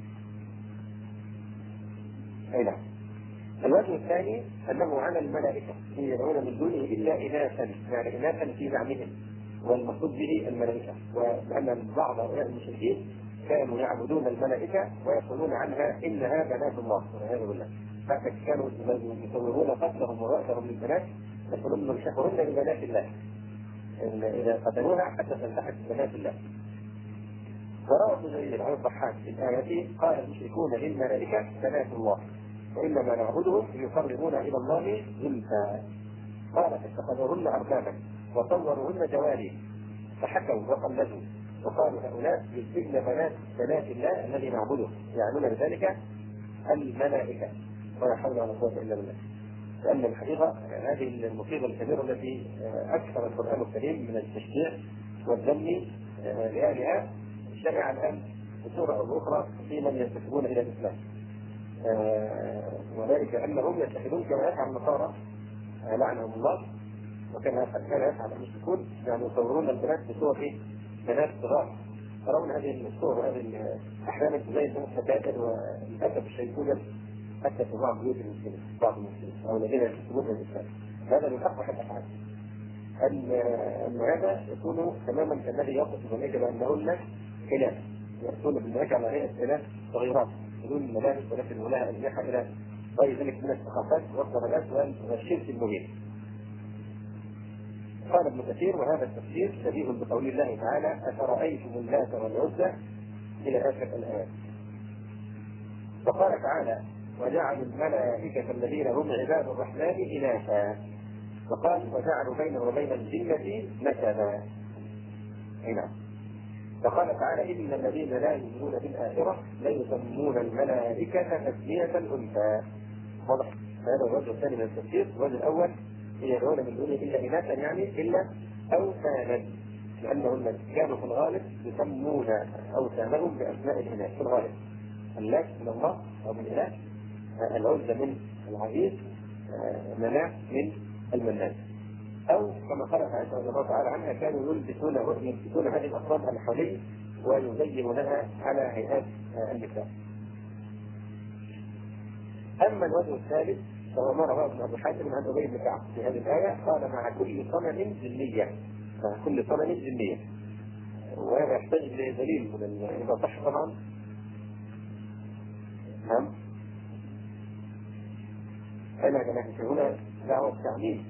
حينها. الوجه الثاني أنه على الملائكة يدعون من دونه إلا إناثا، يعني إناثا في زعمهم والمقصود به الملائكة، وأن بعض هؤلاء المشركين كانوا يعبدون الملائكة ويقولون عنها إنها بنات الله والعياذ بالله. حتى كانوا يصورون قتلهم ووأسهم للبنات يقولون يشهرون ببنات الله، إن إذا قتلوها حتى تلتحق ببنات الله. وروى ابن جرير عن الضحاك في الآية قال المشركون للملائكة بنات الله وإنما نعبدهم ليقربونا إلى الله زلفى، قال اتخذوهن أربابا وصوروهن جواري فحكوا وقلدوا وقالوا هؤلاء يشبهن بنات الله الذي نعبده، يعنون بذلك الملائكة. ولا حول ولا قوة إلا بالله. لأن الحقيقة هذه المصيبة الكبيرة التي أكثر القرآن الكريم من التشجيع والذم لأهلها شرع الآن بصورة أو أخرى في من ينتسبون إلى الإسلام، وذلك أنهم يتخذون كما يفعل النصارى لعنهم الله، وكما كان يفعل المشركون، يعني يصورون البنات بصور بنات صغار، ترون هذه الصور وهذه أحيانا تزين الفتاة، وللأسف الشيء يوجد حتى في بعض بيوت المسلمين، بعض المسلمين أو الذين ينتسبون إلى الإسلام. هذا من أقبح الأفعال. أن هذا يكون تماما كالذي يصف الملائكة بأنهن خلاف، يأتون بالملائكة على هيئة خلاف صغيرات بدون ملابس ولكن لها أجنحة إلى غير ذلك من الثقافات والضلالات والشرك المبين. قال ابن كثير وهذا التفسير شبيه بقول الله تعالى أفرأيتم اللات والعزى إلى آخر الآيات. وقال تعالى وجعلوا الملائكة الذين هم عباد الرحمن إناثا، وقال وجعلوا بينه وبين الجنة نسبا. نعم. وقال تعالى إن الذين لا يؤمنون بالآخرة لا يسمون الملائكة تسمية الأنثى. واضح؟ هذا الوجه الثاني من التفسير. الوجه الأول يدعون من دونه إلا إناثا يعني إلا أوثانا، لأنهم كانوا في الغالب يسمون أوثانهم بأسماء الإناث في الغالب. اللات من الله أو من إله، العزى من العزيز، مناع من المنان. أو كما قال عائشة رضي الله تعالى عنها كانوا يلبسون هذه الأصنام الحلي ويزينونها على هيئات النساء. أما الوجه الثالث فهو ما رواه ابن أبي حاتم عن أبي بن كعب في هذه الآية، قال مع كل صنم جنية، مع كل صنم جنية. وهذا يحتاج لدليل من إذا صح طبعا. نعم. أنا كما هنا دعوة تعليم.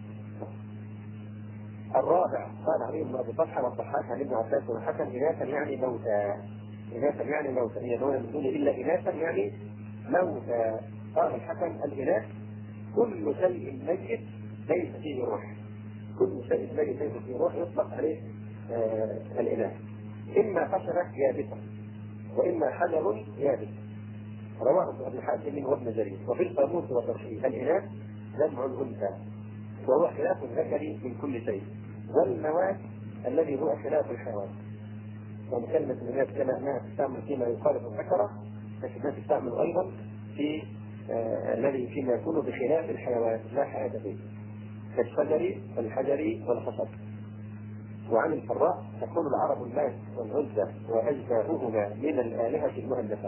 الرابع قال عليه بن ابي طلحه والضحاك عن ابن عباس والحسن اناثا يعني موتى، اناثا يعني موتى، هي دون من دون الا اناثا يعني موتى. قال الحسن الاناث كل شيء ميت ليس فيه روح، كل شيء ميت ليس فيه روح يطلق عليه الاناث، اما خشبه يابسه واما حجر يابس. رواه ابن حاتم وابن جرير. وفي القاموس والترشيح الاناث جمع الانثى وهو خلاف الذكر من كل شيء، والنواه الذي هو خلاف الحيوان. يعني كلمة الناس كما أنها تستعمل فيما يخالف الذكر، لكنها تستعمل أيضا في الذي فيما يكون بخلاف الحيوان لا حياة فيه، كالشجر والحجر والخشب. وعن الفراء تكون العرب اللات والعزى وأجزاؤهما من الآلهة المهندسة.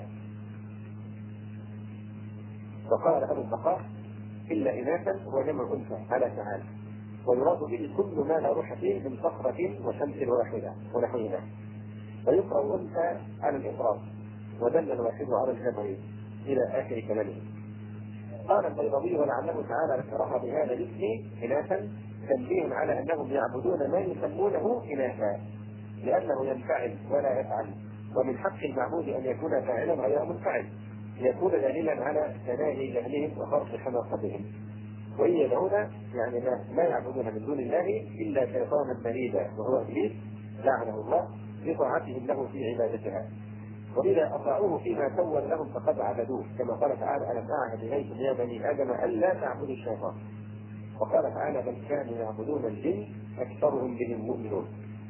وقال أبو البقاء إلا إناثا هو جمع أنثى على تعالى، ويراد به كل ما لا روح فيه من صخرة وشمس ونحوها، ويقرأ أنثى على الإفراد ودل الواحد على الجمع إلى آخر كلامه. قال البيضاوي ولعله تعالى ذكرها بهذا الاسم إناثا تنبيه على أنهم يعبدون ما يسمونه إناثا لأنه ينفعل ولا يفعل، ومن حق المعبود أن يكون فاعلا غير منفعل ليكون دليلا على تناهي جهلهم وفرط حماقتهم. وإن يدعون يعني ما يعبدون من دون الله إلا شيطانا مريدا وهو إبليس لعنه الله بطاعتهم له في عبادتها، وإذا أطاعوه فيما سول لهم فقد عبدوه، كما قال تعالى ألم أعهد إليكم يا بني آدم ألا تعبدوا الشيطان. وقال تعالى بل كانوا يعبدون الجن أكثرهم بهم مؤمنون.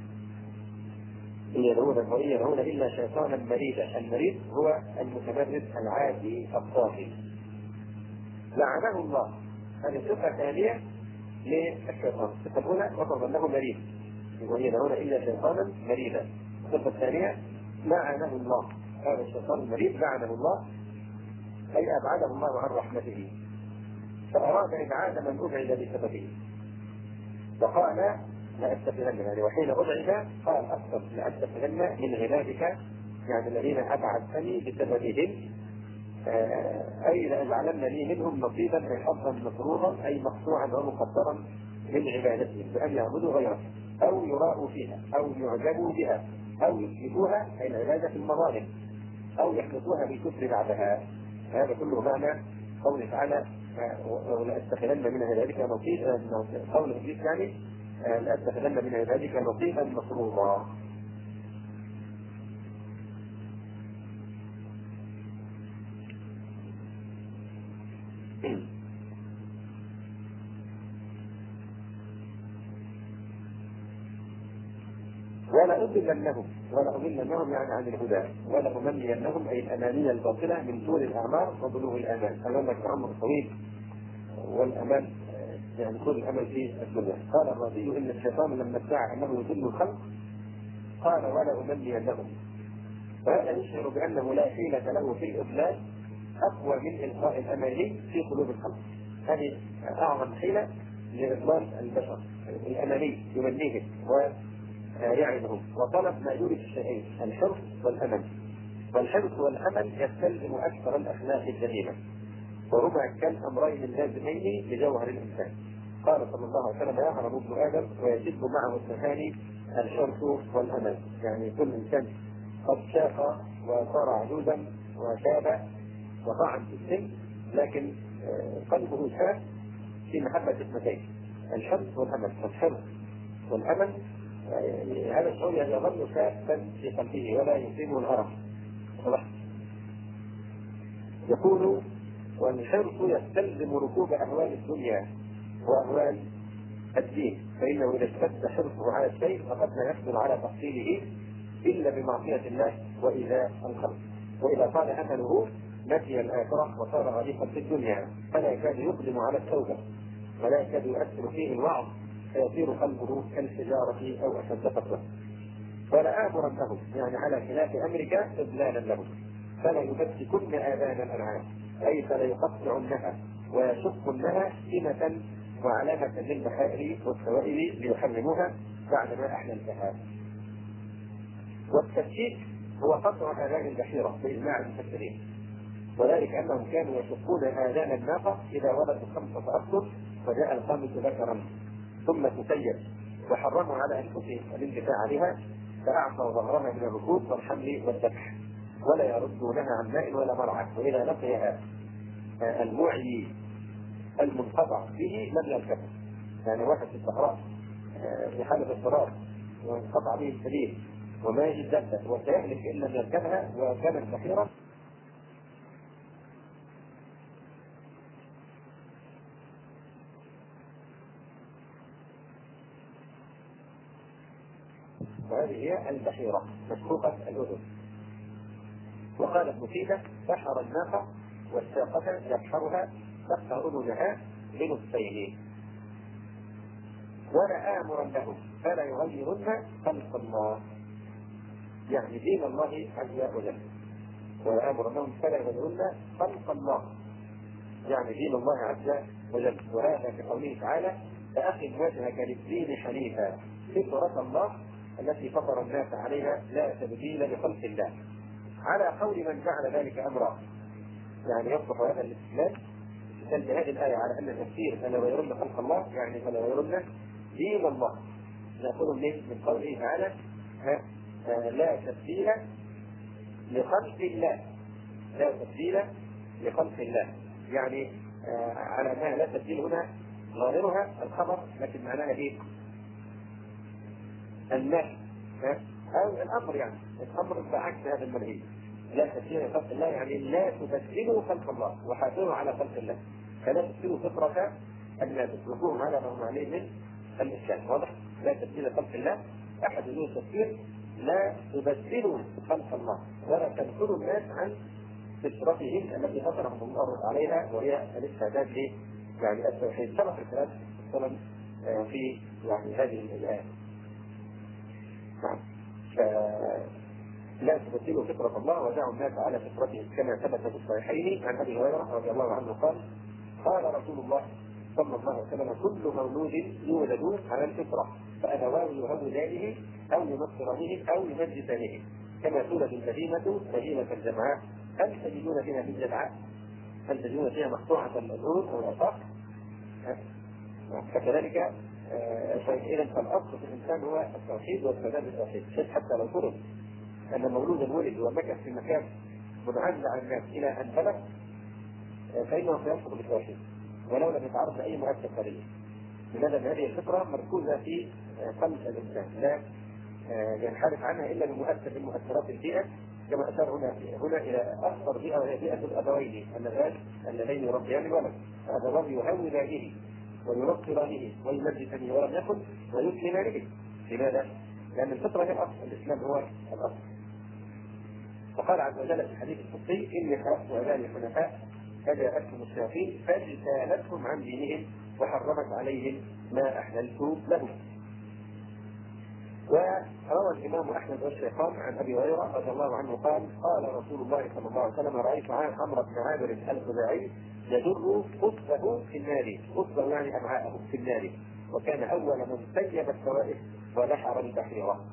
إن يدعون إلا شيطانا مريدا. المريد هو المتمرد العادي الطاغي لعنه الله. هذه صفة ثانية للشيطان. الصفة الأولى وصف أنه مريد، وإن يدعون إلا شيطانا مريدا. الصفة الثانية لعنه الله، هذا الشيطان المريد لعنه الله أي أبعده الله عن رحمته، فأراد إبعاد من أبعد بسببه. وقال لأتخذن، يعني وحين أبعد قال أكثر لأتخذن من عبادك، يعني الذين أبعدتني بسببهم أي لأجعلن لي منهم نصيبا أي حظا مفروضا أي مقطوعا ومقدرا من عبادتهم بأن يعبدوا غيره أو يراءوا فيها أو يعجبوا بها أو يشركوها أي العبادة في المظالم أو يحدثوها بالكفر بعدها. هذا كله معنى قوله تعالى ولأتخذن من عبادك نصيبا، قول إبليس يعني لأتخذن من عبادك نصيبا مفروضا. ولأضلنهم يعني عن الهدى، ولأمنينهم أي الأماني الباطلة من طول الأعمار وبلوغ الآمال، أمامك عمر طويل والأمان يعني كل الأمل في الدنيا. قال الرازي إن الشيطان لما ادعى أنه يضل الخلق قال ولأمنينهم، فهذا يشعر بأنه لا حيلة له في الإضلال أقوى من إلقاء الأماني في قلوب الخلق. هذه أعظم حيلة لإضلال البشر، الأماني يمنيهم ويعدهم وطلب ما يورث الشيئين الحرص والأمل. والحرص والأمل يستلزم أكثر الأخلاق الجميلة وهما كالأمرين اللازمين لجوهر الإنسان. قال صلى الله عليه وسلم يهرب ابن آدم ويجد معه الثاني الحرص والأمل. يعني كل إنسان قد شاق وصار عجوزا وشاب وطعن في السن لكن قلبه شاب في محبة اثنتين الحرص والأمل. فالحرص والأمل هذا الشعور يظل شابا في قلبه ولا يصيبه الهرم. يقول والحرص يستلزم ركوب أهوال الدنيا وأهوال الدين، فإنه إذا اشتد حرصه على الشيء فقد لا يقدر على تحصيله إلا بمعصية الله وإيذاء الخلق. وإذا طال أمله نسي الآخرة وصار غريقا في الدنيا فلا يكاد يقدم على التوبة ولا يكاد يؤثر فيه الوعظ فيصير قلبه كالحجارة أو أشد قسوة. ولآمرنهم يعني على خلاف أمرك إضلالا لهم فلا يمسكن آذان الأنعام أي فلا يقطعنها ويشقنها سمة وعلامة للبحائر والسوائل ليحرموها بعدما أحللتها. والتشكيك هو قطع آذان البحيرة بإجماع المفسرين، وذلك أنهم كانوا يشقون آذان الناقة إذا ولدوا 5 أشهر وجاء الخامس ذكرا ثم تسير، وحرموا على أنفسهم الانتفاع بها فأعطوا ظهرها من الركوب والحمل والذبح ولا يردونها عن ماء ولا مرعى. وإذا لقيها المعي المنقطع به لم يركبه. يعني واحد في الصحراء في حالة اضطراب وانقطع به السبيل وما يجد دابة وسيهلك إن لم يركبها وكانت بحيرة وهذه هي البحيرة مشقوقة الأذن. وقال ابن سيدة بحر الناقة والساقة يبحرها تقطع أذنها بنصفين. ولآمرن لهم فلا يغيرن خلق الله يعني دين الله عز وجل. ولآمرنهم فلا يغيرن خلق الله يعني دين الله عز وجل. وهذا في قوله تعالى فأقم وجهك للدين حنيفا فطرة الله التي فطر الناس عليها لا تبديل لخلق الله، على قول من جعل ذلك أمرا. يعني يصبح هذا الاستدلال بهذه الآية على أن التفسير فلا يغيرن خلق الله يعني فلا يغيرن دين الله. نأخذ من قوله تعالى لا تبديل لخلق الله، لا تبديل لخلق الله يعني على أنها لا تبديل هنا غيرها الخبر لكن معناها ايه؟ النهي أو الأمر. يعني الأمر بعكس هذا المنهي. لا تبديل لخلق الله يعني لا تبدلوا خلق الله وحافظوا على خلق الله فلا تبدلوا فطرة الناس وقوم على ما هم عليه من الإسلام. واضح؟ لا تبديل خلق الله أحد له تفسير لا تبدلوا خلق الله ولا تنفروا الناس عن فطرتهم التي فطرهم الله عليها وهي الاستعداد ل يعني التوحيد. سبق الكلام مثلا في يعني هذه الآية. لا تبدلوا فطرة الله ودعوا الناس على فطرتهم كما ثبت في الصحيحين عن ابي هريره رضي الله عنه قال قال رسول الله صلى الله عليه وسلم كل مولود يولد على الفطره فابواه يهودانه او ينصرانه او يمجسانه كما تولد البهيمة بهيمة الجمعاء هل تجدون فيها من جدعاء؟ هل تجدون فيها مقطوعة الأذون أو الآفاق؟ فكذلك إذا فالأصل في الإنسان هو التوحيد والثبات بالتوحيد، حتى لو فرض أن مولودا ولد ومكث في مكان منعزل عن الناس إلى أن بلغ فإنه سيسقط بالتوحيد ولو لم يتعرض لأي مؤثر خارجي. لماذا؟ هذه الفطرة مركوزة في قلب الإنسان لا ينحرف عنها إلا بمؤثر من مؤثرات البيئة، كما أشار هنا إلى أخطر بيئة وهي بيئة الأبوين اللذين يربيان الولد. هذا الرجل يهون به وينصر به ويمجد به ولم يكن ويسلم به. لماذا؟ لأن الفطرة هي الأصل، الإسلام هو الأصل. وقال عز وجل في الحديث القدسي إني خلقت عبادي حنفاء فجاءتهم الشياطين فاجتالتهم عن دينهم وحرمت عليهم ما أحللت لهم. وروى الإمام أحمد والشيخان عن أبي هريرة رضي الله عنه قال قال رسول الله صلى الله عليه وسلم رأيت عمرو بن عامر الخزاعي يجر قصبه في النار، قصبه يعني أمعاءه في النار، وكان أول من سيب السوائف ودحر البحيرة.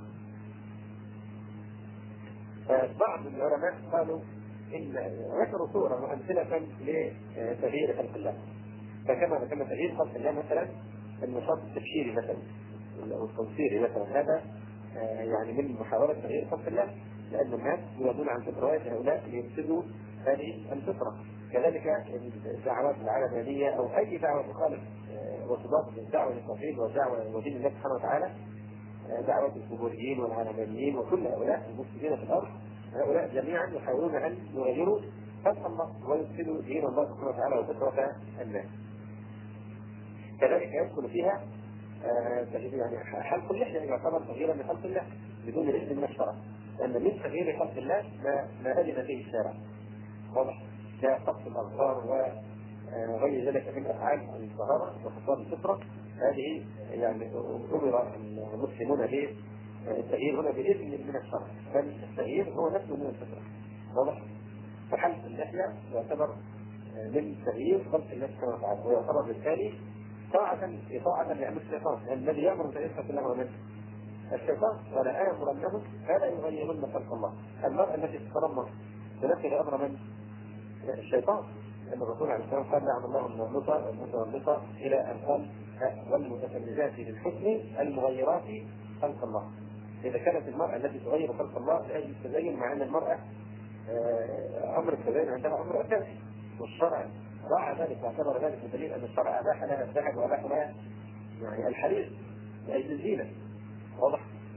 بعض العلماء قالوا إن ذكروا صورة وأمثلة لتغيير خلق الله، فكما ذكرنا تغيير خلق الله مثلا النشاط التبشيري مثلا أو التنصيري مثلا، هذا يعني من محاولة تغيير خلق الله، لأن الناس يريدون عن فطرة هؤلاء ليفسدوا هذه الفطرة. كذلك الدعوات العلمانية أو أي دعوة تخالف وتضاد الدعوة للتوحيد والدعوة ودين الله سبحانه وتعالى، دعوة القبوريين والعلمانيين وكل هؤلاء المفسدين في الأرض، هؤلاء جميعا يحاولون أن يغيروا خلق الله ويفسدوا دين الله سبحانه وتعالى وفطرة الناس. كذلك يدخل فيها يعني حلق اللحية يعتبر تغييرا لخلق الله بدون إذن من الشرع، لأن من تغيير خلق الله ما أذن فيه الشارع، واضح؟ كقص الأظفار وغير ذلك من أفعال الطهارة وخصال الفطرة، هذه يعني أمر المسلمون به التغيير هنا بإذن من الشرع، بل التغيير هو نفسه من الفطرة، واضح؟ فحلق اللحية يعتبر من تغيير خلق الله سبحانه وتعالى، ويعتبر بالتالي طاعة لأمر الشيطان، الذي يأمر بتغيير خلق الله هو الشيطان، ولا آمرنهم فلا يغيرن خلق الله. المرأة التي تتنمر تنفذ أمر من؟ الشيطان، لأن الرسول عليه الصلاة والسلام قال لعن الله المنمطة والمتنمطة إلى أن قال والمتفلجات للحسن المغيرات خلق الله. إذا كانت المرأة التي تغير خلق الله لأجل التزين، مع أن المرأة أمر التزين عندها أمر أساسي، والشرع راعى ذلك واعتبر ذلك بدليل أن الشرع أباح لها الذهب وأباح لها يعني الحرير لأجل الزينة، واضح؟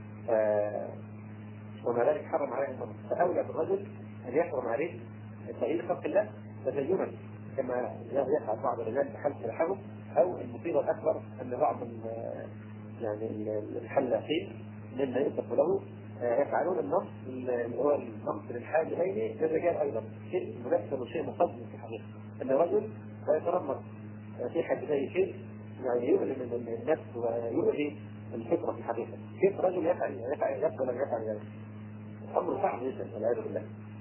وما ذلك حرم عليه المرأة، فأولى بالرجل أن يحرم عليه تغيير خلق الله تزينا، كما يفعل بعض الرجال بحلق الحبل، أو المصيبة الأكبر أن بعض يعني الحلاقين مما يوصف له يفعلون النص اللي هو النص للحاجبين للرجال أيضا، شيء منفر وشيء مقدم في الحقيقة، أن الرجل يتنمر في حاجبيه شيء يعني يؤلم من النفس ويؤذي الفطرة في الحقيقة. كيف رجل يفعل ولا يفعل ذلك؟ أمر صعب جدا والعياذ بالله.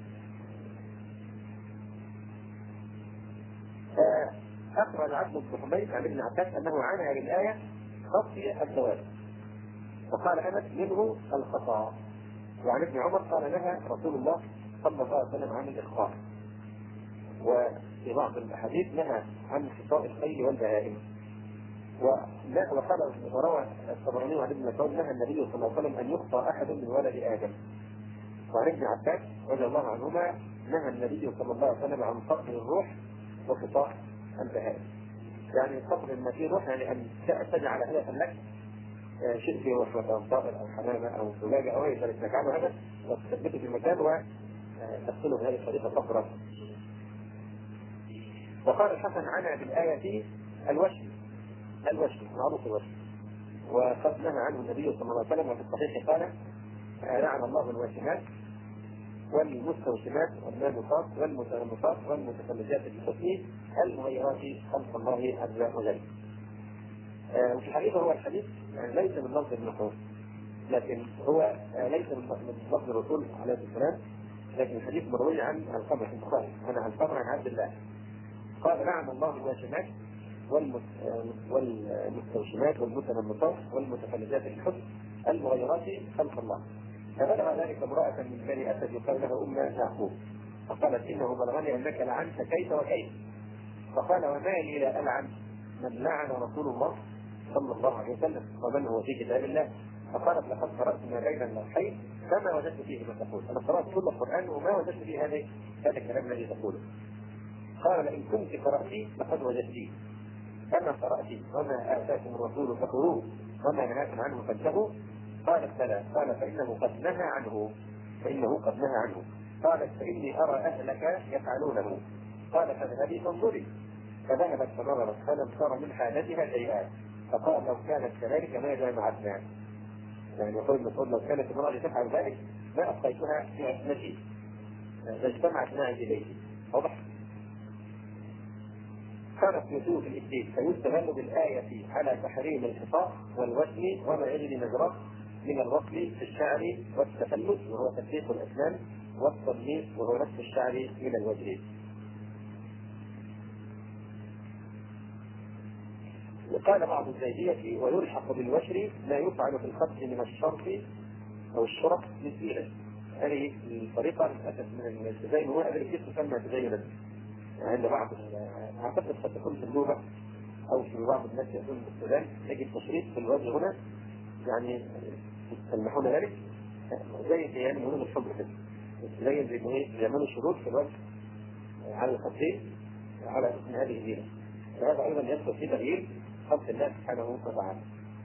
أخرج عبد بن حميد عن ابن عباس أنه عنى بالآية خطي الزواج، وقال أنس منه الخطأ. وعن ابن عمر قال نهى رسول الله صلى الله عليه وسلم عن الإخطاء، وفي بعض الأحاديث نهى عن خطاء الخيل والبهائم. وروى الطبراني عن ابن مسعود نهى النبي صلى الله عليه وسلم أن يخطأ أحد من ولد آدم. وعن ابن عباس رضي الله عنهما نهى النبي صلى الله عليه وسلم عن قتل الروح وخطاء البهائم. يعني قتل ما فيه روح يعني أن تجعل هدفا لك شيء فيه روح، مثلا طائر أو حمامة أو زجاجة أو غير ذلك، تجعله هدف وتثبته في المكان وتقتله بهذه الطريقة فقرا. وقال الحسن عنها بالآية الوشم معروف الوشم، وقد نهى عنه النبي صلى الله عليه وسلم، وفي الصحيح قال لعن الله الواشمات والمستوشمات والنامصات والمتنمصات والمتفلجات بالحسن المغيرات خلق الله عز وجل. وفي الحقيقة هو الحديث يعني ليس من لفظ ابن مسعود، لكن هو ليس من لفظ الرسول عليه الصلاة والسلام، لكن الحديث مروي عن القمة في البخاري، عن القمة عن عبد الله قال لعن الله الواشمات والمستوشمات والمتنمصات والمتفلجات بالحسن المغيرات خلق الله. فبلغ ذلك امرأة من بني أسد يقال لها أم يعقوب، فقالت إنه بلغني أنك لعنت كيف وكيف. فقال وما لي لا ألعن من لعن رسول الله صلى الله عليه وسلم ومن هو في كتاب الله. فقالت لقد قرأت ما بين اللوحين فما وجدت فيه ما تقول، أنا قرأت كل القرآن وما وجدت فيه هذا الكلام الذي تقوله. قال لئن كنت قرأتي لقد وجدتيه، أما قرأتي وما آتاكم الرسول فخذوه وما نهاكم عنه فانتهوا. قالت بلى. قال فإنه قد نهى عنه، قالت فإني أرى أهلك يفعلونه. قال فاذهبي فانظري. فذهبت فنظرت فلم تر من حالتها شيئا. فقال لو كانت كذلك ما جامعتنا، يعني يقول لو كانت امرأة تفعل ذلك ما أبقيتها في عصمتي لاجتمعت معي في بيتي. واضح؟ كانت نصوص الإثبات فيستغل بالآية على تحريم الخطاب والوزن وما يجري مجراه من الوصل في الشعر والتفلت وهو تفريق الأسنان، والتضمير وهو نفس الشعر من الوجه. وقال بعض الزيدية ويلحق بالوشر ما يفعل في الخط من الشرط أو الشرط مثيلا. هذه الطريقة للأسف من التزين، هو هذا الكيس تسمى تزينا عند بعض أعتقد قد تكون في اللغة أو في بعض الناس يقولون بالسودان يجب تشريط في الوجه هنا، يعني يسمحون ذلك زي يعني يقولون الحب كده، زي يعملوا شروط في الوجه على الخطين على اسم هذه الدينة. فهذا أيضا يدخل في تغيير خلق الله سبحانه وتعالى.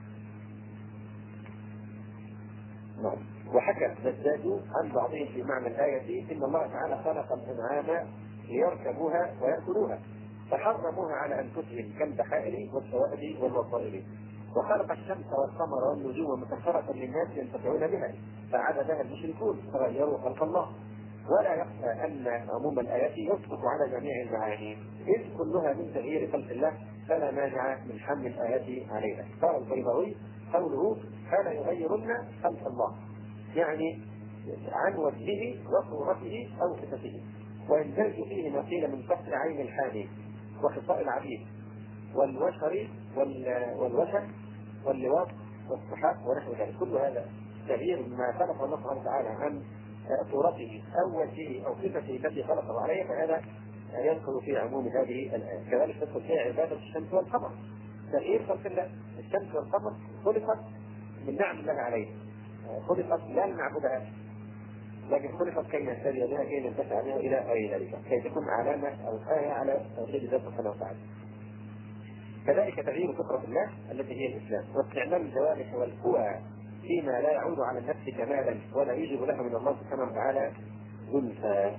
وحكى زجاج عن بعضهم في معنى الآية إن الله تعالى خلق الأنعام ليركبوها ويأكلوها فحرموها على أنفسهم كالبحائر والسوائل والوصائل، وخلق الشمس والقمر والنجوم مسخرة للناس ينتفعون بها فعبدها المشركون فغيروا خلق الله. ولا يخفى أن عموم الآيات يصدق على جميع المعاني إذ كلها من تغيير خلق الله فلا مانع من حمل الآيات عليها. قال البيضاوي قوله فلا يغيرن خلق الله يعني عن وجهه وصورته أو صفته، ويندرج فيه ما قيل من قطع عين الحاني وخصاء العبيد والوشر والوشك واللواط والسحاق ونحو ذلك. كل هذا تغيير ما خلق الله سبحانه وتعالى عن صورته أو وجهه أو صفته التي خلقه عليها، فهذا يدخل في عموم هذه الآية. كذلك تدخل فيها عبادة الشمس والقمر، تغيير خلق الله. الشمس والقمر خلقت من نعم الله عليه، خلقت لا لنعبدها لكن خلقت كي نهتدي بها كي ننتفع بها إلى غير ذلك، كي تكون علامة أو آية على توحيد الله سبحانه وتعالى. كذلك تغيير فطرة الله التي هي الإسلام، واستعمال الجوارح والقوى فيما لا يعود على النفس كمالا ولا يجب له من الله سبحانه وتعالى زلفى.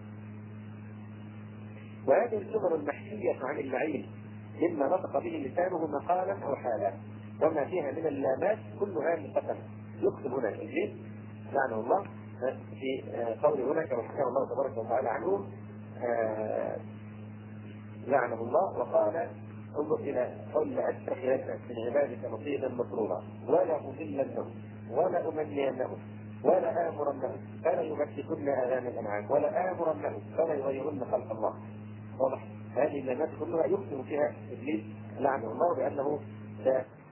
وهذه الصور المحكية عن اللعين مما نطق به لسانه مقالا أو حالا وما فيها من اللامات كلها مقسمة. يكتب هنا الإنجيل لعنه الله في قول هنا كما حكى الله تبارك وتعالى عنه لعنه الله وقال انظر الى قول لأتخذن من عبادك نصيبا مفروضا ولا أذلنهم ولا أمنينهم ولا آمرنهم فلا يمسكن آذان الأنعام ولا آمرنهم فلا يغيرن خلق الله. واضح؟ هذه اللامات كلها يقسم فيها إبليس لعنه الله بأنه